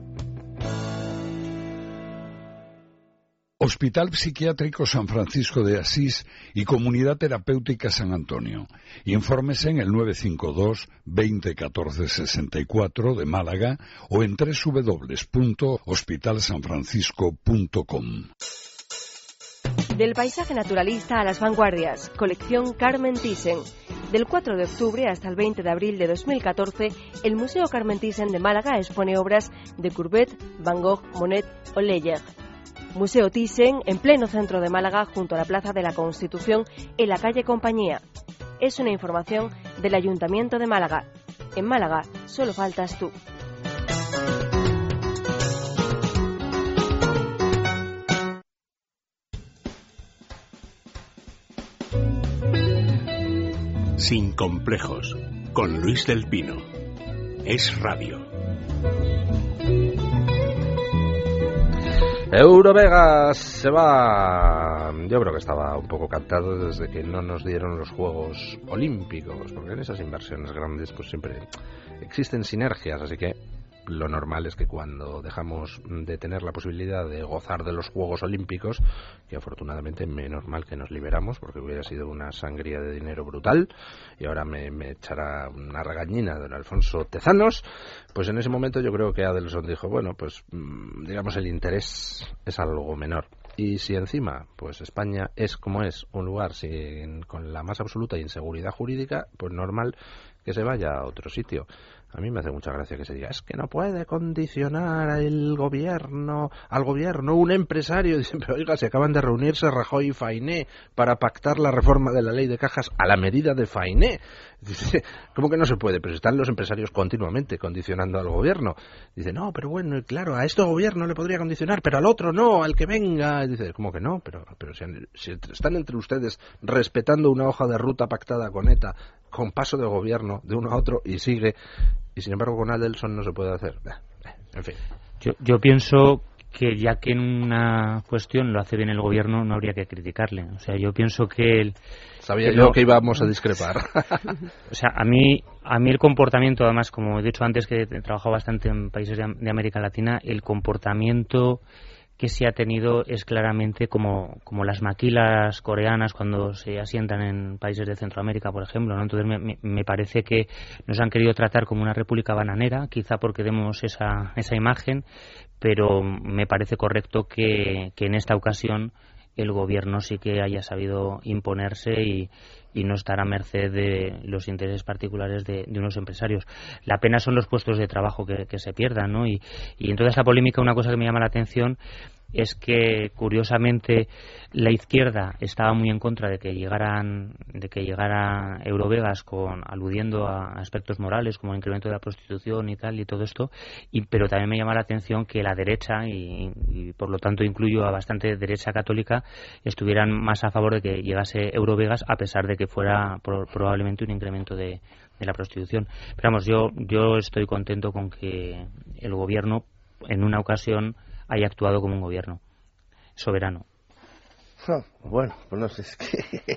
Hospital Psiquiátrico San Francisco de Asís y Comunidad Terapéutica San Antonio. Infórmese en el nueve cinco dos, veinte, catorce, sesenta y cuatro de Málaga o en doble u doble u doble u punto hospital san francisco punto com. Del paisaje naturalista a las vanguardias, colección Carmen Thyssen. Del cuatro de octubre hasta el veinte de abril de dos mil catorce, el Museo Carmen Thyssen de Málaga expone obras de Courbet, Van Gogh, Monet o Leyer. Museo Thyssen, en pleno centro de Málaga, junto a la Plaza de la Constitución, en la calle Compañía. Es una información del Ayuntamiento de Málaga. En Málaga, solo faltas tú. Sin complejos, con Luis del Pino. Es Radio. Eurovegas se va. Yo creo que estaba un poco cantado desde que no nos dieron los Juegos Olímpicos, porque en esas inversiones grandes pues siempre existen sinergias, así que lo normal es que cuando dejamos de tener la posibilidad de gozar de los Juegos Olímpicos, que afortunadamente menos mal que nos liberamos, porque hubiera sido una sangría de dinero brutal, y ahora me, me echará una regañina don Alfonso Tezanos, pues en ese momento yo creo que Adelson dijo, bueno, pues digamos el interés es algo menor. Y si encima, pues España es como es, un lugar sin, con la más absoluta inseguridad jurídica, pues normal que se vaya a otro sitio. A mí me hace mucha gracia que se diga, es que no puede condicionar al gobierno, al gobierno un empresario. Dicen, pero oiga, se acaban de reunirse Rajoy y Fainé para pactar la reforma de la ley de cajas a la medida de Fainé. Dice, ¿cómo que no se puede? Pero están los empresarios continuamente condicionando al gobierno. Dice, no, pero bueno, claro, a este gobierno le podría condicionar, pero al otro no, al que venga. Dice, ¿cómo que no? Pero, pero si, si están entre ustedes respetando una hoja de ruta pactada con ETA con paso de gobierno de uno a otro y sigue, y sin embargo con Adelson no se puede hacer. En fin. Yo, yo pienso que ya que en una cuestión lo hace bien el gobierno, no habría que criticarle. O sea, yo pienso que el... Sabía yo que íbamos a discrepar. O sea, a mí, a mí el comportamiento, además, como he dicho antes, que he trabajado bastante en países de, de América Latina, el comportamiento que se ha tenido es claramente como, como las maquilas coreanas cuando se asientan en países de Centroamérica, por ejemplo, ¿no? Entonces me, me parece que nos han querido tratar como una república bananera, quizá porque demos esa, esa imagen, pero me parece correcto que, que en esta ocasión el gobierno sí que haya sabido imponerse y, y no estar a merced de los intereses particulares de, de unos empresarios. La pena son los puestos de trabajo que, que se pierdan, ¿no? Y, y en toda esta polémica una cosa que me llama la atención es que curiosamente la izquierda estaba muy en contra de que llegaran de que llegara Eurovegas con aludiendo a aspectos morales como el incremento de la prostitución y tal y todo esto, y pero también me llama la atención que la derecha y, y por lo tanto incluyo a bastante derecha católica estuvieran más a favor de que llegase Eurovegas a pesar de que fuera pro, probablemente un incremento de, de la prostitución. Pero vamos, yo yo estoy contento con que el gobierno en una ocasión haya actuado como un gobierno soberano. Oh, bueno, pues no sé, es que...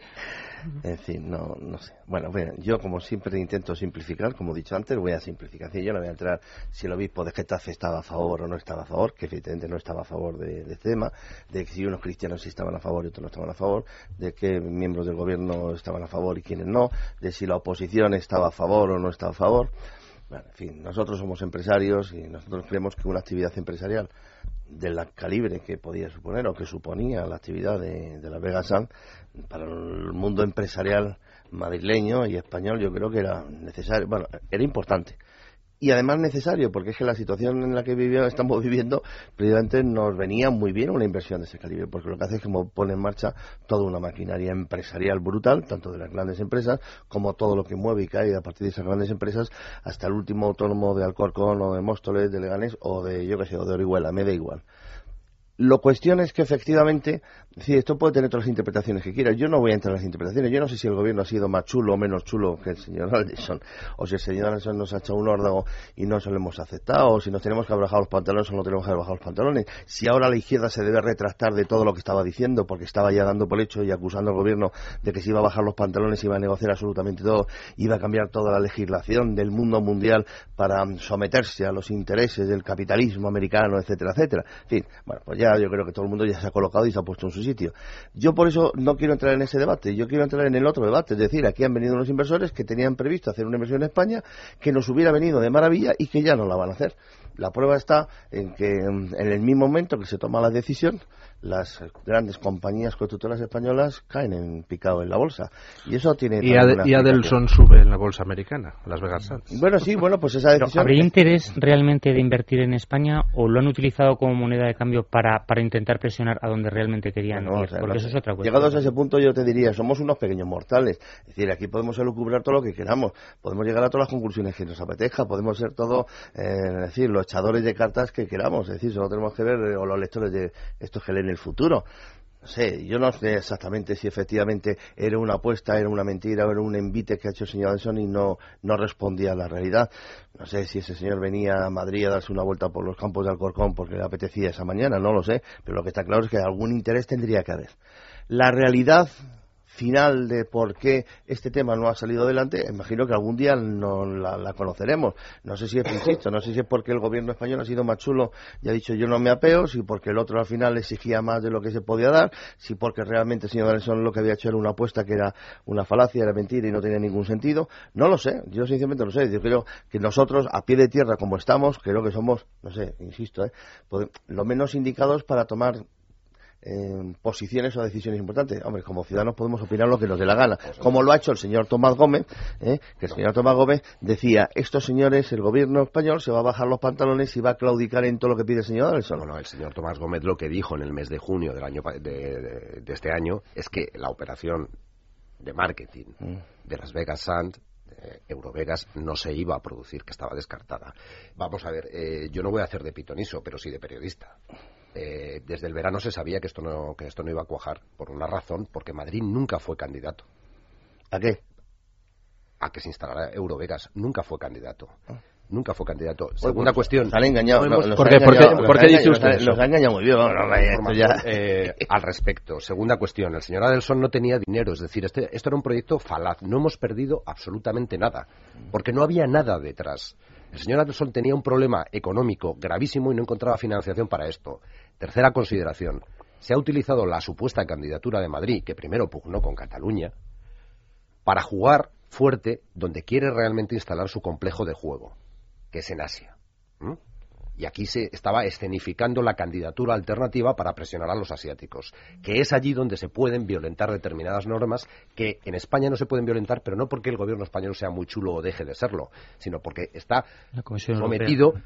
En fin, no, no sé. Bueno, bueno, yo como siempre intento simplificar, como he dicho antes, voy a simplificar. Yo no voy a entrar si el obispo de Getafe estaba a favor o no estaba a favor, que evidentemente no estaba a favor de, de este tema, de que si unos cristianos sí estaban a favor y otros no estaban a favor, de que miembros del gobierno estaban a favor y quienes no, de si la oposición estaba a favor o no estaba a favor. Bueno, en fin, nosotros somos empresarios y nosotros creemos que una actividad empresarial del calibre que podía suponer o que suponía la actividad de, de la Vega Sanz para el mundo empresarial madrileño y español, yo creo que era necesario, bueno, era importante y además necesario, porque es que la situación en la que vivió, estamos viviendo precisamente nos venía muy bien una inversión de ese calibre, porque lo que hace es que pone en marcha toda una maquinaria empresarial brutal, tanto de las grandes empresas como todo lo que mueve y cae a partir de esas grandes empresas hasta el último autónomo de Alcorcón o de Móstoles, de Leganés o de, yo qué sé, o de Orihuela, me da igual. Lo cuestión es que efectivamente, sí, esto puede tener todas las interpretaciones que quiera. Yo no voy a entrar en las interpretaciones. Yo no sé si el gobierno ha sido más chulo o menos chulo que el señor Adelson, o si el señor Adelson nos ha echado un órdago y no se lo hemos aceptado, o si nos tenemos que haber bajado los pantalones o no tenemos que haber bajado los pantalones. Si ahora la izquierda se debe retractar de todo lo que estaba diciendo, porque estaba ya dando por hecho y acusando al gobierno de que se iba a bajar los pantalones, iba a negociar absolutamente todo, iba a cambiar toda la legislación del mundo mundial para someterse a los intereses del capitalismo americano, etcétera, etcétera. En fin, bueno, pues ya yo creo que todo el mundo ya se ha colocado y se ha puesto en su sitio. Yo por eso no quiero entrar en ese debate, yo quiero entrar en el otro debate, es decir, aquí han venido unos inversores que tenían previsto hacer una inversión en España que nos hubiera venido de maravilla y que ya no la van a hacer. La prueba está en que en el mismo momento que se toma la decisión, las grandes compañías constructoras españolas caen en picado en la bolsa. Y eso tiene... Y, Ad- y Adelson sube en la bolsa americana, Las Vegas Sanz. Bueno, sí, bueno, pues esa decisión... Pero, ¿habría interés realmente de invertir en España o lo han utilizado como moneda de cambio para, para intentar presionar a donde realmente querían bueno, ir? O sea, porque no, eso es otra cuestión. Llegados a ese punto yo te diría, somos unos pequeños mortales. Es decir, aquí podemos elucubrar todo lo que queramos, podemos llegar a todas las conclusiones que nos apetezca, podemos ser todos, eh, es decir, los echadores de cartas que queramos. Es decir, solo tenemos que ver, eh, o los lectores de estos que leen el futuro. No sé, yo no sé exactamente si efectivamente era una apuesta, era una mentira o era un envite que ha hecho el señor Adelson y no, no respondía a la realidad. No sé si ese señor venía a Madrid a darse una vuelta por los campos de Alcorcón porque le apetecía esa mañana, no lo sé, pero lo que está claro es que algún interés tendría que haber. La realidad final de por qué este tema no ha salido adelante, imagino que algún día no la, la conoceremos. No sé si es, insisto, no sé si es porque el gobierno español ha sido más chulo y ha dicho yo no me apeo, si porque el otro al final exigía más de lo que se podía dar, si porque realmente el señor Adelson lo que había hecho era una apuesta que era una falacia, era mentira y no tenía ningún sentido. No lo sé, yo sinceramente no lo sé. Yo creo que nosotros, a pie de tierra como estamos, creo que somos, no sé, insisto, ¿eh? lo menos indicados para tomar Eh, posiciones o decisiones importantes. Hombre, como ciudadanos podemos opinar lo que nos dé la gana, como lo ha hecho el señor Tomás Gómez, ¿eh? que el señor Tomás Gómez decía, estos señores, el gobierno español se va a bajar los pantalones y va a claudicar en todo lo que pide el señor Adelson. Bueno, el señor Tomás Gómez lo que dijo en el mes de junio del año de, de, de este año es que la operación de marketing mm. de Las Vegas Sanz, Eurovegas, no se iba a producir, que estaba descartada. Vamos a ver, eh, yo no voy a hacer de pitoniso, pero sí de periodista. Eh, desde el verano se sabía que esto no que esto no iba a cuajar por una razón, porque Madrid nunca fue candidato. ¿A qué? a que se instalara Eurovegas. Nunca fue candidato. Nunca fue candidato. Segunda pues, cuestión. Se han engañado. No hemos... Los ¿Por, qué, ¿Por, qué, ¿Por qué dice usted eso? Los ha engañado muy bien. No, no, esto ya... eh, al respecto. Segunda cuestión. El señor Adelson no tenía dinero. Es decir, este, esto era un proyecto falaz. No hemos perdido absolutamente nada. Porque no había nada detrás. El señor Adelson tenía un problema económico gravísimo y no encontraba financiación para esto. Tercera consideración. Se ha utilizado la supuesta candidatura de Madrid, que primero pugnó con Cataluña, para jugar fuerte donde quiere realmente instalar su complejo de juego, que es en Asia. ¿Mm? Y aquí se estaba escenificando la candidatura alternativa para presionar a los asiáticos, que es allí donde se pueden violentar determinadas normas que en España no se pueden violentar, pero no porque el gobierno español sea muy chulo o deje de serlo, sino porque está sometido Europea.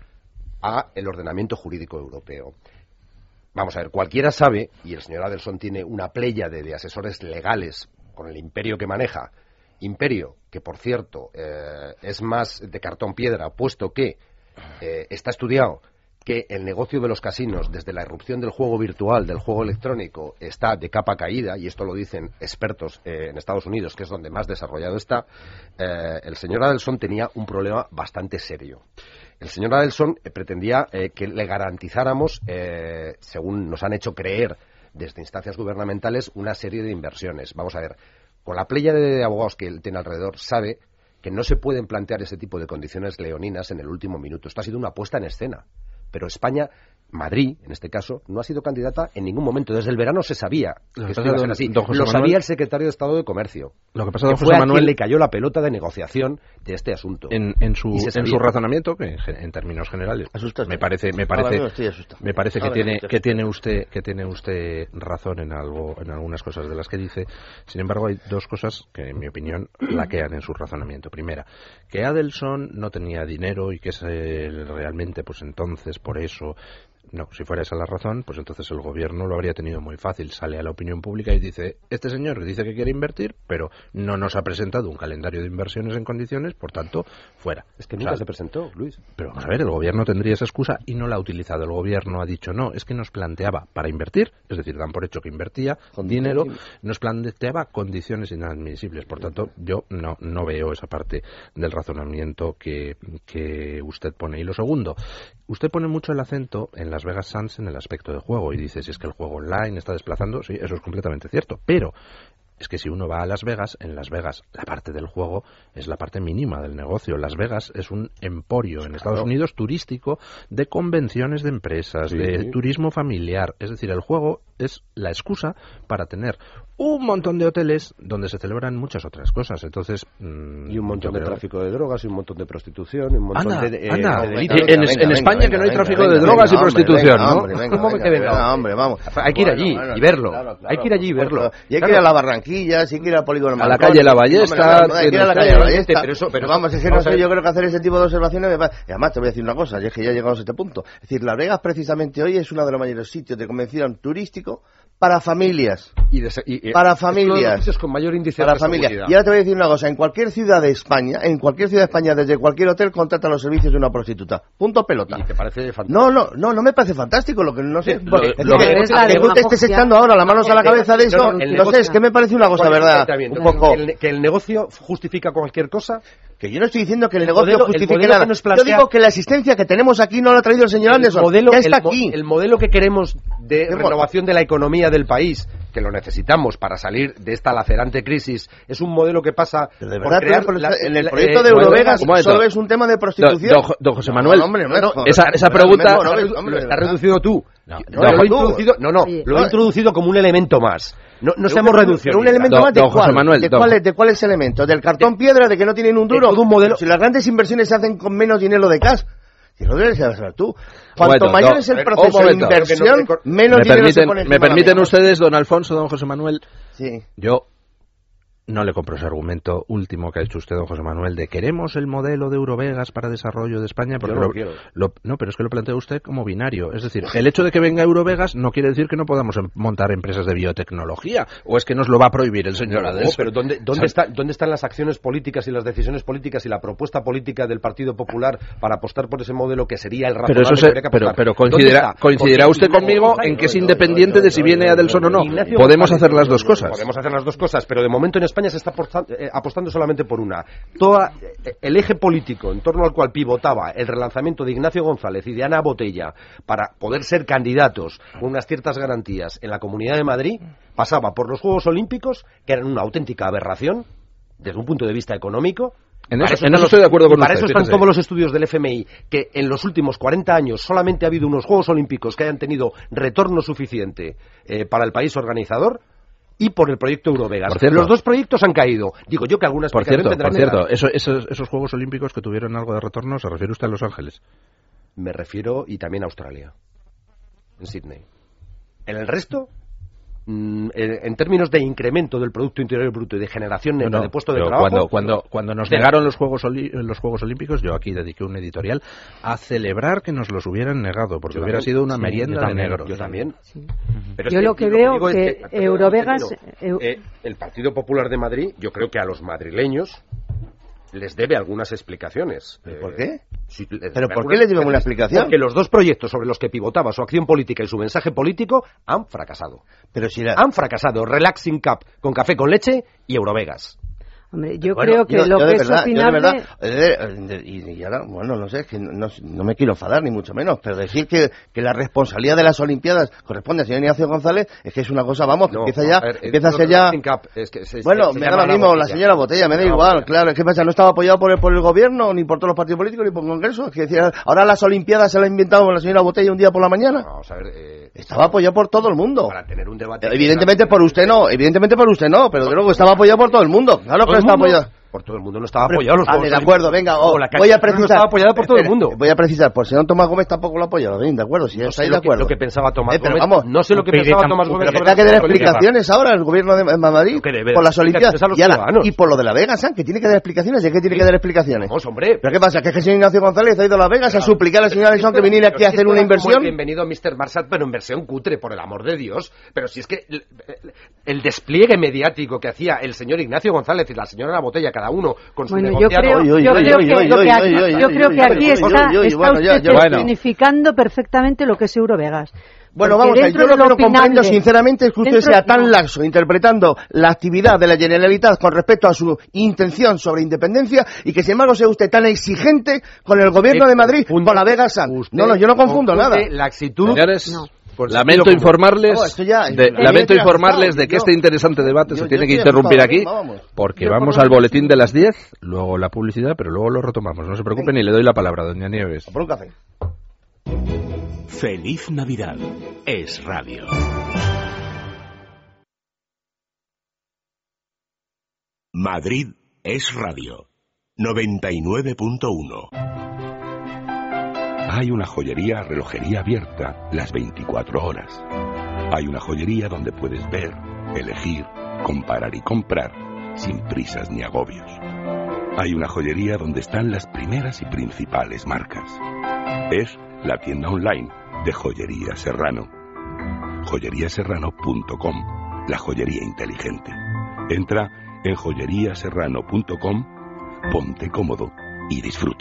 a el ordenamiento jurídico europeo. Vamos a ver, cualquiera sabe, y el señor Adelson tiene una pléyade de asesores legales con el imperio que maneja, imperio que, por cierto, eh, es más de cartón piedra, puesto que eh, está estudiado que el negocio de los casinos, desde la irrupción del juego virtual, del juego electrónico, está de capa caída, y esto lo dicen expertos eh, en Estados Unidos, que es donde más desarrollado está. eh, el señor Adelson tenía un problema bastante serio. El señor Adelson eh, pretendía eh, que le garantizáramos, eh, según nos han hecho creer desde instancias gubernamentales, una serie de inversiones. Vamos a ver, con la playa de abogados que él tiene alrededor, sabe que no se pueden plantear ese tipo de condiciones leoninas en el último minuto. Esto ha sido una puesta en escena. Pero España, Madrid, en este caso, no ha sido candidata en ningún momento. Desde el verano se sabía que esto iba a ser así. Lo Manuel, sabía el secretario de Estado de Comercio. Lo que pasa, don que José fue Manuel, a quien le cayó la pelota de negociación de este asunto. En, en, su, en su razonamiento, que en términos generales, Asustas, me parece, me parece, me parece que Ahora tiene, que tiene usted, que tiene usted razón en algo, en algunas cosas de las que dice. Sin embargo, hay dos cosas que, en mi opinión, laquean en su razonamiento. Primera, que Adelson no tenía dinero y que es el, realmente, pues entonces, por eso. No, si fuera esa la razón, pues entonces el gobierno lo habría tenido muy fácil. Sale a la opinión pública y dice, este señor dice que quiere invertir, pero no nos ha presentado un calendario de inversiones en condiciones, por tanto, fuera. Es que nunca o sea, se presentó, Luis. Pero vamos a ver, el gobierno tendría esa excusa y no la ha utilizado. El gobierno ha dicho, no, es que nos planteaba para invertir, es decir, dan por hecho que invertía con dinero, nos planteaba condiciones inadmisibles. Por tanto, yo no, no veo esa parte del razonamiento que, que usted pone. Y lo segundo, usted pone mucho el acento en Las Vegas Sands en el aspecto de juego y dice, si es que el juego online está desplazando, sí, eso es completamente cierto, pero es que si uno va a Las Vegas, en Las Vegas la parte del juego es la parte mínima del negocio. Las Vegas es un emporio en Estados Unidos turístico de convenciones de empresas, sí. de turismo familiar, es decir, el juego es la excusa para tener un montón de hoteles donde se celebran muchas otras cosas. Entonces mmm, y un montón de tráfico de drogas y un montón de prostitución y un montón anda, de, eh, anda. de delitos. En, en, en España venga, que no hay tráfico venga, de drogas venga, y prostitución, venga, ¿no? Hombre, venga, ¿Cómo venga, que venga? venga, hombre, vamos. Hay que ir allí bueno, bueno, y verlo. Claro, claro, hay que ir allí y verlo. Y hay que ir a la Barranquilla, hay que ir al polígono a la calle La Ballesta, hay que ir a la calle La Ballesta. Pero eso, pero vamos, es que no sé, yo creo que hacer ese tipo de observaciones me parece. Y además te voy a decir una cosa, y es que ya llegamos a este punto. Es decir, Las Vegas precisamente hoy es uno de los mayores sitios de convención turístico para familias. Y de, y, para familias. Es con mayor índice para de familias. seguridad. Y ahora te voy a decir una cosa, en cualquier ciudad de España, en cualquier ciudad de España, desde cualquier hotel contratan los servicios de una prostituta. Punto pelota. ¿Y te parece fantástico? No, no, no, no me parece fantástico, lo que no sé. Lo, es lo, que, que es que tú te estés echando ahora las manos a la cabeza de eso, no, no, no sé, es que me parece una cosa, ¿verdad? Un poco. Que el, que el negocio justifica cualquier cosa. Que yo no estoy diciendo que el, el negocio modelo, justifique el nada. Plantea... Yo digo que la existencia que tenemos aquí no la ha traído el señor Anderson. El modelo, ya está el, aquí. El modelo que queremos de ¿Qué renovación de la economía del país, que lo necesitamos para salir de esta lacerante crisis, es un modelo que pasa Pero de verdad, por crear... Pero la, en el proyecto eh, de Eurovegas solo es un tema de prostitución. Don, don, don José Manuel, no, hombre, no, no, esa, esa pregunta... No, no, no, lo has reducido tú. No, no, no, lo he introducido, no, no, sí. lo he introducido como un elemento más. No, no seamos reduccionistas. ¿Pero un elemento don, más de don cuál? Manuel, ¿De, don. cuál es, ¿De cuál es el elemento? ¿Del cartón piedra, de que no tienen un duro? De todo un modelo. Si las grandes inversiones se hacen con menos dinero de cash, y lo debes saber tú. Cuanto momento, mayor no, es el proceso de inversión, no, menos me dinero permiten, se pone encima ¿Me permiten ustedes, don Alfonso, don José Manuel? Sí. Yo no le compro ese argumento último que ha hecho usted, don José Manuel, de queremos el modelo de Eurovegas para desarrollo de España, porque Yo no, lo, quiero. Lo, no, pero es que lo plantea usted como binario. Es decir, el hecho de que venga Eurovegas no quiere decir que no podamos em montar empresas de biotecnología, o es que nos lo va a prohibir el señor no, Adelson. Pero ¿dónde, dónde, está, ¿dónde están las acciones políticas y las decisiones políticas y la propuesta política del Partido Popular para apostar por ese modelo que sería el razonable? Pero, eso se, que pero, pero coincidirá, coincidirá usted conmigo en que es independiente de si viene Adelson o no. Podemos hacer las dos cosas. Podemos hacer las dos cosas, pero de momento en España España se está apostando, eh, apostando solamente por una. Todo eh, el eje político en torno al cual pivotaba el relanzamiento de Ignacio González y de Ana Botella para poder ser candidatos con unas ciertas garantías en la Comunidad de Madrid pasaba por los Juegos Olímpicos, que eran una auténtica aberración desde un punto de vista económico. En eso, en eso estoy de acuerdo con Para usted, eso están fíjese. todos los estudios del F M I, que en los últimos cuarenta años solamente ha habido unos Juegos Olímpicos que hayan tenido retorno suficiente eh, para el país organizador y por el proyecto Eurovegas. Por cierto, los dos proyectos han caído. Digo yo que algunas Por cierto, tendrán por cierto edad. eso, esos, esos Juegos Olímpicos que tuvieron algo de retorno, ¿se refiere usted a Los Ángeles? Me refiero, y también a Australia, en Sydney. En el resto, mm, en, en términos de incremento del Producto Interior Bruto y de generación neta No, no, de puestos de pero trabajo... Cuando, cuando, cuando nos de- negaron los Juegos, Oli- los Juegos Olímpicos, yo aquí dediqué un editorial a celebrar que nos los hubieran negado, porque Yo hubiera también, sido una sí, merienda yo también, de negros. Yo también. Pero es Yo lo que lo veo digo es que perdón, Eurovegas... Antonio, eh, el Partido Popular de Madrid, yo creo que a los madrileños les debe algunas explicaciones. ¿Por qué? Sí, les ¿Pero debe por algunas qué les debe una explicaciones. explicación? Porque los dos proyectos sobre los que pivotaba su acción política y su mensaje político han fracasado. Pero si la... Han fracasado Relaxing Cup con café con leche y Eurovegas. Hombre, yo Bueno, creo que yo- lo yo que de es verdad, yo de opinable... verdad, eh, eh, y, y ahora, bueno, no sé, es que no, no, no me quiero enfadar ni mucho menos, pero decir que, que la responsabilidad de las Olimpiadas corresponde al señor IgnacioGonzález es que es una cosa, vamos, que No, empieza ya, a ver, empieza a los ser ya... Relaxing Cup, es que se- Bueno, se me da llama lo la mismo, la botella. señora Botella, me da La igual, botella. claro, ¿qué pasa? ¿No estaba apoyado por el, por el gobierno, ni por todos los partidos políticos, ni por el Congreso? Es que decía, ahora las Olimpiadas se las ha inventado la señora Botella un día por la mañana. Vamos a ver, eh, Estaba apoyado por todo el mundo. para tener un debate... Evidentemente por usted no, evidentemente por usted no, pero de luego estaba apoyado por todo el mundo. Claro ¿Todo que el estaba mundo? apoyado. Por todo el mundo no estaba apoyado los Vale, Juegos de acuerdo, Olímpicos. venga, oh, O la voy a calle no precisar. estaba apoyada por todo el Espere, mundo. Voy a precisar, por si no Tomás Gómez tampoco lo ha apoyado, bien, de acuerdo, si No estáis sé de lo que, acuerdo. lo que pensaba Tomás Eh, pero Gómez. vamos, no sé lo que U P y D pensaba tampoco, Tomás Gómez. Pero sobre que que el dar Olímpico. explicaciones ahora el gobierno de de Madrid Que debe por las dar Olimpiadas explicaciones a los y, ahora- ciudadanos. y por lo de la Vegas, ¿sabes? Que tiene que dar explicaciones. ¿De qué tiene que dar explicaciones? Vamos, hombre. ¿Pero qué pasa? ¿Que es que el señor Ignacio González ha ido a Las Vegas a suplicar al señor Alexon que viniera aquí a hacer una inversión? Bienvenido a mister Marsat, pero inversión cutre, por el amor de Dios. Pero si es que el, el despliegue mediático que hacía el señor Ignacio González y la señora La Botella, cada uno con su Bueno, yo negociado... creo, Oye, oye, yo oye, creo oye, que, oye, lo que oye, aquí, oye, yo creo que oye, aquí oye, está, oye, oye, está bueno, ya, usted ya, bueno. significando perfectamente lo que es Eurovegas. Bueno, Porque vamos a ver, dentro yo lo de que no opinable- comprendo sinceramente es que usted dentro- sea tan no. laxo interpretando la actividad de la Generalitat con respecto a su intención sobre independencia y que sin embargo sea usted tan exigente con el gobierno de Madrid por la Vega San. No, no, yo no confundo nada. La actitud... Señores, No. Por lamento sentido informarles, Vamos, esto ya- de, yo- lamento yo- informarles de que yo- este interesante debate yo- se tiene yo que estoy interrumpir aquí, enfadado, vamos. porque Yo vamos por al lo- boletín de las diez, luego la publicidad, pero luego lo retomamos. No se preocupen y le doy la palabra, doña Nieves. Por un café. Feliz Navidad. Es radio. Madrid es radio. noventa y nueve punto uno. Hay una joyería, relojería abierta las veinticuatro horas. Hay una joyería donde puedes ver, elegir, comparar y comprar sin prisas ni agobios. Hay una joyería donde están las primeras y principales marcas. Es la tienda online de Joyería Serrano. joyería serrano punto com, la joyería inteligente. Entra en joyería serrano punto com, ponte cómodo y disfruta.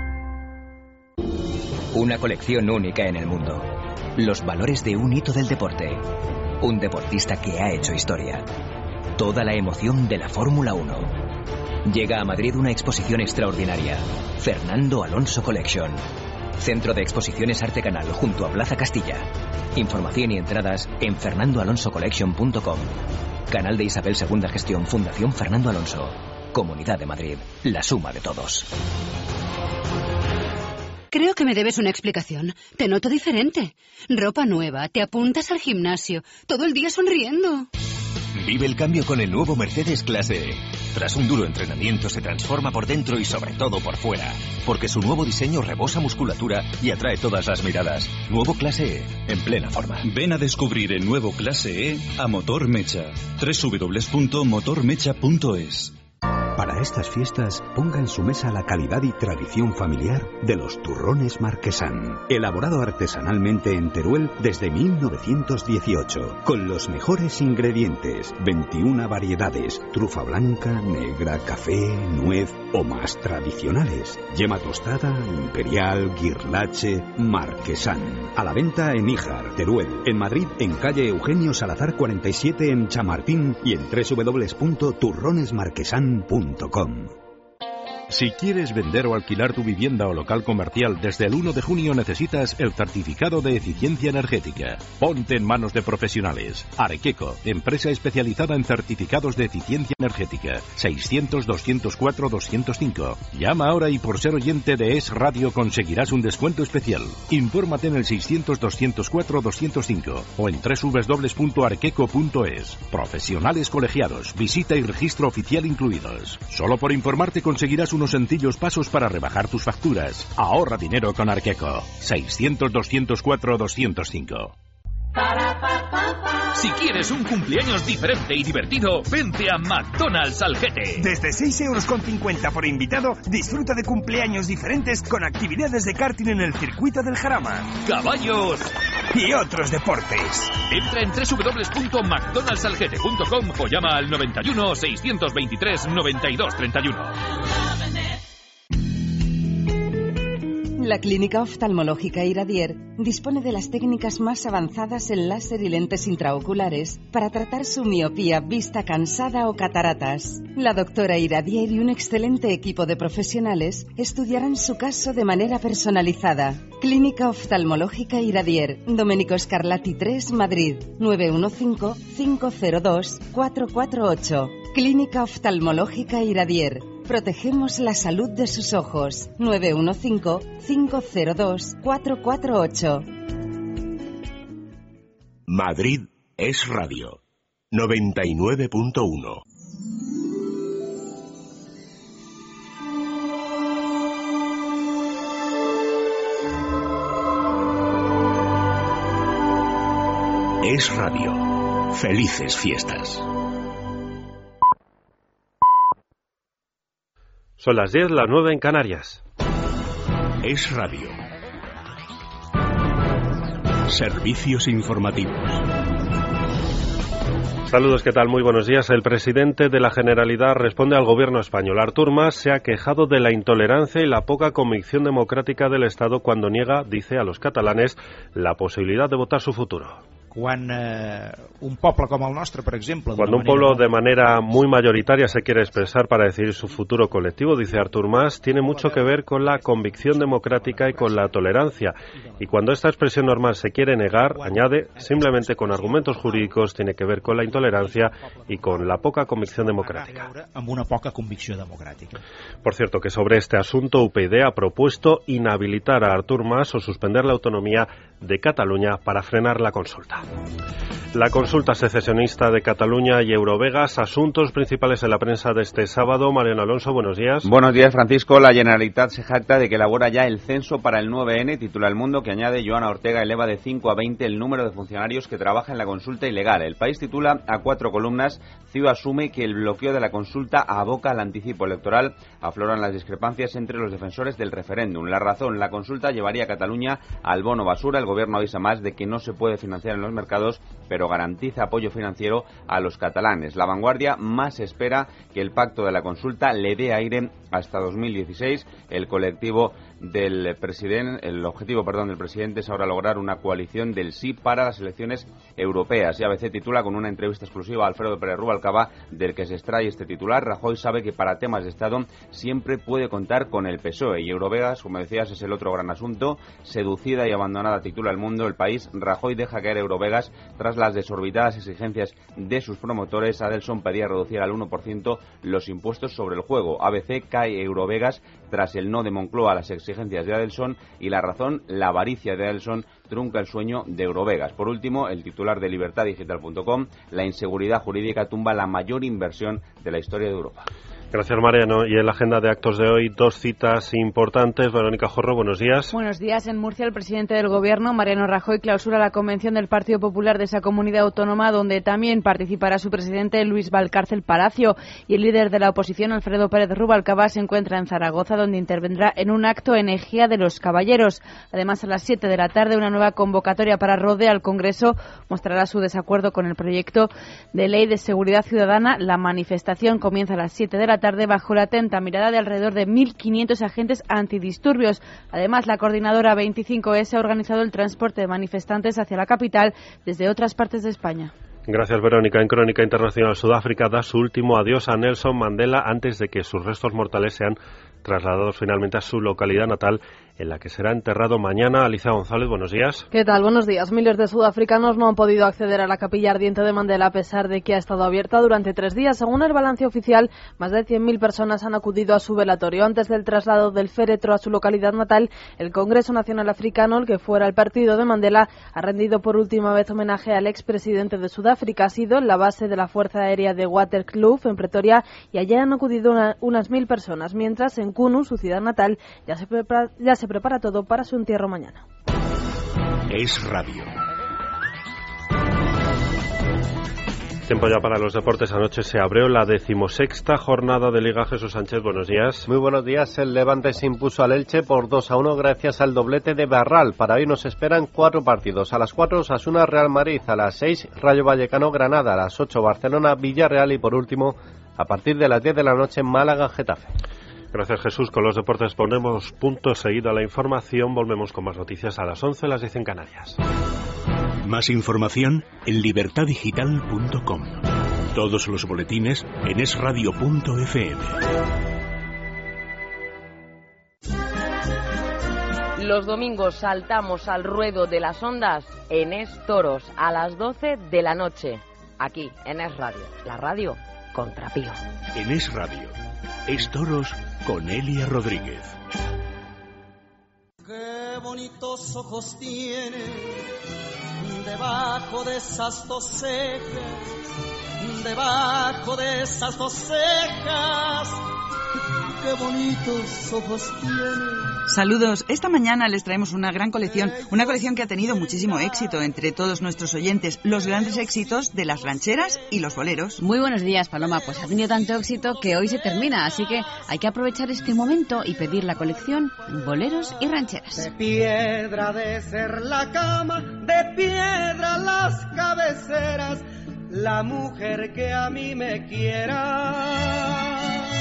Una colección única en el mundo. Los valores de un hito del deporte. Un deportista que ha hecho historia. Toda la emoción de la Fórmula uno. Llega a Madrid una exposición extraordinaria. Fernando Alonso Collection. Centro de Exposiciones Arte Canal junto a Plaza Castilla. Información y entradas en fernando alonso collection punto com. Canal de Isabel segunda Gestión Fundación Fernando Alonso. Comunidad de Madrid. La suma de todos. Creo que me debes una explicación. Te noto diferente. Ropa nueva, te apuntas al gimnasio, todo el día sonriendo. Vive el cambio con el nuevo Mercedes Clase E. Tras un duro entrenamiento se transforma por dentro y sobre todo por fuera, porque su nuevo diseño rebosa musculatura y atrae todas las miradas. Nuevo Clase E, en plena forma. Ven a descubrir el nuevo Clase E a Motor Mecha. doble u doble u doble u punto motor mecha punto es. Para estas fiestas, ponga en su mesa la calidad y tradición familiar de los turrones Marquesán, elaborado artesanalmente en Teruel desde mil novecientos dieciocho, con los mejores ingredientes, veintiuna variedades, trufa blanca, negra, café, nuez o más tradicionales, yema tostada, imperial, guirlache, Marquesán. A la venta en Níjar, Teruel, en Madrid, en calle Eugenio Salazar cuarenta y siete en Chamartín y en doble u doble u doble u punto turrones marquesán punto com. Si quieres vender o alquilar tu vivienda o local comercial, desde el uno de junio necesitas el certificado de eficiencia energética. Ponte en manos de profesionales. Arqueco, empresa especializada en certificados de eficiencia energética. seiscientos, doscientos cuatro, doscientos cinco. Llama ahora y por ser oyente de Es Radio conseguirás un descuento especial. Infórmate en el seiscientos, doscientos cuatro, doscientos cinco o en doble u doble u doble u punto arqueco punto es. Profesionales colegiados, visita y registro oficial incluidos. Solo por informarte conseguirás unos sencillos pasos para rebajar tus facturas. Ahorra dinero con Arqueco. seiscientos, doscientos cuatro, doscientos cinco. Si quieres un cumpleaños diferente y divertido, vente a McDonald's Algete. Desde seis euros con cincuenta por invitado, disfruta de cumpleaños diferentes con actividades de karting en el circuito del Jarama, caballos y otros deportes. Entra en doble u doble u doble u punto mcdonalds algete punto com o llama al noventa y uno, seiscientos veintitrés, noventa y dos treinta y uno. La Clínica Oftalmológica Iradier dispone de las técnicas más avanzadas en láser y lentes intraoculares para tratar su miopía, vista cansada o cataratas. La doctora Iradier y un excelente equipo de profesionales estudiarán su caso de manera personalizada. Clínica Oftalmológica Iradier, Domenico Scarlatti tres, Madrid, nueve uno cinco, cinco cero dos, cuatro cuatro ocho. Clínica Oftalmológica Iradier. Protegemos la salud de sus ojos. nueve uno cinco, cinco cero dos, cuatro cuatro ocho. Madrid es Radio. noventa y nueve punto uno. Es Radio. Felices fiestas. Son las diez, las nueve en Canarias. Es Radio. Servicios informativos. Saludos, ¿qué tal? Muy buenos días. El presidente de la Generalidad responde al gobierno español. Artur Mas se ha quejado de la intolerancia y la poca convicción democrática del Estado cuando niega, dice, a los catalanes la posibilidad de votar su futuro. Quan eh, un poble com el nostre, per exemple... Cuando un pueblo de manera muy mayoritaria se quiere expresar para decidir su futuro colectivo, dice Artur Mas, tiene mucho que ver con la convicción democrática y con la tolerancia. Y cuando esta expresión normal se quiere negar, añade, simplemente con argumentos jurídicos, tiene que ver con la intolerancia y con la poca convicción democrática. Amb una poca convicció democràtica. Por cierto, que sobre este asunto U P Ydy ha propuesto inhabilitar a Artur Mas o suspender la autonomía de Cataluña para frenar la consulta. La consulta secesionista de Cataluña y Eurovegas, asuntos principales en la prensa de este sábado. Mariano Alonso, buenos días. Buenos días, Francisco. La Generalitat se jacta de que elabora ya el censo para el nueve ene, titula El Mundo, que añade Joana Ortega eleva de cinco a veinte el número de funcionarios que trabajan en la consulta ilegal. El País titula a cuatro columnas, CiU asume que el bloqueo de la consulta aboca al anticipo electoral. Afloran las discrepancias entre los defensores del referéndum. La razón, la consulta llevaría a Cataluña al bono basura. El gobierno avisa más de que no se puede financiar en los mercados, pero garantiza apoyo financiero a los catalanes. La Vanguardia más espera que el pacto de la consulta le dé aire hasta dos mil dieciséis. El colectivo del presidente, el objetivo, perdón, del presidente es ahora lograr una coalición del sí para las elecciones europeas. Y A B C titula con una entrevista exclusiva a Alfredo Pérez Rubalcaba, del que se extrae este titular. Rajoy sabe que para temas de Estado siempre puede contar con el P S O E. Y Eurovegas, como decías, es el otro gran asunto. Seducida y abandonada, titula El Mundo. El País, Rajoy deja caer Eurovegas tras las desorbitadas exigencias de sus promotores. Adelson pedía reducir al uno por ciento los impuestos sobre el juego. A B C, cae Eurovegas tras el no de Moncloa a las exigencias de Adelson, y la razón, la avaricia de Adelson trunca el sueño de Eurovegas. Por último, el titular de libertad digital punto com, la inseguridad jurídica tumba la mayor inversión de la historia de Europa. Gracias, Mariano. Y en la agenda de actos de hoy, dos citas importantes. Verónica Jorro, buenos días. Buenos días. En Murcia, el presidente del Gobierno, Mariano Rajoy, clausura la convención del Partido Popular de esa comunidad autónoma, donde también participará su presidente, Luis Valcárcel Palacio. Y el líder de la oposición, Alfredo Pérez Rubalcaba, se encuentra en Zaragoza, donde intervendrá en un acto en Ejía de los Caballeros. Además, a las siete de la tarde, una nueva convocatoria para Rode al Congreso mostrará su desacuerdo con el proyecto de ley de seguridad ciudadana. La manifestación comienza a las siete de la tarde bajo la atenta mirada de alrededor de mil quinientos agentes antidisturbios. Además, la coordinadora veinticinco ese ha organizado el transporte de manifestantes hacia la capital desde otras partes de España. Gracias, Verónica. En Crónica Internacional, Sudáfrica da su último adiós a Nelson Mandela antes de que sus restos mortales sean trasladados finalmente a su localidad natal, en la que será enterrado mañana. Alicia González, buenos días. ¿Qué tal? Buenos días. Miles de sudafricanos no han podido acceder a la capilla ardiente de Mandela a pesar de que ha estado abierta durante tres días. Según el balance oficial, más de cien mil personas han acudido a su velatorio. Antes del traslado del féretro a su localidad natal, el Congreso Nacional Africano, el que fuera el partido de Mandela, ha rendido por última vez homenaje al expresidente de Sudáfrica. Ha sido en la base de la Fuerza Aérea de Waterkloof, en Pretoria, y allá han acudido una, unas mil personas, mientras en Kunu, su ciudad natal, ya se prepara, ya se prepara todo para su entierro mañana. Es Radio. Tiempo ya para los deportes. Anoche se abrió la decimosexta jornada de Liga. Jesús Sánchez, buenos días. Muy buenos días. El Levante se impuso al Elche por dos a uno gracias al doblete de Barral. Para hoy nos esperan cuatro partidos. A las cuatro, Osasuna Real Madrid. A las seis, Rayo Vallecano Granada. A las ocho, Barcelona Villarreal. Y por último, a partir de las diez de la noche, Málaga Getafe. Gracias, Jesús. Con los deportes ponemos punto seguido a la información. Volvemos con más noticias a las once, las diez en Canarias. Más información en libertad digital punto com. Todos los boletines en es radio punto efe eme. Los domingos saltamos al ruedo de las ondas en Es Toros a las doce de la noche. Aquí, en Es Radio. La radio contra Pío. En Es Radio. Es Toros con Elia Rodríguez. Qué bonitos ojos tiene debajo de esas dos cejas, debajo de esas dos cejas. Qué bonitos ojos tiene. Saludos. Esta mañana les traemos una gran colección, una colección que ha tenido muchísimo éxito entre todos nuestros oyentes, los grandes éxitos de las rancheras y los boleros. Muy buenos días, Paloma. Pues ha tenido tanto éxito que hoy se termina, así que hay que aprovechar este momento y pedir la colección Boleros y Rancheras. De piedra de ser la cama, de piedra las cabeceras, la mujer que a mí me quiera.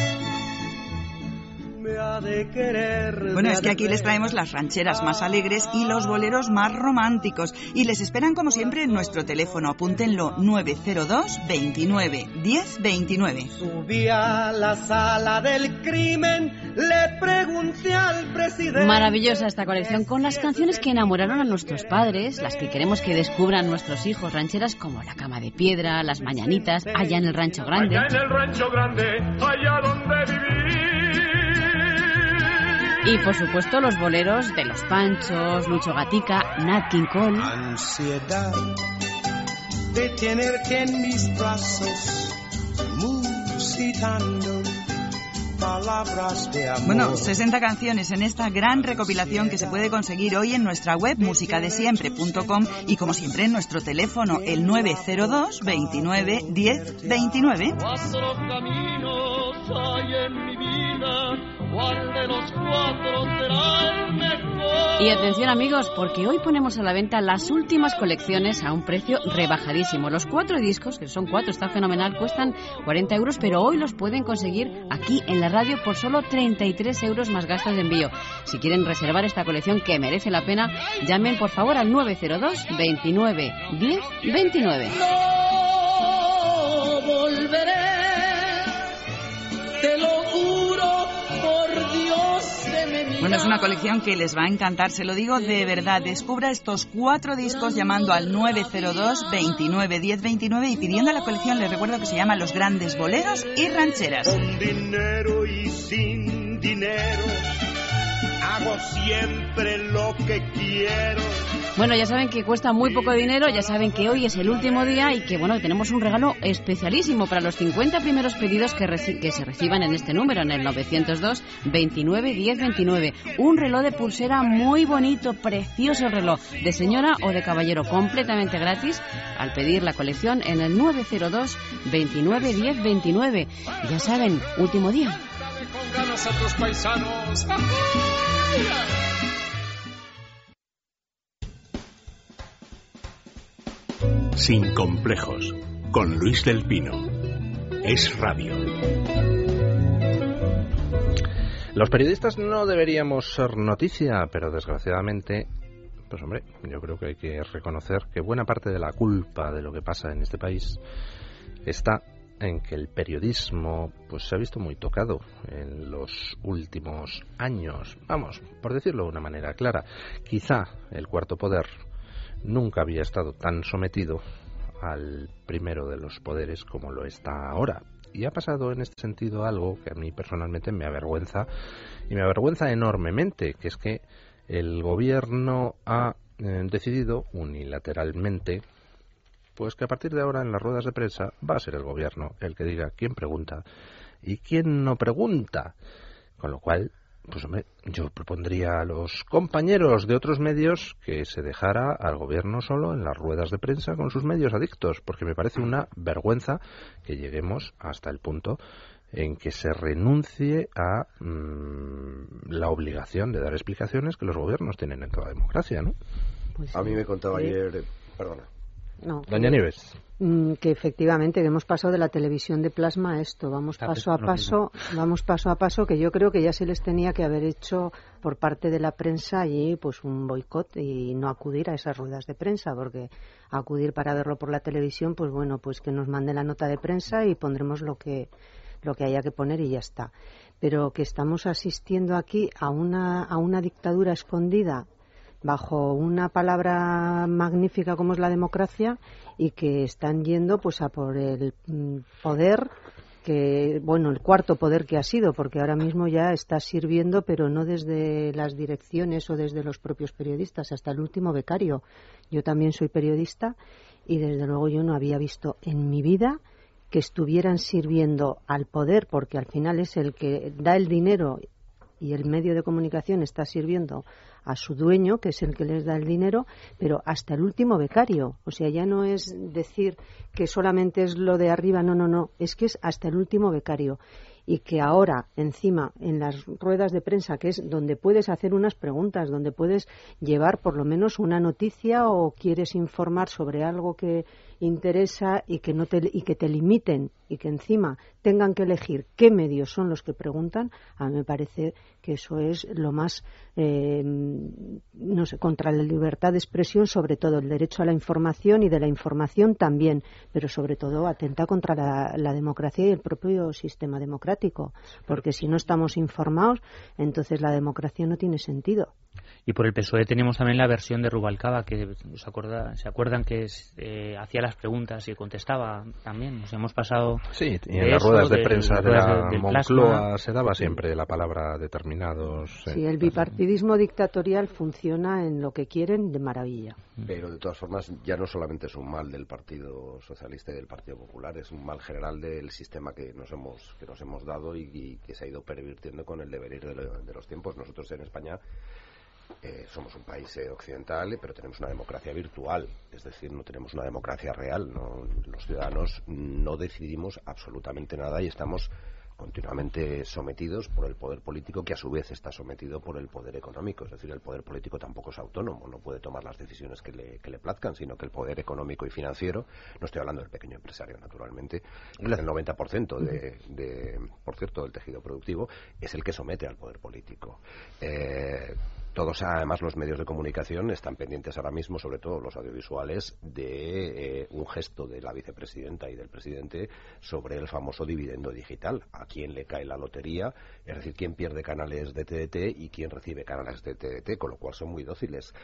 De querer, bueno, es que aquí les traemos las rancheras más alegres y los boleros más románticos y les esperan como siempre en nuestro teléfono, apúntenlo, nueve cero dos, veintinueve, diez, veintinueve. Subí a la sala del crimen, le pregunté al presidente. Maravillosa esta colección con las canciones que enamoraron a nuestros padres, las que queremos que descubran nuestros hijos, rancheras como La cama de piedra, Las mañanitas, Allá en el rancho grande. Allá en el rancho grande, allá donde viví. Y por supuesto los boleros de Los Panchos, Lucho Gatica, Nat King Cole. Ansiedad de tenerte en mis brazos, musitando palabras de amor. Bueno, sesenta canciones en esta gran recopilación que se puede conseguir hoy en nuestra web musicadesiempre punto com y como siempre en nuestro teléfono, el nueve cero dos, veintinueve, diez, veintinueve. Cuatro caminos hay en mi vida. ¿Cuál de los cuatro será el mejor? Y atención amigos, porque hoy ponemos a la venta las últimas colecciones a un precio rebajadísimo. Los cuatro discos, que son cuatro, está fenomenal, cuestan cuarenta euros, pero hoy los pueden conseguir aquí en la radio por solo treinta y tres euros más gastos de envío. Si quieren reservar esta colección que merece la pena, llamen por favor al nueve cero dos, veintinueve, diez, veintinueve. No volveré, te lo juro. Bueno, es una colección que les va a encantar, se lo digo de verdad. Descubra estos cuatro discos llamando al nueve cero dos, veintinueve, diez, veintinueve y pidiendo a la colección. Les recuerdo que se llama Los Grandes Boleros y Rancheras. Con dinero y sin dinero, hago tengo siempre lo que quiero. Bueno, ya saben que cuesta muy poco dinero, ya saben que hoy es el último día y que, bueno, tenemos un regalo especialísimo para los cincuenta primeros pedidos que, reci- que se reciban en este número, en el novecientos dos, veintinueve, diez, veintinueve. Un reloj de pulsera muy bonito, precioso reloj, de señora o de caballero, completamente gratis, al pedir la colección en el nueve cero dos, veintinueve, diez, veintinueve. Ya saben, último día. Con ganas a tus paisanos. Sin complejos, con Luis del Pino. Es Radio. Los periodistas no deberíamos ser noticia, pero desgraciadamente, pues hombre, yo creo que hay que reconocer que buena parte de la culpa de lo que pasa en este país está en que el periodismo pues se ha visto muy tocado en los últimos años. Vamos, por decirlo de una manera clara, quizá el cuarto poder nunca había estado tan sometido al primero de los poderes como lo está ahora. Y ha pasado en este sentido algo que a mí personalmente me avergüenza, y me avergüenza enormemente, que es que el gobierno ha eh, decidido unilateralmente pues que a partir de ahora en las ruedas de prensa va a ser el gobierno el que diga quién pregunta y quién no pregunta. Con lo cual, pues hombre, yo propondría a los compañeros de otros medios que se dejara al gobierno solo en las ruedas de prensa con sus medios adictos, porque me parece una vergüenza que lleguemos hasta el punto en que se renuncie a mmm, la obligación de dar explicaciones que los gobiernos tienen en toda democracia, ¿no? Pues, a mí me contaba sí. ayer, perdona. No, Doña que, Nieves. Que efectivamente que hemos pasado de la televisión de plasma a esto, vamos paso a paso, vamos paso a paso, que yo creo que ya se les tenía que haber hecho por parte de la prensa allí pues un boicot y no acudir a esas ruedas de prensa, porque acudir para verlo por la televisión, pues bueno, pues que nos mande la nota de prensa y pondremos lo que lo que haya que poner y ya está. Pero que estamos asistiendo aquí a una a una dictadura escondida bajo una palabra magnífica como es la democracia, y que están yendo pues a por el poder que, bueno, el cuarto poder que ha sido, porque ahora mismo ya está sirviendo, pero no desde las direcciones o desde los propios periodistas, hasta el último becario. Yo también soy periodista y desde luego yo no había visto en mi vida que estuvieran sirviendo al poder, porque al final es el que da el dinero y el medio de comunicación está sirviendo a su dueño, que es el que les da el dinero, pero hasta el último becario. O sea, ya no es decir que solamente es lo de arriba, no, no, no, es que es hasta el último becario. Y que ahora, encima, en las ruedas de prensa, que es donde puedes hacer unas preguntas, donde puedes llevar por lo menos una noticia o quieres informar sobre algo que interesa y que no te, y que te limiten y que encima tengan que elegir qué medios son los que preguntan, a mí me parece que eso es lo más, eh, no sé, contra la libertad de expresión, sobre todo el derecho a la información, y de la información también, pero sobre todo atenta contra la, la democracia y el propio sistema democrático, porque si no estamos informados, entonces la democracia no tiene sentido. Y por el P S O E tenemos también la versión de Rubalcaba, que ¿se acuerdan, ¿se acuerdan que eh, hacía las preguntas y contestaba también? Nos hemos pasado... Sí, y en las ruedas de, de prensa de, de la de, Moncloa se daba siempre la palabra determinados... Sí, el bipartidismo dictatorial funciona en lo que quieren de maravilla. Pero de todas formas ya no solamente es un mal del Partido Socialista y del Partido Popular, es un mal general del sistema que nos hemos que nos hemos dado y, y que se ha ido pervirtiendo con el devenir de, lo, de los tiempos. Nosotros en España Eh, somos un país eh, occidental, pero tenemos una democracia virtual, es decir, no tenemos una democracia real, ¿no? Los ciudadanos no decidimos absolutamente nada y estamos continuamente sometidos por el poder político, que a su vez está sometido por el poder económico. Es decir, el poder político tampoco es autónomo, no puede tomar las decisiones que le, que le plazcan, sino que el poder económico y financiero, no estoy hablando del pequeño empresario naturalmente, el noventa por ciento de, de, por cierto, del tejido productivo es el que somete al poder político. Eh, Todos, además, los medios de comunicación están pendientes ahora mismo, sobre todo los audiovisuales, de eh, un gesto de la vicepresidenta y del presidente sobre el famoso dividendo digital. A quién le cae la lotería, es decir, quién pierde canales de T D T y quién recibe canales de T D T, con lo cual son muy dóciles.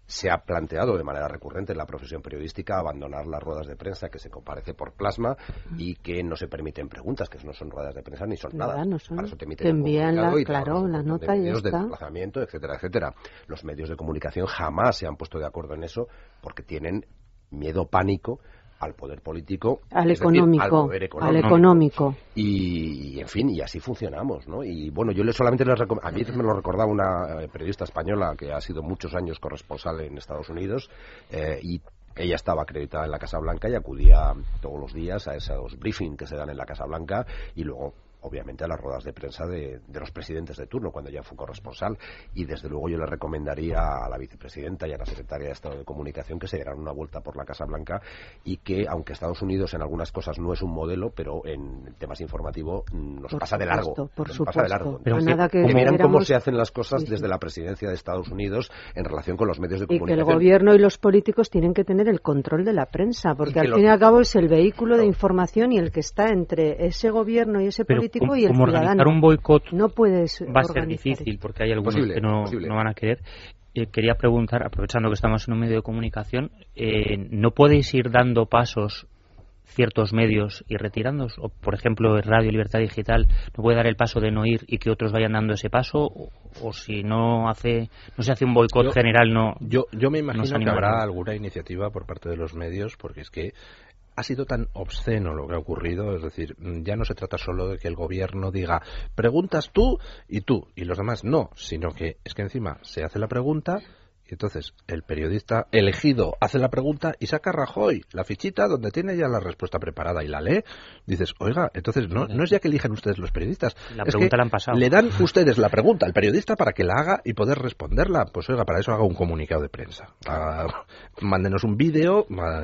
Se ha planteado de manera recurrente en la profesión periodística abandonar las ruedas de prensa, que se comparece por plasma y que no se permiten preguntas, que no son ruedas de prensa ni son nada. nada. No son, Para eso te emiten te envían la, y claro, la nota y ya de está. desplazamiento, etcétera, etcétera. Los medios de comunicación jamás se han puesto de acuerdo en eso porque tienen miedo, pánico al poder político, al es económico, decir, al poder económico. Al económico. Y, y, en fin, y así funcionamos, ¿no? Y bueno, yo le solamente les recom- a mí me lo recordaba una periodista española que ha sido muchos años corresponsal en Estados Unidos eh, y ella estaba acreditada en la Casa Blanca y acudía todos los días a esos briefings que se dan en la Casa Blanca y luego obviamente a las ruedas de prensa de, de los presidentes de turno cuando ya fue corresponsal, y desde luego yo le recomendaría a la vicepresidenta y a la secretaria de Estado de Comunicación que se dieran una vuelta por la Casa Blanca y que, aunque Estados Unidos en algunas cosas no es un modelo, pero en temas informativos nos por pasa supuesto, de largo por nos supuesto. pasa de largo. Pero que, nada que, que miran éramos... cómo se hacen las cosas sí, sí. desde la presidencia de Estados Unidos en relación con los medios de y comunicación. que el gobierno y los políticos tienen que tener el control de la prensa, porque al lo... fin y al cabo es el vehículo de información y el que está entre ese gobierno y ese pero político como, y el como ciudadano. Organizar un boicot no puedes va a ser difícil porque hay algunos posible, que no, no van a querer. Eh, quería preguntar, aprovechando que estamos en un medio de comunicación, eh, ¿no podéis ir dando pasos ciertos medios y retirándolos? O, por ejemplo, Radio Libertad Digital no puede dar el paso de no ir y que otros vayan dando ese paso, o, o si no hace no se hace un boicot yo, general, no. Yo, yo me imagino no que habrá alguna iniciativa por parte de los medios, porque es que ha sido tan obsceno lo que ha ocurrido, es decir, ya no se trata solo de que el gobierno diga preguntas tú y tú y los demás no, sino que es que encima se hace la pregunta y entonces el periodista elegido hace la pregunta y saca Rajoy la fichita donde tiene ya la respuesta preparada y la lee. Dices, oiga, entonces no, no es ya que eligen ustedes los periodistas, la es pregunta que la han pasado. Le dan ustedes la pregunta al periodista para que la haga y poder responderla. Pues oiga, para eso haga un comunicado de prensa, haga, mándenos un vídeo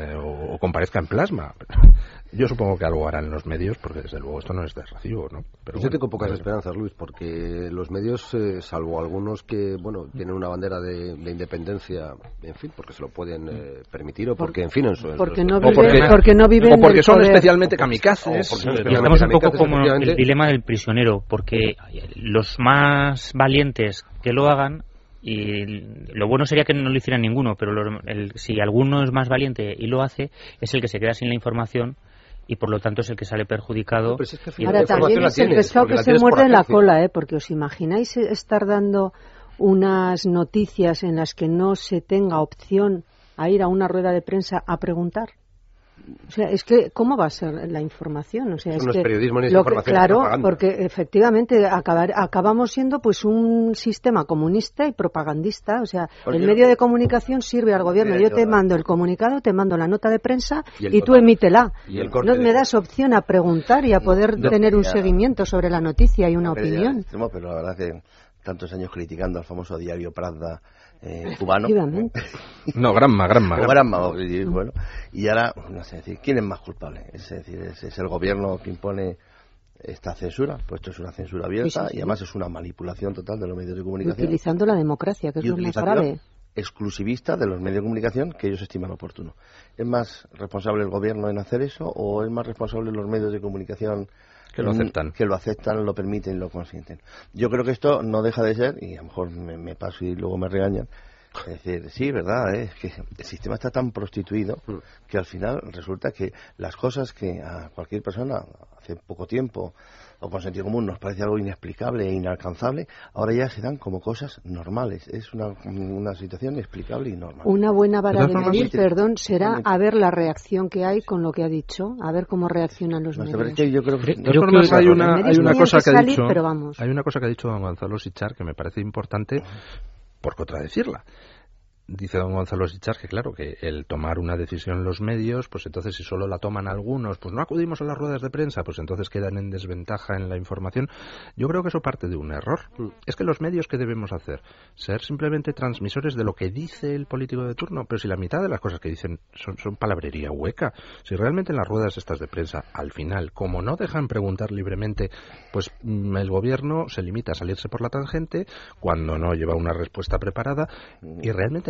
o, o comparezca en plasma. Yo supongo que algo harán los medios, porque desde luego esto no es de recibo, ¿no? Pero yo bueno, tengo pocas pues, esperanzas, Luis, porque los medios, eh, salvo algunos que, bueno, tienen una bandera de, de independencia, en fin, porque se lo pueden eh, permitir, o porque, en fin, en su... Porque, en no, su, viven, porque, porque no viven o porque del son poder. especialmente kamikazes. Estamos un poco como el dilema del prisionero, porque los más valientes que lo hagan, y lo bueno sería que no lo hiciera ninguno, pero lo, el, si alguno es más valiente y lo hace, es el que se queda sin la información y por lo tanto es el que sale perjudicado. No, es que ahora también es el pescado que se muerde en la cola, ¿eh? Porque os imagináis estar dando unas noticias en las que no se tenga opción a ir a una rueda de prensa a preguntar. O sea, es que, ¿cómo va a ser la información? O sea, es que no es periodismo ni lo información, que, claro, propaganda. porque efectivamente acabar, acabamos siendo pues un sistema comunista y propagandista. O sea, porque el medio de comunicación sirve al gobierno. Yo te mando el comunicado, te mando la nota de prensa y, y tú emítela. Y el no me das opción a preguntar y a poder no, tener un ya, seguimiento sobre la noticia y una opinión. Extremo, pero la verdad que tantos años criticando al famoso diario Pravda Eh, cubano. No, Granma, Granma. O Granma, y, bueno, y ahora, no sé, decir, ¿quién es más culpable? Es decir, es, es el gobierno que impone esta censura, pues esto es una censura abierta sí, sí, sí. y además es una manipulación total de los medios de comunicación. Utilizando la democracia, que es lo más grave. Exclusivista de los medios de comunicación que ellos estiman oportuno. ¿Es más responsable el gobierno en hacer eso o es más responsable los medios de comunicación que lo aceptan, que lo aceptan, lo permiten y lo consienten? Yo creo que esto no deja de ser, y a lo mejor me, me paso y luego me regañan, es decir, sí, verdad, ¿eh? Es que el sistema está tan prostituido que al final resulta que las cosas que a cualquier persona hace poco tiempo o con sentido común nos parece algo inexplicable e inalcanzable, ahora ya se dan como cosas normales. Es una, una situación inexplicable y normal. Una buena vara de medir, perdón, será a ver la reacción que hay con lo que ha dicho, a ver cómo reaccionan los medios. Es que yo creo que, creo que hay una, hay una cosa que, que ha dicho, pero vamos. Hay una cosa que ha dicho don Gonzalo Sitchar que me parece importante por contradecirla. Dice don Gonzalo Sitchar que claro, que el tomar una decisión los medios, pues entonces si solo la toman algunos, pues no acudimos a las ruedas de prensa, pues entonces quedan en desventaja en la información. Yo creo que eso parte de un error. Mm. Es que los medios, ¿qué debemos hacer? Ser simplemente transmisores de lo que dice el político de turno, pero si la mitad de las cosas que dicen son, son palabrería hueca. Si realmente en las ruedas estas de prensa, al final, como no dejan preguntar libremente, pues mm, el gobierno se limita a salirse por la tangente cuando no lleva una respuesta preparada y realmente no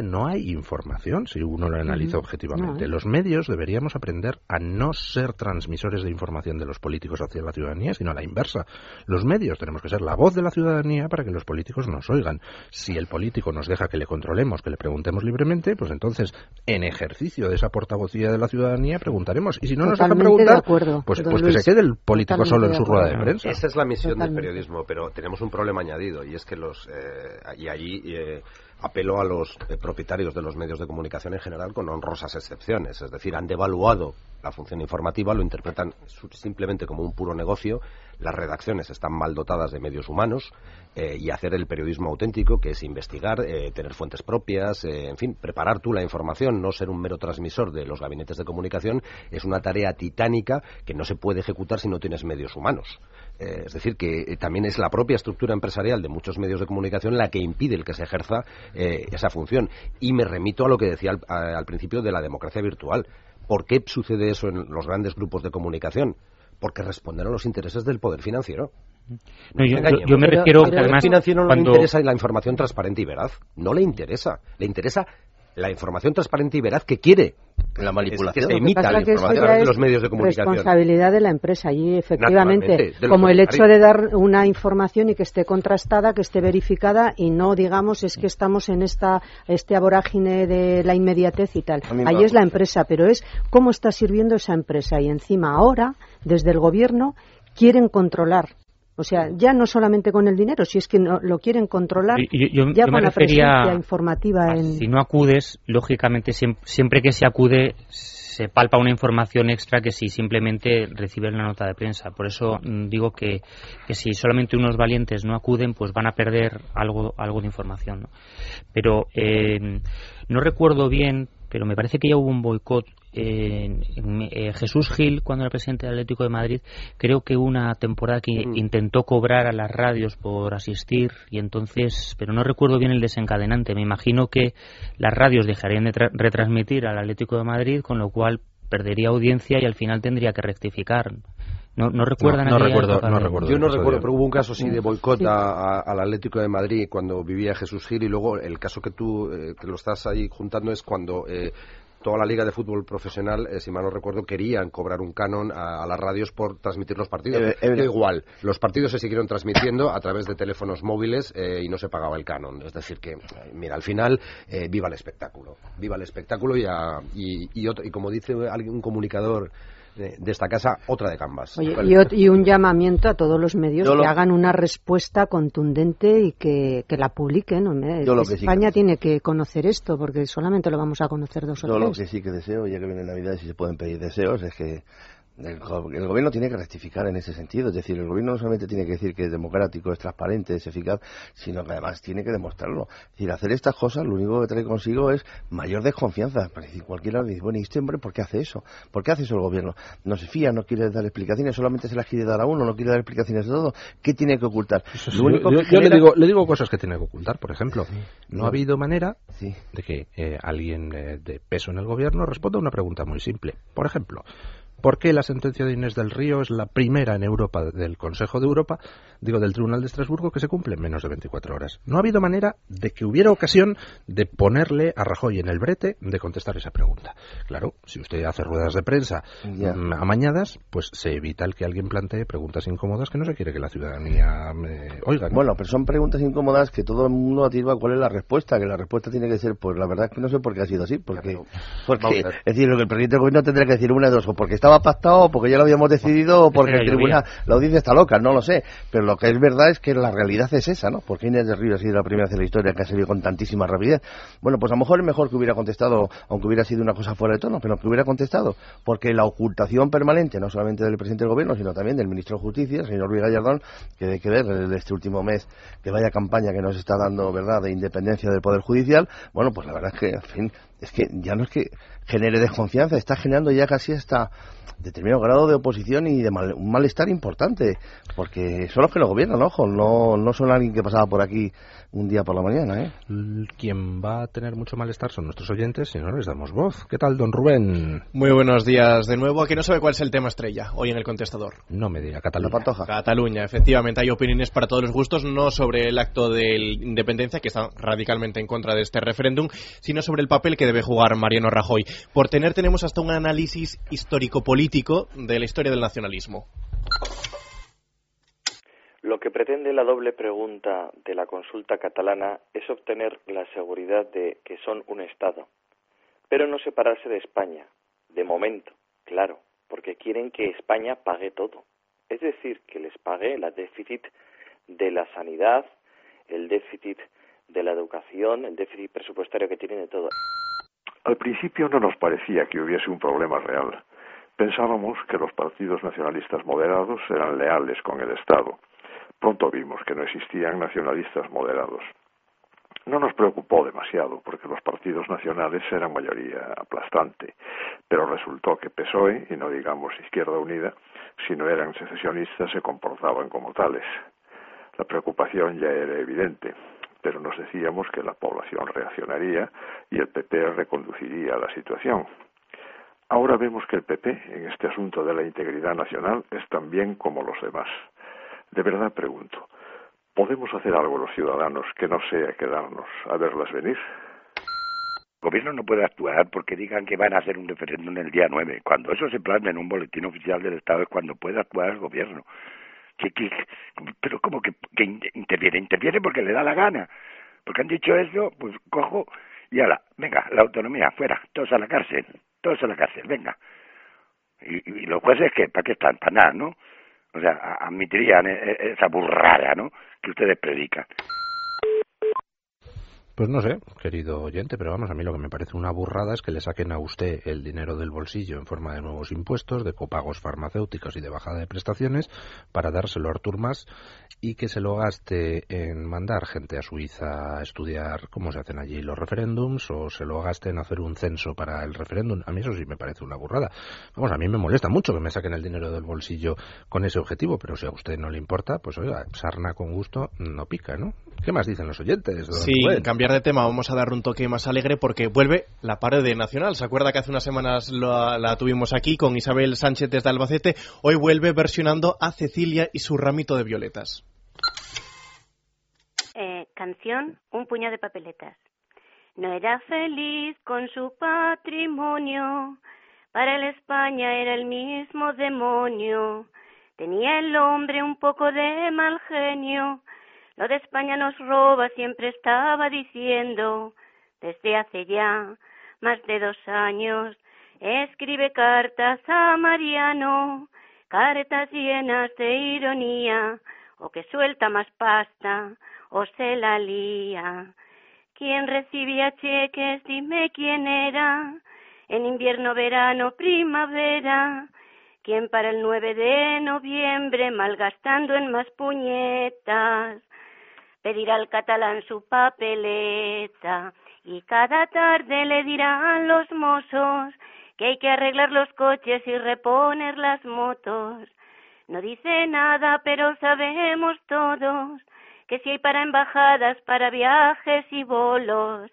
no hay información si uno lo analiza Uh-huh. objetivamente. No. Los medios deberíamos aprender a no ser transmisores de información de los políticos hacia la ciudadanía, sino a la inversa. Los medios tenemos que ser la voz de la ciudadanía para que los políticos nos oigan. Si el político nos deja que le controlemos, que le preguntemos libremente, pues entonces, en ejercicio de esa portavocía de la ciudadanía, preguntaremos. Y si no nos dejan Totalmente preguntar, de acuerdo, pues, don pues que Luis. se quede el político Totalmente solo en de su rueda de acuerdo. prensa. Esa es la misión Totalmente. del periodismo, pero tenemos un problema añadido, y es que los eh, y allí eh, apelo a los eh, propietarios de los medios de comunicación en general con honrosas excepciones, es decir, han devaluado la función informativa, lo interpretan su- simplemente como un puro negocio, las redacciones están mal dotadas de medios humanos eh, y hacer el periodismo auténtico, que es investigar, eh, tener fuentes propias, eh, en fin, preparar tú la información, no ser un mero transmisor de los gabinetes de comunicación, es una tarea titánica que no se puede ejecutar si no tienes medios humanos. Eh, es decir, que eh, también es la propia estructura empresarial de muchos medios de comunicación la que impide el que se ejerza eh, esa función. Y me remito a lo que decía al, a- al principio de la democracia virtual. ¿Por qué sucede eso en los grandes grupos de comunicación? Porque responden a los intereses del poder financiero. No, yo, nos engañemos. yo- yo me Pero- refiero pero que además al financiero no cuando- le interesa la información transparente y veraz. No le interesa. Le interesa la información transparente y veraz que quiere. La manipulación. Que se Lo que emita pasa la que eso información a ya través de es los medios de comunicación. responsabilidad de la empresa y efectivamente, Naturalmente, de los como el hecho propietarios. de dar una información y que esté contrastada, que esté verificada y no digamos es que estamos en esta este vorágine de la inmediatez y tal. A mí me Ahí va es la mucho. empresa, pero es cómo está sirviendo esa empresa y encima ahora desde el gobierno quieren controlar. O sea, ya no solamente con el dinero, si es que no, lo quieren controlar, Yo- yo- yo ya me con la refería presencia informativa en... Si no acudes, lógicamente, siem- siempre que se acude, se palpa una información extra que si simplemente recibes la nota de prensa. Por eso mm, digo que, que si solamente unos valientes no acuden, pues van a perder algo, algo de información, ¿no? Pero eh, no recuerdo bien, pero me parece que ya hubo un boicot. Eh, en- eh, Jesús Gil, cuando era presidente del Atlético de Madrid, creo que hubo una temporada que Mm. intentó cobrar a las radios por asistir y entonces, pero no recuerdo bien el desencadenante. Me imagino que las radios dejarían de tra- retransmitir al Atlético de Madrid, con lo cual perdería audiencia y al final tendría que rectificar. No, no recuerdan No, no aquella recuerdo- época no de- recuerdo. Yo no episodio. recuerdo, pero hubo un caso sí de boicot Sí. a- a- al Atlético de Madrid cuando vivía Jesús Gil, y luego el caso que tú eh, que lo estás ahí juntando es cuando eh, toda la Liga de Fútbol Profesional, eh, si mal no recuerdo, querían cobrar un canon a, a las radios por transmitir los partidos. Eh, eh, Da igual, los partidos se siguieron transmitiendo a través de teléfonos móviles eh, y no se pagaba el canon. Es decir que, eh, mira, al final, eh, viva el espectáculo. Viva el espectáculo y, a- y, y, otro- y como dice alguien, un comunicador de, de esta casa, otra de Canvas. Oye, y, ot- y un llamamiento a todos los medios Yo que lo- hagan una respuesta contundente y que, que la publiquen. Hombre. Yo lo que sí España que- tiene que conocer esto porque solamente lo vamos a conocer dos o Yo lo tres. que sí que deseo, ya que viene Navidad y si se pueden pedir deseos, es que el, go- el gobierno tiene que rectificar en ese sentido. Es decir, el gobierno no solamente tiene que decir que es democrático, es transparente, es eficaz, sino que además tiene que demostrarlo. Es decir, hacer estas cosas lo único que trae consigo es mayor desconfianza. Es decir, cualquiera dice, bueno, ¿y este hombre por qué hace eso? ¿Por qué hace eso el gobierno? No se fía, no quiere dar explicaciones, solamente se las quiere dar a uno, no quiere dar explicaciones de todo. ¿Qué tiene que ocultar? Sí, Lo único yo que yo le, genera- digo, le digo cosas que tiene que ocultar. Por ejemplo, no no. ha habido manera Sí. de que eh, alguien eh, de peso en el gobierno responda a una pregunta muy simple. Por ejemplo, ¿por qué la sentencia de Inés del Río es la primera en Europa del Consejo de Europa, digo del Tribunal de Estrasburgo, que se cumple en menos de veinticuatro horas? No ha habido manera de que hubiera ocasión de ponerle a Rajoy en el brete de contestar esa pregunta. Claro, si usted hace ruedas de prensa Ya. mm, amañadas, pues se evita el que alguien plantee preguntas incómodas que no se quiere que la ciudadanía eh, oiga, ¿no? Bueno, pero son preguntas incómodas que todo el mundo atisba cuál es la respuesta, que la respuesta tiene que ser, pues la verdad es que no sé por qué ha sido así, porque, porque Vamos a ver. es decir, lo que el presidente del gobierno tendría que decir una de dos, o porque estaba pactado, o porque ya lo habíamos decidido, o porque Pero el llovía. tribunal, la audiencia está loca, no lo sé, pero lo que es verdad es que la realidad es esa, ¿no? Porque Inés del Río ha sido la primera vez en la historia que ha salido con tantísima rapidez. Bueno, pues a lo mejor es mejor que hubiera contestado, aunque hubiera sido una cosa fuera de tono, pero que hubiera contestado, porque la ocultación permanente, no solamente del presidente del gobierno, sino también del ministro de Justicia, el señor Luis Gallardón, que hay que ver en este último mes que vaya campaña que nos está dando, ¿verdad?, de independencia del Poder Judicial. Bueno, pues la verdad es que, en fin, es que ya no es que genere desconfianza, está generando ya casi hasta determinado grado de oposición y de mal, un malestar importante, porque son los que nos gobiernan, ojo, no, no son alguien que pasaba por aquí un día por la mañana, ¿eh? Quien va a tener mucho malestar son nuestros oyentes si no les damos voz. ¿Qué tal, don Rubén? Muy buenos días de nuevo. Aquí no sabe cuál es el tema estrella hoy en el contestador. No me diga, Cataluña. La Pantoja. Cataluña, efectivamente. Hay opiniones para todos los gustos, no sobre el acto de independencia, que está radicalmente en contra de este referéndum, sino sobre el papel que debe jugar Mariano Rajoy. Por tener tenemos hasta un análisis histórico-político de la historia del nacionalismo. Lo que pretende la doble pregunta de la consulta catalana es obtener la seguridad de que son un Estado, pero no separarse de España, de momento, claro, porque quieren que España pague todo, es decir, que les pague el déficit de la sanidad, el déficit de la educación, el déficit presupuestario que tienen de todo. Al principio no nos parecía que hubiese un problema real. Pensábamos que los partidos nacionalistas moderados eran leales con el Estado. Pronto vimos que no existían nacionalistas moderados. No nos preocupó demasiado porque los partidos nacionales eran mayoría aplastante, pero resultó que P S O E, y no digamos Izquierda Unida, si no eran secesionistas se comportaban como tales. La preocupación ya era evidente, pero nos decíamos que la población reaccionaría y el P P reconduciría la situación. Ahora vemos que el P P, en este asunto de la integridad nacional, es tan bien como los demás. De verdad pregunto, ¿podemos hacer algo los ciudadanos que no sea quedarnos a verlas venir? El gobierno no puede actuar porque digan que van a hacer un referéndum el día nueve. Cuando eso se plasme en un boletín oficial del Estado es cuando puede actuar el gobierno. ¿Qué, qué, pero ¿cómo que, que interviene? Interviene porque le da la gana. Porque han dicho eso, pues cojo y ala, venga, la autonomía, fuera, todos a la cárcel, todos a la cárcel, venga. Y, y los jueces, ¿qué? ¿Para qué están? Para nada, ¿no? O sea, admitirían esa burrada, ¿no?, que ustedes predican. Pues no sé, querido oyente, pero vamos, a mí lo que me parece una burrada es que le saquen a usted el dinero del bolsillo en forma de nuevos impuestos, de copagos farmacéuticos y de bajada de prestaciones para dárselo a Artur Mas y que se lo gaste en mandar gente a Suiza a estudiar cómo se hacen allí los referéndums o se lo gaste en hacer un censo para el referéndum. A mí eso sí me parece una burrada. Vamos, a mí me molesta mucho que me saquen el dinero del bolsillo con ese objetivo, pero si a usted no le importa, pues oiga, sarna con gusto no pica, ¿no? ¿Qué más dicen los oyentes? Sí, cambiar de tema, vamos a dar un toque más alegre porque vuelve la parodia nacional. ¿Se acuerda que hace unas semanas la, la tuvimos aquí con Isabel Sánchez desde Albacete? Hoy vuelve versionando a Cecilia y su ramito de violetas. Eh, canción, un puño de papeletas. No era feliz con su patrimonio, para el España era el mismo demonio. Tenía el hombre un poco de mal genio. Lo de España nos roba, siempre estaba diciendo. Desde hace ya más de dos años escribe cartas a Mariano, cartas llenas de ironía, o que suelta más pasta o se la lía. ¿Quién recibía cheques? Dime quién era. En invierno, verano, primavera. ¿Quién para el nueve de noviembre, malgastando en más puñetas, pedirá al catalán su papeleta y cada tarde le dirán los mozos que hay que arreglar los coches y reponer las motos? No dice nada, pero sabemos todos que si hay para embajadas, para viajes y bolos.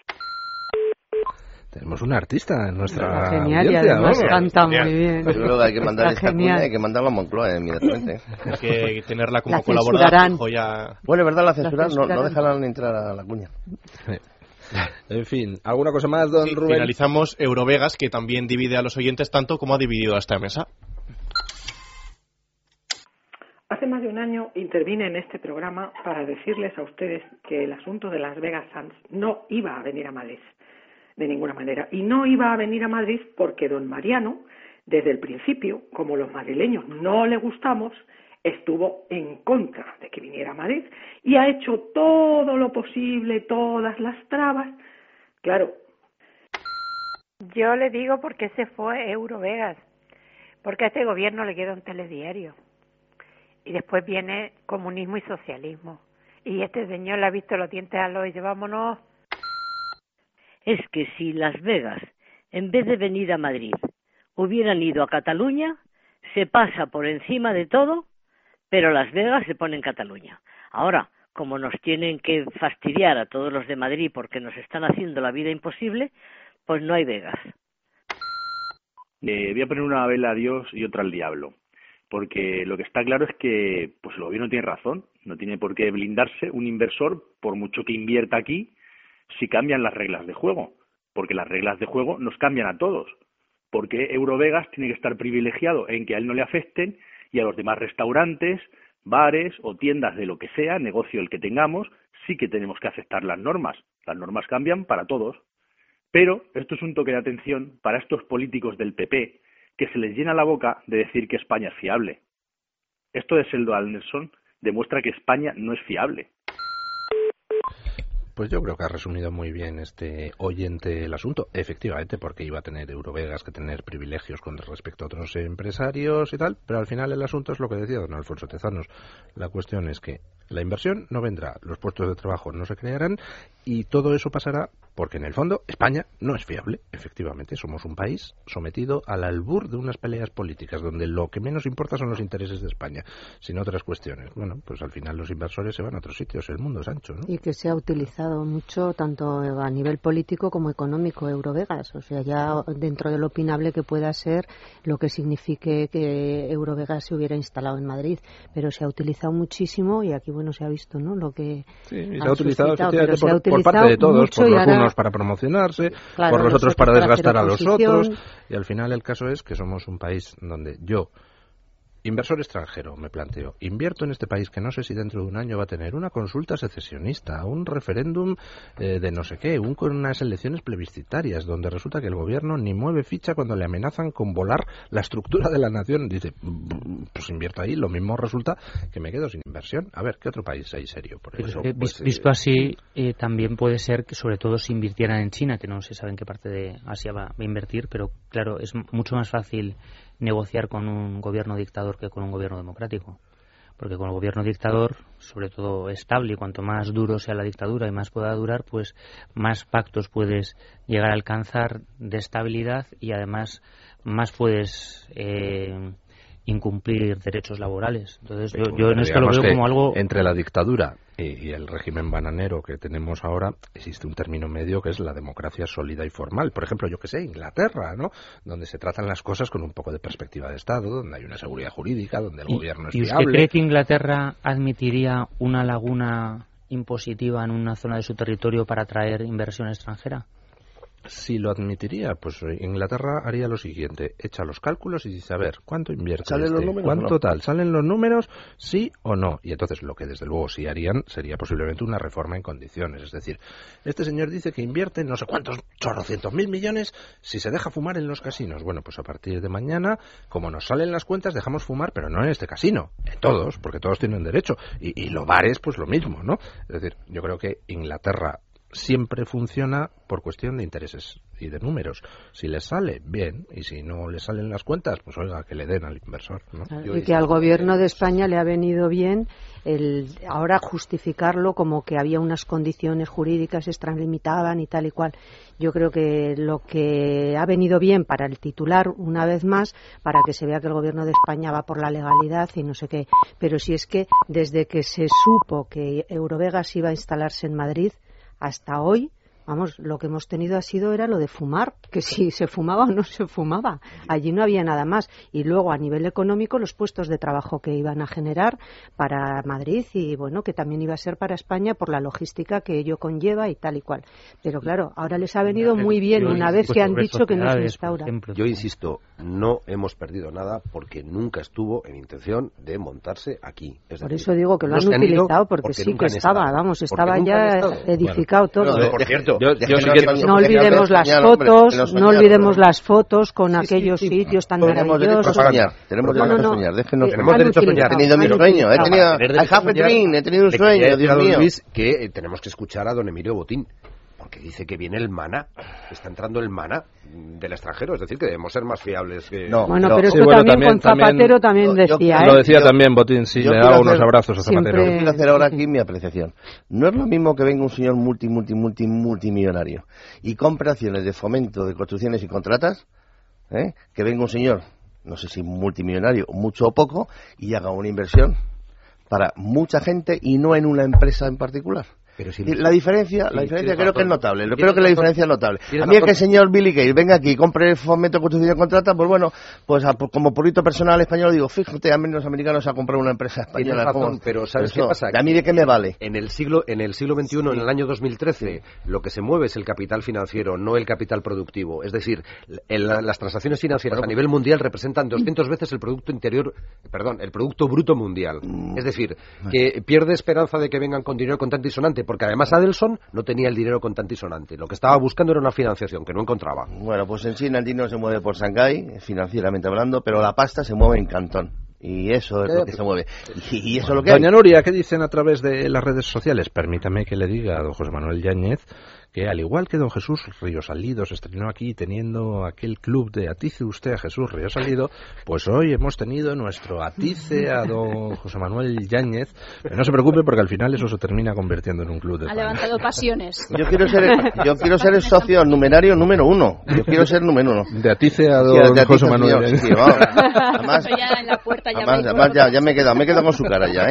Tenemos una artista en nuestra genial audiencia, y además vamos. canta muy bien. Yo creo que hay que mandar Está esta genial. cuña, hay que mandarla a Moncloa inmediatamente. Hay que tenerla como La colaboradora. censurarán. Fijo, ya... Bueno, es verdad, la censura no, no censurarán. dejarán entrar a la cuña. En fin, ¿alguna cosa más, don Sí, Rubén? finalizamos Eurovegas, que también divide a los oyentes tanto como ha dividido a esta mesa. Hace más de un año intervine en este programa para decirles a ustedes que el asunto de Las Vegas Sands no iba a venir a Madrid, de ninguna manera. Y no iba a venir a Madrid porque don Mariano, desde el principio, como los madrileños no le gustamos, estuvo en contra de que viniera a Madrid y ha hecho todo lo posible, todas las trabas. Claro. Yo le digo por qué se fue Eurovegas, porque a este gobierno le queda un telediario. Y después viene comunismo y socialismo. Y este señor le ha visto los dientes a los y dice, vámonos. Es que si Las Vegas, en vez de venir a Madrid, hubieran ido a Cataluña, se pasa por encima de todo, pero Las Vegas se pone en Cataluña. Ahora, como nos tienen que fastidiar a todos los de Madrid porque nos están haciendo la vida imposible, pues no hay Vegas. Eh, voy a poner una vela a Dios y otra al diablo, porque lo que está claro es que pues el gobierno tiene razón, no tiene por qué blindarse un inversor por mucho que invierta aquí si cambian las reglas de juego, porque las reglas de juego nos cambian a todos, porque Eurovegas tiene que estar privilegiado en que a él no le afecten y a los demás restaurantes, bares o tiendas de lo que sea, negocio el que tengamos, sí que tenemos que aceptar las normas, las normas cambian para todos. Pero esto es un toque de atención para estos políticos del P P que se les llena la boca de decir que España es fiable. Esto de Seldo Anderson demuestra que España no es fiable. Pues yo creo que ha resumido muy bien este oyente el asunto. Efectivamente, porque iba a tener Eurovegas que tener privilegios con respecto a otros empresarios y tal, pero al final el asunto es lo que decía don Alfonso Tezanos. La cuestión es que la inversión no vendrá, los puestos de trabajo no se crearán y todo eso pasará porque en el fondo España no es fiable. Efectivamente, somos un país sometido al albur de unas peleas políticas donde lo que menos importa son los intereses de España, sin otras cuestiones. Bueno, pues al final los inversores se van a otros sitios, el mundo es ancho, ¿no? Y que se ha utilizado mucho tanto a nivel político como económico Eurovegas, o sea, ya dentro de lo opinable que pueda ser lo que signifique que Eurovegas se hubiera instalado en Madrid, pero se ha utilizado muchísimo y aquí bueno se ha visto, ¿no? Lo que sí, se ha utilizado efectivamente por, ha utilizado por parte de todos, por los ahora, unos para promocionarse, claro, por los otros para desgastar a los otros y al final el caso es que somos un país donde yo inversor extranjero, me planteo, invierto en este país que no sé si dentro de un año va a tener una consulta secesionista, un referéndum eh, de no sé qué, un, con unas elecciones plebiscitarias, donde resulta que el gobierno ni mueve ficha cuando le amenazan con volar la estructura de la nación. Dice, pues invierto ahí, lo mismo resulta que me quedo sin inversión. A ver, ¿qué otro país hay serio por eso? Eh, pues, visto eh, así, eh, también puede ser que sobre todo si invirtieran en China, que no se sabe en qué parte de Asia va a invertir, pero claro, es mucho más fácil negociar con un gobierno dictador que con un gobierno democrático, porque con el gobierno dictador, sobre todo estable, y cuanto más duro sea la dictadura y más pueda durar, pues más pactos puedes llegar a alcanzar de estabilidad y además más puedes eh, incumplir derechos laborales. Entonces yo, yo en esto lo veo como algo... Entre la dictadura y, y el régimen bananero que tenemos ahora existe un término medio que es la democracia sólida y formal. Por ejemplo, yo que sé, Inglaterra, ¿no? Donde se tratan las cosas con un poco de perspectiva de Estado, donde hay una seguridad jurídica, donde el ¿Y, gobierno es ¿Y fiable. usted cree que Inglaterra admitiría una laguna impositiva en una zona de su territorio para atraer inversión extranjera? Si lo admitiría, pues Inglaterra haría lo siguiente, echa los cálculos y dice, a ver, ¿cuánto invierte ¿Salen este? los números ¿Cuánto no? tal? ¿Salen los números? ¿Sí o no? Y entonces lo que desde luego sí harían sería posiblemente una reforma en condiciones. Es decir, este señor dice que invierte no sé cuántos chorrocientos mil millones si se deja fumar en los casinos. Bueno, pues a partir de mañana, como nos salen las cuentas, dejamos fumar, pero no en este casino, en todos, porque todos tienen derecho. Y, y los bares, pues lo mismo, ¿no? Es decir, yo creo que Inglaterra siempre funciona por cuestión de intereses y de números. Si les sale, bien, y si no les salen las cuentas, pues oiga, que le den al inversor, ¿no? Y que al gobierno de España le ha venido bien el ahora justificarlo como que había unas condiciones jurídicas que extralimitaban y tal y cual. Yo creo que lo que ha venido bien para el titular, una vez más, para que se vea que el gobierno de España va por la legalidad y no sé qué. Pero si es que desde que se supo que Eurovegas iba a instalarse en Madrid, hasta hoy, vamos, lo que hemos tenido ha sido era lo de fumar, que si se fumaba o no se fumaba. Allí no había nada más. Y luego, a nivel económico, los puestos de trabajo que iban a generar para Madrid y, bueno, que también iba a ser para España por la logística que ello conlleva y tal y cual. Pero, claro, ahora les ha venido muy bien una vez que han dicho que no se instaura. Yo insisto, no hemos perdido nada porque nunca estuvo en intención de montarse aquí. Es por decir, eso digo que lo han utilizado porque, porque sí que estaba, estado. vamos, estaba ya edificado bueno, todo. No, por cierto, yo, yo sí que no olvidemos las fotos, no olvidemos las fotos con sí, aquellos sí, sí. sitios tan tenemos maravillosos. Derecho a soñar, tenemos no, derecho no, a soñar, déjenos, eh, tenemos derecho a soñar. He tenido mi sueño, he tenido, I have a dream, he tenido un sueño, Dios mío. Luis, que eh, tenemos que escuchar a don Emilio Botín, porque dice que viene el mana, está entrando el mana del extranjero, es decir, que debemos ser más fiables que... No, bueno, no. pero esto sí, bueno, también, también con Zapatero también, también decía, yo, ¿eh? Lo decía también Botín, sí, le daba unos abrazos a Zapatero. Yo quiero hacer ahora aquí mi apreciación. No es lo mismo que venga un señor multi, multi, multi, multimillonario y compre acciones de Fomento de Construcciones y Contratas ¿eh? Que venga un señor, no sé si multimillonario, mucho o poco, y haga una inversión para mucha gente y no en una empresa en particular. Pero si la diferencia, sí, la diferencia creo razón. que es notable. Creo que razón. la diferencia es notable. A mí es que el señor Billy Gates venga aquí y compre el Fomento Constitucional y Contrata, pues bueno, pues a, como purito personal español digo, fíjate, a mí los americanos a comprar una empresa española. Tienes razón, pero ¿sabes eso, qué pasa? ¿A mí de qué me vale? En el siglo, en el siglo veintiuno, sí. en el año dos mil trece, sí. lo que se mueve es el capital financiero, no el capital productivo. Es decir, el, las transacciones financieras bueno, a nivel mundial representan doscientas veces el producto interior, perdón, el producto bruto mundial. Mm. Es decir, que pierde esperanza de que vengan con dinero contante y sonante, porque además Adelson no tenía el dinero contante y sonante. Lo que estaba buscando era una financiación que no encontraba. Bueno, pues en China el dinero se mueve por Shanghái, financieramente hablando, pero la pasta se mueve en Cantón. Y eso es lo que se mueve. Y, y eso es lo que Doña hay. Nuria, ¿qué dicen a través de las redes sociales? Permítame que le diga a don José Manuel Yáñez que, al igual que don Jesús Ríosalido se estrenó aquí teniendo aquel club de atice usted a Jesús Ríosalido, pues hoy hemos tenido nuestro atice a don José Manuel Yáñez. Pero no se preocupe porque al final eso se termina convirtiendo en un club de Ha pan. levantado pasiones. Yo quiero ser, yo quiero ser el socio numerario número uno. Yo quiero ser número uno. De atice a don sí, José Manuel Yáñez. Sí, vamos. Además, ya en la puerta ya además, me además ya, ya me he quedado, me he quedado con su cara ya, ¿eh?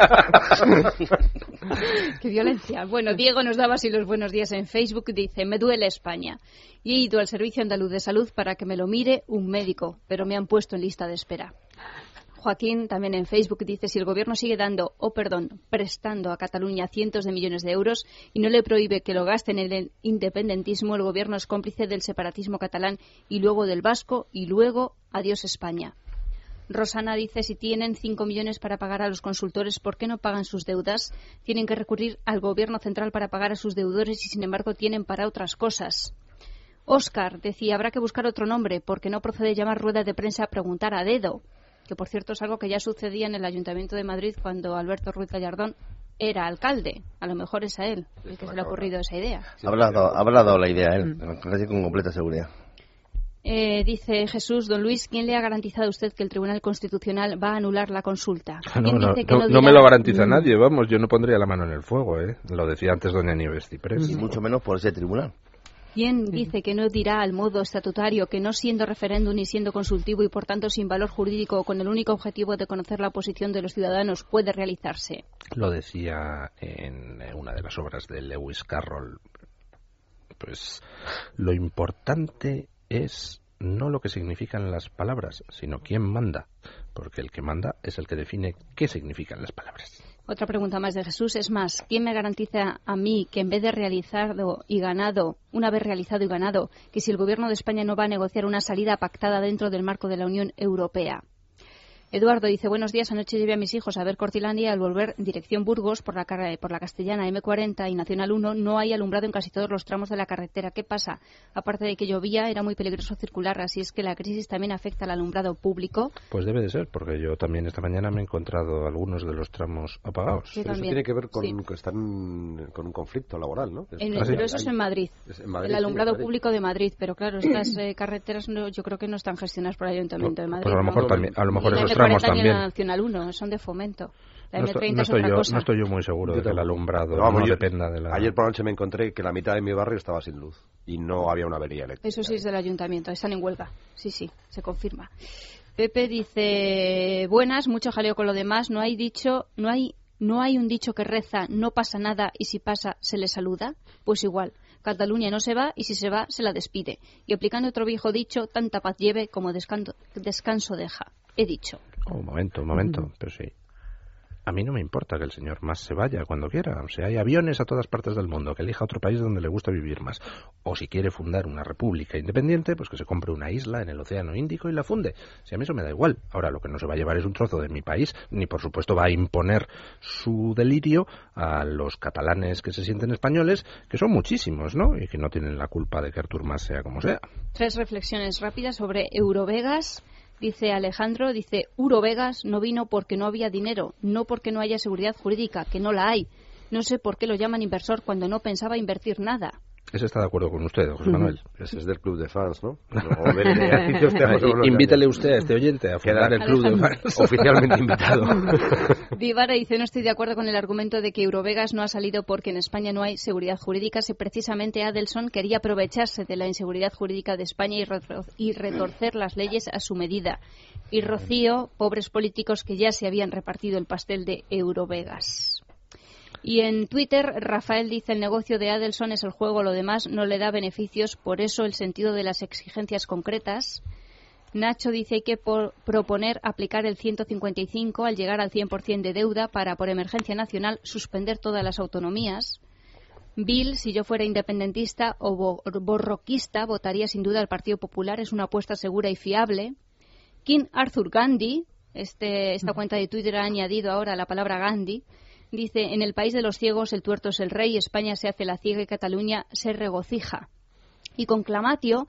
Qué violencia. Bueno, Diego nos daba así los buenos días en Facebook. Dice, me duele España. Y he ido al Servicio Andaluz de Salud para que me lo mire un médico, pero me han puesto en lista de espera. Joaquín, también en Facebook, dice, si el gobierno sigue dando, o oh, perdón, prestando a Cataluña cientos de millones de euros y no le prohíbe que lo gasten en el independentismo, el gobierno es cómplice del separatismo catalán y luego del vasco y luego adiós España. Rosana dice, si tienen cinco millones para pagar a los consultores, ¿por qué no pagan sus deudas? Tienen que recurrir al gobierno central para pagar a sus deudores y, sin embargo, tienen para otras cosas. Óscar decía, habrá que buscar otro nombre, porque no procede llamar rueda de prensa a preguntar a dedo, que por cierto es algo que ya sucedía en el Ayuntamiento de Madrid cuando Alberto Ruiz Gallardón era alcalde. A lo mejor es a él el que se le ha ocurrido esa idea. Habrá dado, habrá dado la idea él, casi con completa seguridad. Eh, dice Jesús, don Luis, ¿quién le ha garantizado a usted que el Tribunal Constitucional va a anular la consulta? No, no, dice que no, no, no dirá... me lo garantiza mm. nadie, vamos, yo no pondría la mano en el fuego, ¿eh? Lo decía antes doña Nieves Ciprés. Y mucho menos por ese tribunal. ¿Quién dice que no dirá al modo estatutario que no siendo referéndum ni siendo consultivo y por tanto sin valor jurídico con el único objetivo de conocer la posición de los ciudadanos puede realizarse? Lo decía en una de las obras de Lewis Carroll. Pues lo importante es no lo que significan las palabras, sino quién manda, porque el que manda es el que define qué significan las palabras. Otra pregunta más de Jesús es más, ¿quién me garantiza a mí que en vez de realizado y ganado, una vez realizado y ganado, que si el gobierno de España no va a negociar una salida pactada dentro del marco de la Unión Europea? Eduardo dice, buenos días, anoche llevé a mis hijos a ver Cortilandia y al volver dirección Burgos por la, por la Castellana eme cuarenta y Nacional uno no hay alumbrado en casi todos los tramos de la carretera. ¿Qué pasa? Aparte de que llovía, era muy peligroso circular, así es que la crisis también afecta al alumbrado público. Pues debe de ser, porque yo también esta mañana me he encontrado algunos de los tramos apagados. Pero eso tiene que ver con sí. que están con un conflicto laboral, ¿no? En el, pero eso es en Madrid, es en Madrid el alumbrado sí, Madrid. público de Madrid, pero claro, estas eh, carreteras no, yo creo que no están gestionadas por el Ayuntamiento de Madrid. Pues a lo mejor, ¿no? también, a lo mejor esos tramos también. Nacional uno, son de fomento. La no, eme treinta no, estoy es otra yo, cosa. no estoy yo muy seguro yo de que el alumbrado vamos, no yo, dependa de la... Ayer por la noche me encontré que la mitad de mi barrio estaba sin luz y no había una avería eléctrica. Eso sí es del ayuntamiento, están en huelga. Sí, sí, se confirma. Pepe dice, buenas, mucho jaleo con lo demás, no hay dicho, no hay, no hay un dicho que reza, no pasa nada y si pasa se le saluda. Pues igual, Cataluña no se va y si se va se la despide. Y aplicando otro viejo dicho, tanta paz lleve como descanso, descanso deja. He dicho. Oh, un momento, un momento, mm. pero sí. A mí no me importa que el señor Mas se vaya cuando quiera. O sea, hay aviones a todas partes del mundo, que elija otro país donde le gusta vivir más. O si quiere fundar una república independiente, pues que se compre una isla en el Océano Índico y la funde. Si a mí eso me da igual. Ahora, lo que no se va a llevar es un trozo de mi país, ni por supuesto va a imponer su delirio a los catalanes que se sienten españoles, que son muchísimos, ¿no? Y que no tienen la culpa de que Artur Mas sea como sea. Tres reflexiones rápidas sobre Eurovegas. Dice Alejandro, dice, Eurovegas no vino porque no había dinero, no porque no haya seguridad jurídica, que no la hay. No sé por qué lo llaman inversor cuando no pensaba invertir nada. Ese está de acuerdo con usted, José Manuel. Ese es del club de fans, ¿no? Invítele usted a este oyente a fundar el club de fans. Oficialmente invitado. Vivara dice, no estoy de acuerdo con el argumento de que Eurovegas no ha salido porque en España no hay seguridad jurídica, si precisamente Adelson quería aprovecharse de la inseguridad jurídica de España y, retro- y retorcer las leyes a su medida. Y Rocío, pobres políticos que ya se habían repartido el pastel de Eurovegas. Y en Twitter, Rafael dice, el negocio de Adelson es el juego, lo demás no le da beneficios, por eso el sentido de las exigencias concretas. Nacho dice, hay que por proponer aplicar el ciento cincuenta y cinco al llegar al cien por ciento de deuda para, por emergencia nacional, suspender todas las autonomías. Bill, si yo fuera independentista o bo borroquista, votaría sin duda al Partido Popular, es una apuesta segura y fiable. King Arthur Gandhi, este, esta cuenta de Twitter ha añadido ahora la palabra Gandhi, dice, en el país de los ciegos el tuerto es el rey, España se hace la ciega y Cataluña se regocija. Y con Clamatio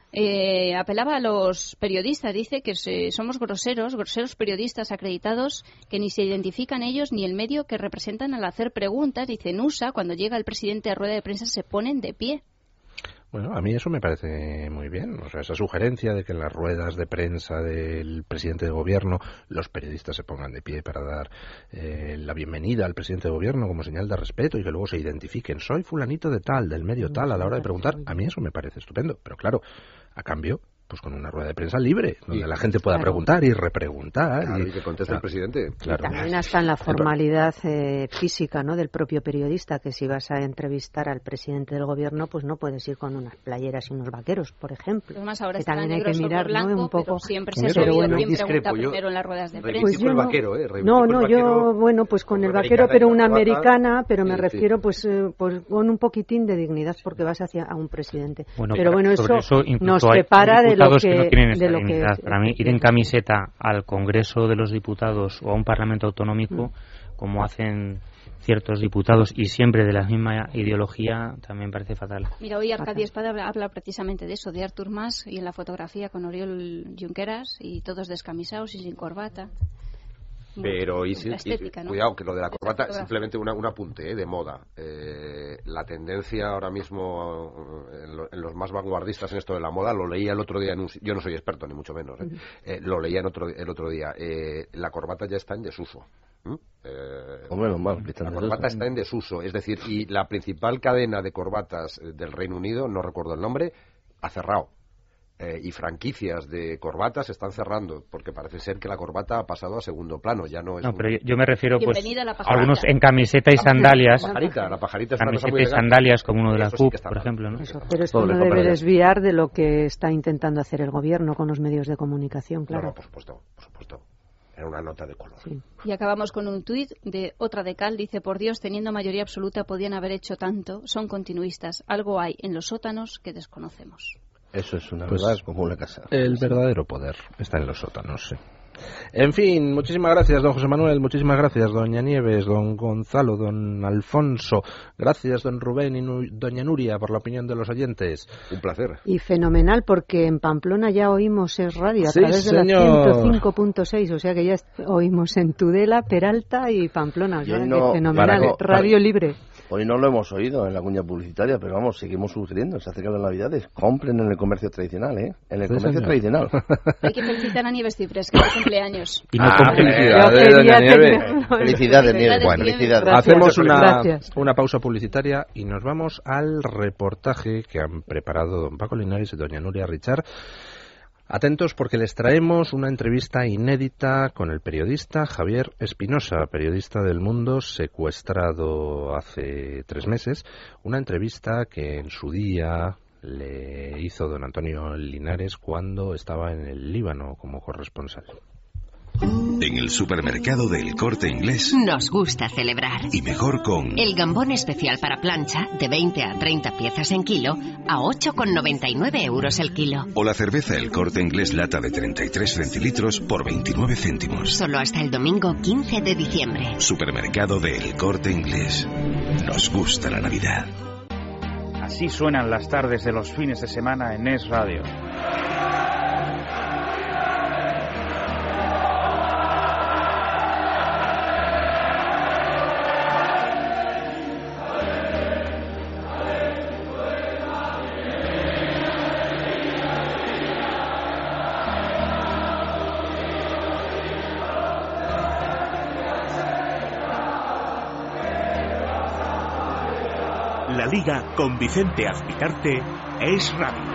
eh, apelaba a los periodistas, dice que se, somos groseros, groseros periodistas acreditados que ni se identifican ellos ni el medio que representan al hacer preguntas. Dice, en U S A, cuando llega el presidente a rueda de prensa se ponen de pie. Bueno, a mí eso me parece muy bien. O sea, esa sugerencia de que en las ruedas de prensa del presidente de gobierno los periodistas se pongan de pie para dar eh, la bienvenida al presidente de gobierno como señal de respeto y que luego se identifiquen. Soy fulanito de tal, del medio tal, a la hora de preguntar. A mí eso me parece estupendo. Pero claro, a cambio, pues con una rueda de prensa libre, donde la gente pueda claro. preguntar y repreguntar. Claro, y, y que conteste claro, el presidente. Claro. Y también hasta en la formalidad eh, física, ¿no?, del propio periodista, que si vas a entrevistar al presidente del gobierno, pues no puedes ir con unas playeras y unos vaqueros, por ejemplo. Además, ahora que también hay negro que mirar, blanco, ¿no?, un poco. pero siempre se ha Pero sabido bueno, quién pregunta discrepo, yo primero en las ruedas de prensa. Pues yo el no, vaquero, ¿eh? no, no, el vaquero, yo, bueno, pues con el vaquero, pero una americana, pero me refiero pues, eh, pues con un poquitín de dignidad, porque vas hacia a un presidente. Bueno, pero bueno, eso, eso nos hay separa de lo que, que, no tienen de lo que para mí, ir en camiseta al Congreso de los Diputados o a un Parlamento autonómico, mm. como hacen ciertos diputados y siempre de la misma ideología, también parece fatal. Mira, hoy Arcadio Espada habla, habla precisamente de eso, de Artur Mas, y en la fotografía con Oriol Junqueras, y todos descamisados y sin corbata. Pero y, si, estética, y ¿no? Cuidado, que lo de la corbata, simplemente una, un apunte ¿eh? de moda. Eh, la tendencia ahora mismo en, lo, en los más vanguardistas en esto de la moda, lo leía el otro día, en un, yo no soy experto ni mucho menos, ¿eh? Eh, lo leía en otro, el otro día. Eh, la corbata ya está en desuso. ¿Mm? Eh, o menos mal, la corbata está en desuso, es decir, y la principal cadena de corbatas del Reino Unido, no recuerdo el nombre, ha cerrado. Eh, y franquicias de corbatas están cerrando porque parece ser que la corbata ha pasado a segundo plano, ya no es no un... pero yo, yo me refiero pues a algunos en camiseta y sandalias, la pajarita, la pajarita es una cosa camiseta muy y elegante. sandalias como uno de la Eso C U P, sí que por ejemplo, ¿no? Eso, pero esto no debe desviar de lo que está intentando hacer el gobierno con los medios de comunicación, claro. No, no, por supuesto, por supuesto. Era una nota de color. Sí. Y acabamos con un tuit de otra de Cal, dice, por Dios, teniendo mayoría absoluta podían haber hecho tanto, son continuistas, algo hay en los sótanos que desconocemos. Eso es una pues verdad como una casa. El verdadero poder está en los sótanos, sí. En fin, muchísimas gracias, don José Manuel, muchísimas gracias, doña Nieves, don Gonzalo, don Alfonso, gracias, don Rubén y nu doña Nuria, por la opinión de los oyentes. Un placer. Y fenomenal, porque en Pamplona ya oímos Es Radio a sí, través señor. de la ciento cinco punto seis, o sea que ya oímos en Tudela, Peralta y Pamplona, o sea, no, que fenomenal, para, radio para, libre. Hoy no lo hemos oído en la cuña publicitaria, pero vamos, seguimos sugiriendo, se acercan las Navidades, compren en el comercio tradicional, ¿eh? En el sí, comercio señor. tradicional. Hay que felicitar a Nieves Cipres, que es cumpleaños. Y no ah, con felicidades, doña Nieves. Felicidades, Nieves. Bueno, felicidades. hacemos una, Gracias. una pausa publicitaria y nos vamos al reportaje que han preparado don Paco Linares y doña Nuria Richard. Atentos porque les traemos una entrevista inédita con el periodista Javier Espinosa, periodista del Mundo, secuestrado hace tres meses. Una entrevista que en su día le hizo don Antonio Linares cuando estaba en el Líbano como corresponsal. En el supermercado del Corte Inglés nos gusta celebrar. Y mejor con el gambón especial para plancha de veinte a treinta piezas en kilo a ocho con noventa y nueve euros el kilo. O la cerveza El Corte Inglés lata de treinta y tres centilitros por veintinueve céntimos. Solo hasta el domingo quince de diciembre. Supermercado del Corte Inglés. Nos gusta la Navidad. Así suenan las tardes de los fines de semana en Es Radio. La Liga con Vicente Azpicarte es radio.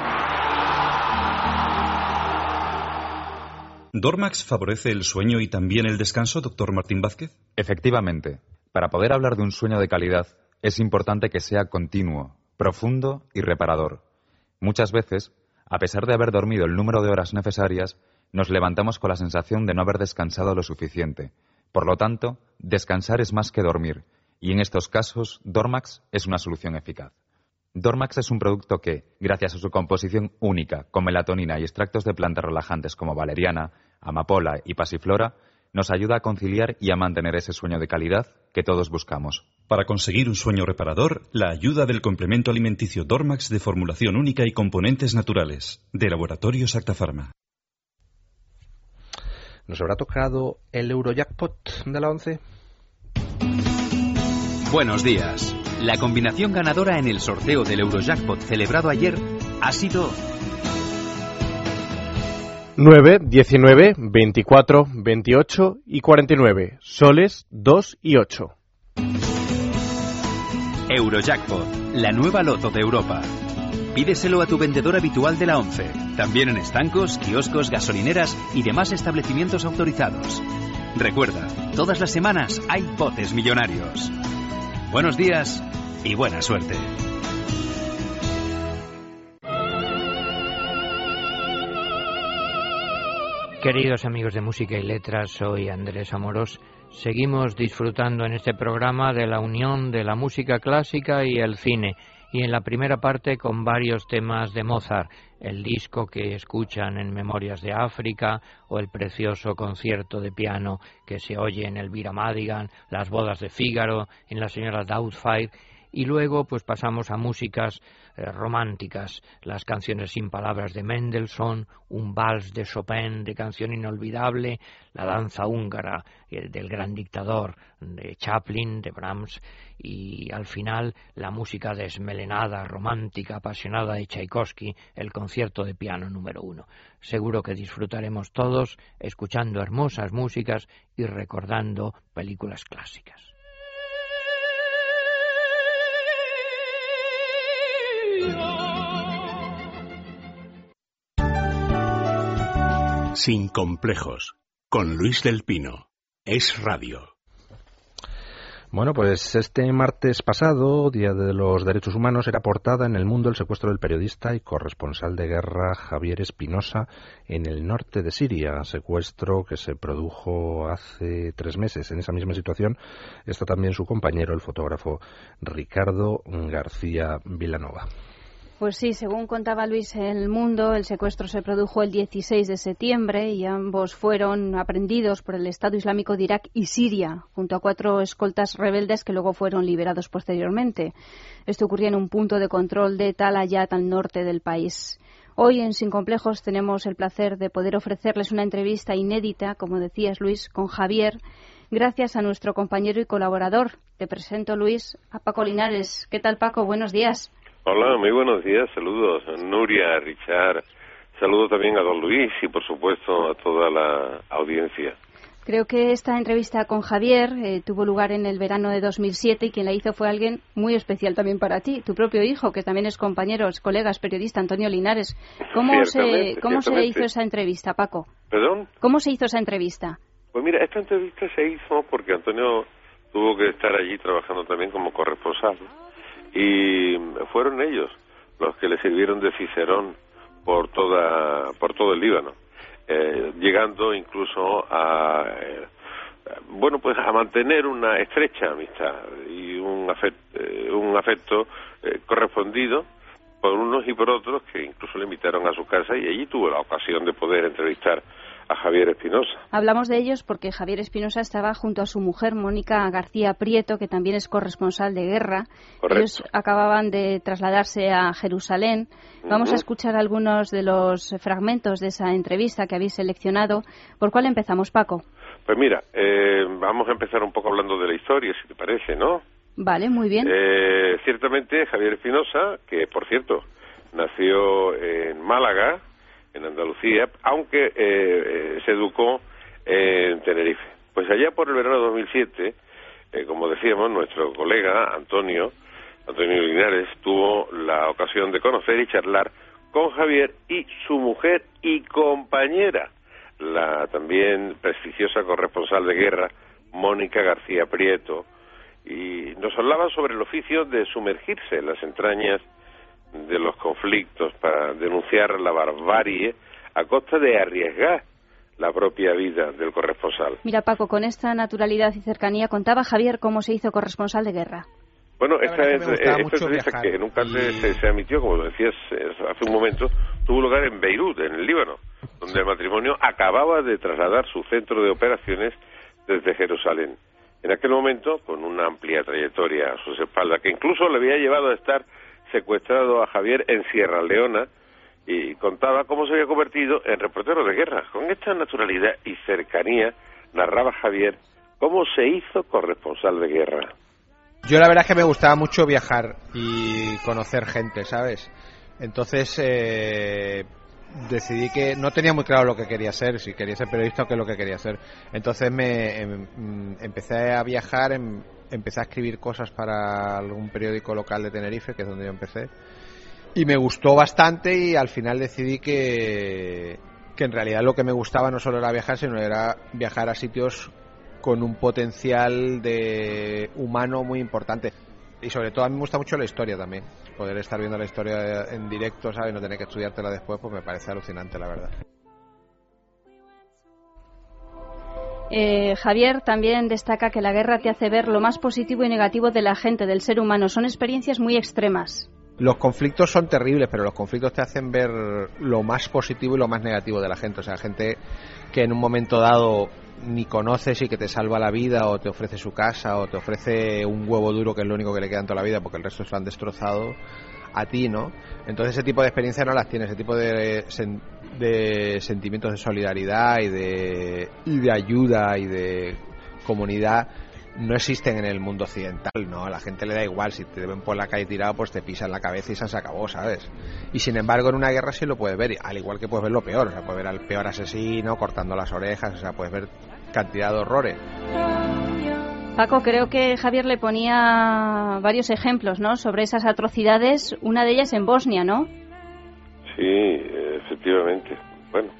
¿Dormax favorece el sueño y también el descanso, doctor Martín Vázquez? Efectivamente. Para poder hablar de un sueño de calidad, es importante que sea continuo, profundo y reparador. Muchas veces, a pesar de haber dormido el número de horas necesarias, nos levantamos con la sensación de no haber descansado lo suficiente. Por lo tanto, descansar es más que dormir, y en estos casos, Dormax es una solución eficaz. Dormax es un producto que, gracias a su composición única, con melatonina y extractos de plantas relajantes como valeriana, amapola y pasiflora, nos ayuda a conciliar y a mantener ese sueño de calidad que todos buscamos. Para conseguir un sueño reparador, la ayuda del complemento alimenticio Dormax de formulación única y componentes naturales, de Laboratorios Acta Pharma. ¿Nos habrá tocado el Eurojackpot de la once? Buenos días. La combinación ganadora en el sorteo del Eurojackpot celebrado ayer ha sido nueve, diecinueve, veinticuatro, veintiocho y cuarenta y nueve. Soles dos y ocho. Eurojackpot, la nueva loto de Europa. Pídeselo a tu vendedor habitual de la once. También en estancos, kioscos, gasolineras y demás establecimientos autorizados. Recuerda, todas las semanas hay botes millonarios. Buenos días y buena suerte. Queridos amigos de Música y Letras, soy Andrés Amorós. Seguimos disfrutando en este programa de la unión de la música clásica y el cine. Y en la primera parte con varios temas de Mozart, el disco que escuchan en Memorias de África o el precioso concierto de piano que se oye en Elvira Madigan, las bodas de Fígaro, en La señora Doubtfire. Y luego pues pasamos a músicas eh, románticas, las canciones sin palabras de Mendelssohn, un vals de Chopin de Canción Inolvidable, la danza húngara eh, del Gran Dictador de Chaplin, de Brahms, y al final la música desmelenada, romántica, apasionada de Tchaikovsky, el concierto de piano número uno. Seguro que disfrutaremos todos escuchando hermosas músicas y recordando películas clásicas. Sin complejos, con Luis del Pino. Es radio. Bueno, pues este martes pasado, Día de los Derechos Humanos, era portada en El Mundo el secuestro del periodista y corresponsal de guerra Javier Espinosa en el norte de Siria, secuestro que se produjo hace tres meses. En esa misma situación está también su compañero, el fotógrafo Ricardo García Vilanova. Pues sí, según contaba Luis en El Mundo, el secuestro se produjo el dieciséis de septiembre y ambos fueron aprehendidos por el Estado Islámico de Irak y Siria, junto a cuatro escoltas rebeldes que luego fueron liberados posteriormente. Esto ocurría en un punto de control de Tal Hayat, al norte del país. Hoy en Sin Complejos tenemos el placer de poder ofrecerles una entrevista inédita, como decías Luis, con Javier, gracias a nuestro compañero y colaborador. Te presento, Luis, a Paco Linares. ¿Qué tal, Paco? Buenos días. Hola, muy buenos días, saludos a Nuria, a Richard, saludo también a don Luis y por supuesto a toda la audiencia. Creo que esta entrevista con Javier eh, tuvo lugar en el verano de dos mil siete y quien la hizo fue alguien muy especial también para ti, tu propio hijo, que también es compañero, es colega, es periodista, Antonio Linares. ¿Cómo, se, ¿cómo se hizo esa entrevista, Paco? ¿Perdón? ¿Cómo se hizo esa entrevista? Pues mira, esta entrevista se hizo porque Antonio tuvo que estar allí trabajando también como corresponsal. Y fueron ellos los que le sirvieron de cicerón por toda por todo el Líbano, eh, llegando incluso a eh, bueno pues a mantener una estrecha amistad y un afecto, eh, un afecto eh, correspondido por unos y por otros que incluso le invitaron a su casa y allí tuvo la ocasión de poder entrevistar a Javier Espinosa. Hablamos de ellos porque Javier Espinosa estaba junto a su mujer Mónica García Prieto, que también es corresponsal de guerra. Correcto. Ellos acababan de trasladarse a Jerusalén. Vamos uh-huh. a escuchar algunos de los fragmentos de esa entrevista que habéis seleccionado. ¿Por cuál empezamos, Paco? Pues mira, eh, vamos a empezar un poco hablando de la historia, si te parece, ¿no? Vale, muy bien. Eh, ciertamente Javier Espinosa, que por cierto nació en Málaga, en Andalucía, aunque eh, eh, se educó en Tenerife. Pues allá por el verano de dos mil siete, eh, como decíamos, nuestro colega Antonio Antonio Linares, tuvo la ocasión de conocer y charlar con Javier y su mujer y compañera, la también prestigiosa corresponsal de guerra, Mónica García Prieto, y nos hablaba sobre el oficio de sumergirse en las entrañas de los conflictos para denunciar la barbarie a costa de arriesgar la propia vida del corresponsal. Mira, Paco, con esta naturalidad y cercanía contaba Javier cómo se hizo corresponsal de guerra. Bueno, esta es, es esta entrevista que nunca y... se, se emitió, como decías hace un momento, tuvo lugar en Beirut, en el Líbano, donde el matrimonio acababa de trasladar su centro de operaciones desde Jerusalén. En aquel momento, con una amplia trayectoria a sus espaldas, que incluso le había llevado a estar secuestrado a Javier en Sierra Leona, y contaba cómo se había convertido en reportero de guerra. Con esta naturalidad y cercanía narraba Javier cómo se hizo corresponsal de guerra. Yo la verdad es que me gustaba mucho viajar y conocer gente, ¿sabes? Entonces eh, decidí que no tenía muy claro lo que quería ser, si quería ser periodista o qué es lo que quería hacer. Entonces me em, empecé a viajar, em, empecé a escribir cosas para algún periódico local de Tenerife, que es donde yo empecé, y me gustó bastante, y al final decidí que, que en realidad lo que me gustaba no solo era viajar, sino era viajar a sitios con un potencial de humano muy importante. Y sobre todo a mí me gusta mucho la historia también. Poder estar viendo la historia en directo, ¿sabes? No tener que estudiártela después, pues me parece alucinante, la verdad. Eh, Javier también destaca que la guerra te hace ver lo más positivo y negativo de la gente, del ser humano. Son experiencias muy extremas. Los conflictos son terribles, pero los conflictos te hacen ver lo más positivo y lo más negativo de la gente. O sea, gente que en un momento dado ni conoces y que te salva la vida, o te ofrece su casa, o te ofrece un huevo duro, que es lo único que le queda en toda la vida, porque el resto se lo han destrozado a ti, ¿no? Entonces ese tipo de experiencias no las tienes, ese tipo de, sen, de sentimientos de solidaridad y de, y de ayuda y de comunidad no existen en el mundo occidental, ¿no? A la gente le da igual, si te ven por la calle tirado, pues te pisan la cabeza y se acabó, ¿sabes? Y sin embargo en una guerra sí lo puedes ver, al igual que puedes ver lo peor, o sea, puedes ver al peor asesino cortando las orejas, o sea, puedes ver cantidad de horrores. Paco, creo que Javier le ponía varios ejemplos, ¿no?, sobre esas atrocidades, una de ellas en Bosnia, ¿no? Sí, efectivamente. Bueno,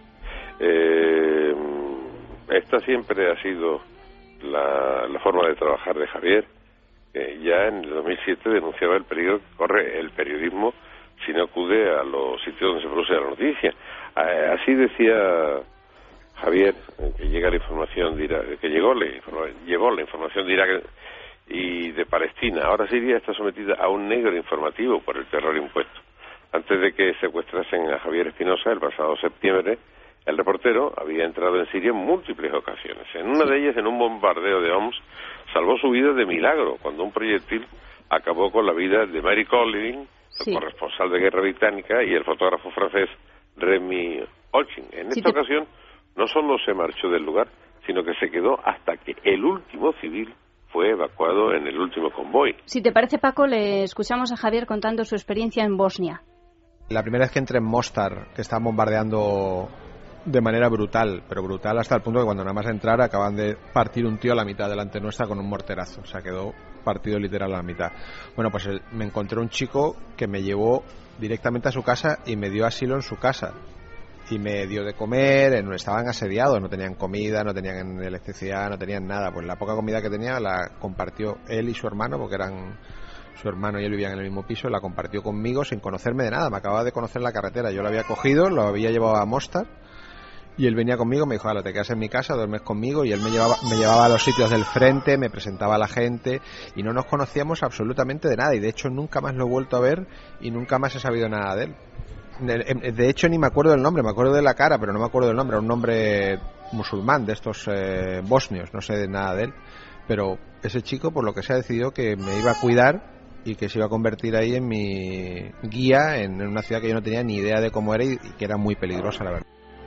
eh, esta siempre ha sido La, la forma de trabajar de Javier. Eh, ya en el dos mil siete denunciaba el peligro que corre el periodismo si no acude a los sitios donde se produce la noticia. Eh, así decía Javier, eh, que llega la información de Irak, que llegó la, llevó la información de Irak y de Palestina. Ahora Siria está sometida a un negro informativo por el terror impuesto. Antes de que secuestrasen a Javier Espinosa el pasado septiembre, el reportero había entrado en Siria en múltiples ocasiones. En una de ellas, en un bombardeo de Homs, salvó su vida de milagro cuando un proyectil acabó con la vida de Mary Collins, sí, el corresponsal de guerra británica, y el fotógrafo francés Remy Olchin. En sí, esta te... ocasión no solo se marchó del lugar, sino que se quedó hasta que el último civil fue evacuado en el último convoy. Si te parece, Paco, le escuchamos a Javier contando su experiencia en Bosnia. La primera vez que entré en Mostar, que estaban bombardeando de manera brutal, pero brutal hasta el punto que cuando nada más entrar acaban de partir un tío a la mitad delante nuestra con un morterazo, o sea, quedó partido literal a la mitad. Bueno, pues el, me encontré un chico que me llevó directamente a su casa y me dio asilo en su casa y me dio de comer, en, estaban asediados, no tenían comida, no tenían electricidad, no tenían nada, pues la poca comida que tenía la compartió él y su hermano, porque eran su hermano y él vivían en el mismo piso, la compartió conmigo sin conocerme de nada, me acababa de conocer en la carretera, yo lo había cogido, lo había llevado a Mostar y él venía conmigo, me dijo, ahora te quedas en mi casa, duermes conmigo, y él me llevaba, me llevaba a los sitios del frente, me presentaba a la gente, y no nos conocíamos absolutamente de nada, y de hecho nunca más lo he vuelto a ver, y nunca más he sabido nada de él. De, de hecho ni me acuerdo del nombre, me acuerdo de la cara, pero no me acuerdo del nombre, era un nombre musulmán, de estos eh, bosnios, no sé de nada de él, pero ese chico, por lo que se ha decidido que me iba a cuidar, y que se iba a convertir ahí en mi guía, en una ciudad que yo no tenía ni idea de cómo era, y, y que era muy peligrosa, la verdad.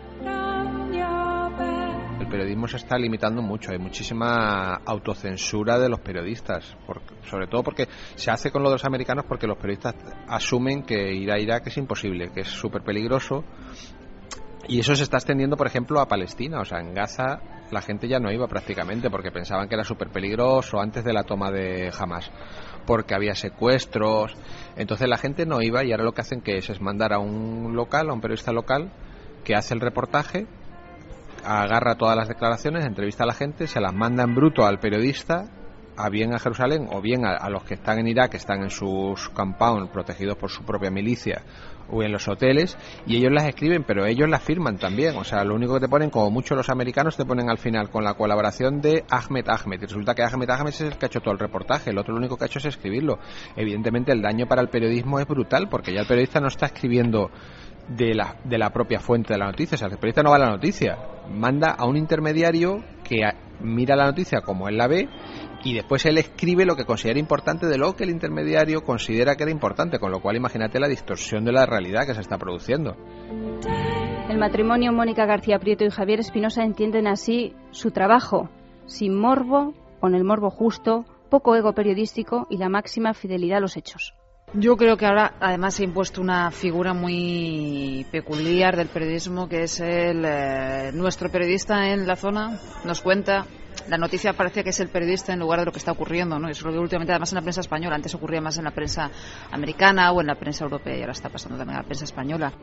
El periodismo se está limitando mucho, hay muchísima autocensura de los periodistas, porque, sobre todo porque se hace con lo de los americanos, porque los periodistas asumen que ir a Irak es imposible, que es súper peligroso, y eso se está extendiendo, por ejemplo, a Palestina. O sea, en Gaza la gente ya no iba prácticamente porque pensaban que era súper peligroso antes de la toma de Hamas. porque había secuestros. Entonces la gente no iba, y ahora lo que hacen que es, es mandar a un local, a un periodista local, que hace el reportaje, agarra todas las declaraciones, entrevista a la gente, se las manda en bruto al periodista, a bien a Jerusalén o bien a, a los que están en Irak, que están en sus compounds protegidos por su propia milicia, o en los hoteles, y ellos las escriben, pero ellos las firman también. O sea, lo único que te ponen, como mucho los americanos, te ponen al final con la colaboración de Ahmed Ahmed, y resulta que Ahmed Ahmed es el que ha hecho todo el reportaje, el otro lo único que ha hecho es escribirlo. Evidentemente el daño para el periodismo es brutal, porque ya el periodista no está escribiendo de la, de la propia fuente de la noticia. O sea, el periodista no va a la noticia, manda a un intermediario que a, mira la noticia como él la ve, y después él escribe lo que considera importante de lo que el intermediario considera que era importante, con lo cual imagínate la distorsión de la realidad que se está produciendo. El matrimonio Mónica García Prieto y Javier Espinosa entienden así su trabajo, sin morbo, con el morbo justo, poco ego periodístico y la máxima fidelidad a los hechos. Yo creo que ahora además se ha impuesto una figura muy peculiar del periodismo, que es el eh, nuestro periodista en la zona nos cuenta. La noticia parece que es el periodista en lugar de lo que está ocurriendo, ¿no? Eso es lo que últimamente, además en la prensa española, antes ocurría más en la prensa americana o en la prensa europea, y ahora está pasando también a la prensa española.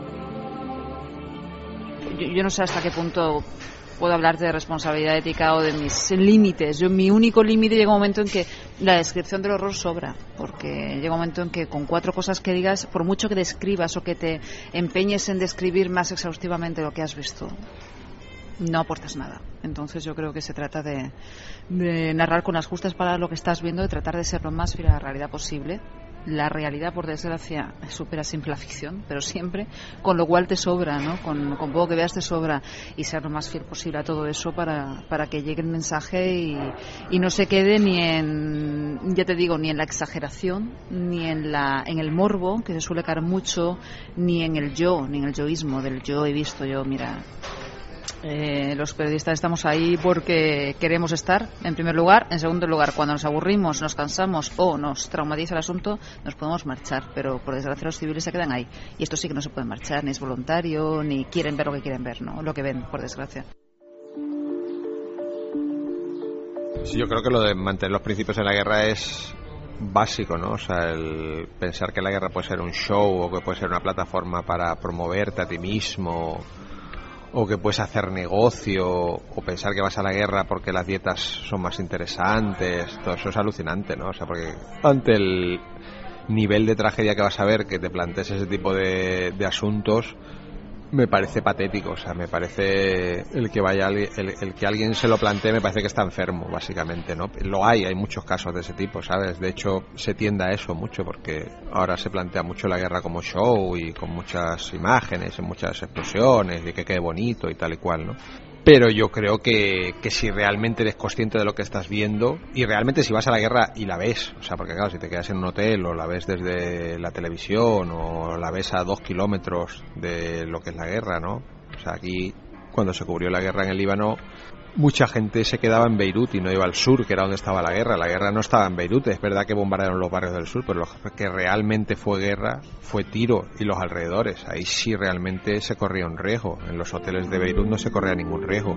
Yo, yo no sé hasta qué punto puedo hablar de responsabilidad ética o de mis límites. Yo, mi único límite, llega un momento en que la descripción del horror sobra, porque llega un momento en que con cuatro cosas que digas, por mucho que describas o que te empeñes en describir más exhaustivamente lo que has visto, no aportas nada. Entonces yo creo que se trata de, de narrar con las justas palabras lo que estás viendo, de tratar de ser lo más fiel a la realidad posible. La realidad, por desgracia, supera siempre la ficción, pero siempre, con lo cual te sobra, ¿no? Con, con poco que veas te sobra, y ser lo más fiel posible a todo eso para, para que llegue el mensaje y, y no se quede ni en, ya te digo, ni en la exageración, ni en la en el morbo, que se suele caer mucho, ni en el yo, ni en el yoísmo del yo he visto, yo, mira. Eh, los periodistas estamos ahí porque queremos estar, en primer lugar. En segundo lugar, cuando nos aburrimos, nos cansamos o nos traumatiza el asunto, nos podemos marchar, pero por desgracia los civiles se quedan ahí, y esto sí que no se puede marchar, ni es voluntario, ni quieren ver lo que quieren ver, ¿no? Lo que ven, por desgracia. Sí, yo creo que lo de mantener los principios en la guerra es básico, ¿no? O sea, el pensar que la guerra puede ser un show, o que puede ser una plataforma para promoverte a ti mismo, o que puedes hacer negocio, o pensar que vas a la guerra porque las dietas son más interesantes. Todo eso es alucinante, ¿no? O sea, porque ante el nivel de tragedia que vas a ver, que te plantees ese tipo de, de asuntos, me parece patético. O sea, me parece el que vaya el, el que alguien se lo plantee, me parece que está enfermo, básicamente, ¿no? Lo hay, hay muchos casos de ese tipo, ¿sabes? De hecho, se tiende a eso mucho, porque ahora se plantea mucho la guerra como show, y con muchas imágenes, y muchas explosiones, y que quede bonito y tal y cual, ¿no? Pero yo creo que, que si realmente eres consciente de lo que estás viendo, y realmente si vas a la guerra y la ves, o sea, porque claro, si te quedas en un hotel, o la ves desde la televisión, o la ves a dos kilómetros de lo que es la guerra, ¿no? O sea, aquí, cuando se cubrió la guerra en el Líbano, mucha gente se quedaba en Beirut y no iba al sur, que era donde estaba la guerra. La guerra no estaba en Beirut, es verdad que bombardearon los barrios del sur, pero lo que realmente fue guerra fue Tiro y los alrededores. Ahí sí realmente se corría un riesgo. En los hoteles de Beirut no se corría ningún riesgo.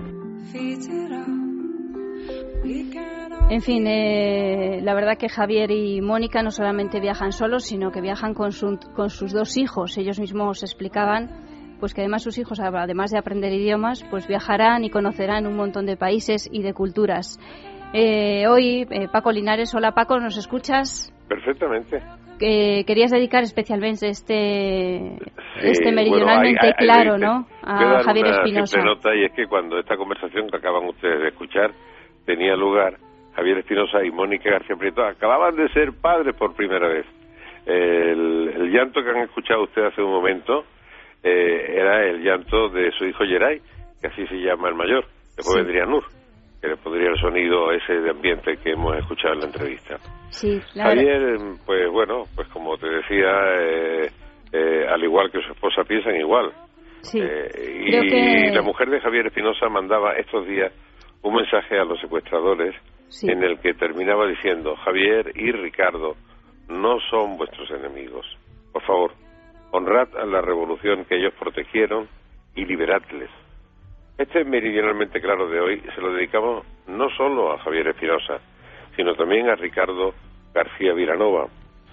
En fin, eh, la verdad que Javier y Mónica no solamente viajan solos, sino que viajan con, su, con sus dos hijos. Ellos mismos explicaban pues que además sus hijos, además de aprender idiomas, pues viajarán y conocerán un montón de países y de culturas. Eh, hoy, eh, Paco Linares. Hola, Paco, ¿nos escuchas? Perfectamente. Que querías dedicar especialmente este sí, este meridionalmente bueno, hay, hay, claro, hay, ¿no? A Javier una Espinosa. Nota, y es que cuando esta conversación que acaban ustedes de escuchar tenía lugar, Javier Espinosa y Mónica García Prieto acababan de ser padres por primera vez. El, el llanto que han escuchado ustedes hace un momento Eh, era el llanto de su hijo Yeray, que así se llama el mayor. Después sí. vendría Nur, que le pondría el sonido ese de ambiente que hemos escuchado en la entrevista. Sí, claro. Javier, pues bueno, pues como te decía, eh, eh, al igual que su esposa, piensan igual. Sí. Eh, y que... la mujer de Javier Espinosa mandaba estos días un mensaje a los secuestradores sí. en el que terminaba diciendo: Javier y Ricardo no son vuestros enemigos. Por favor, honrad a la revolución que ellos protegieron y liberadles. Este meridionalmente claro de hoy se lo dedicamos no solo a Javier Espinosa, sino también a Ricardo, García Vilanova,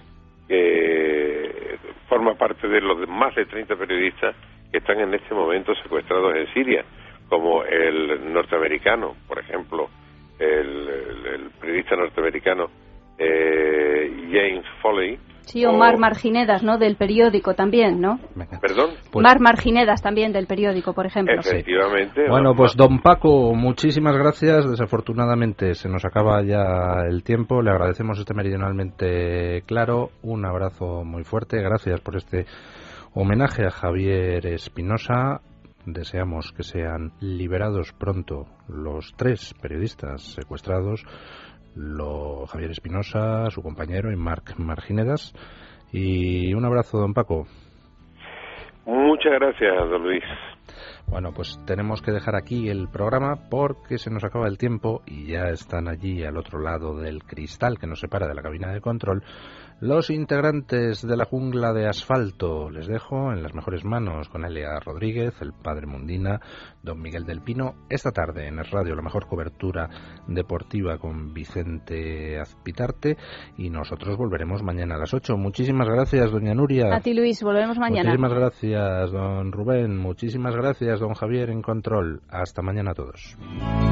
que forma parte de los más de treinta periodistas que están en este momento secuestrados en Siria, como el norteamericano, por ejemplo, el, el, el periodista norteamericano eh, James Foley. Sí, o Mar Marginedas, ¿no? Del periódico también, ¿no? ¿Perdón? Pues... Mar Marginedas también del periódico, por ejemplo. Efectivamente. Sí. Bueno, pues don Paco, muchísimas gracias. Desafortunadamente se nos acaba ya el tiempo. Le agradecemos este meridionalmente claro. Un abrazo muy fuerte. Gracias por este homenaje a Javier Espinosa. Deseamos que sean liberados pronto los tres periodistas secuestrados. Lo, Javier Espinosa, su compañero y Marc Marginedas. Y un abrazo, don Paco. Muchas gracias, don Luis. Bueno, pues tenemos que dejar aquí el programa porque se nos acaba el tiempo y ya están allí al otro lado del cristal que nos separa de la cabina de control los integrantes de la jungla de asfalto. Les dejo en las mejores manos con Elia Rodríguez, el padre Mundina, don Miguel del Pino. Esta tarde en Es Radio, la mejor cobertura deportiva con Vicente Azpitarte, y nosotros volveremos mañana a las ocho. Muchísimas gracias, doña Nuria. A ti, Luis, volvemos mañana. Muchísimas gracias, don Rubén. Muchísimas gracias, don Javier en control. Hasta mañana a todos.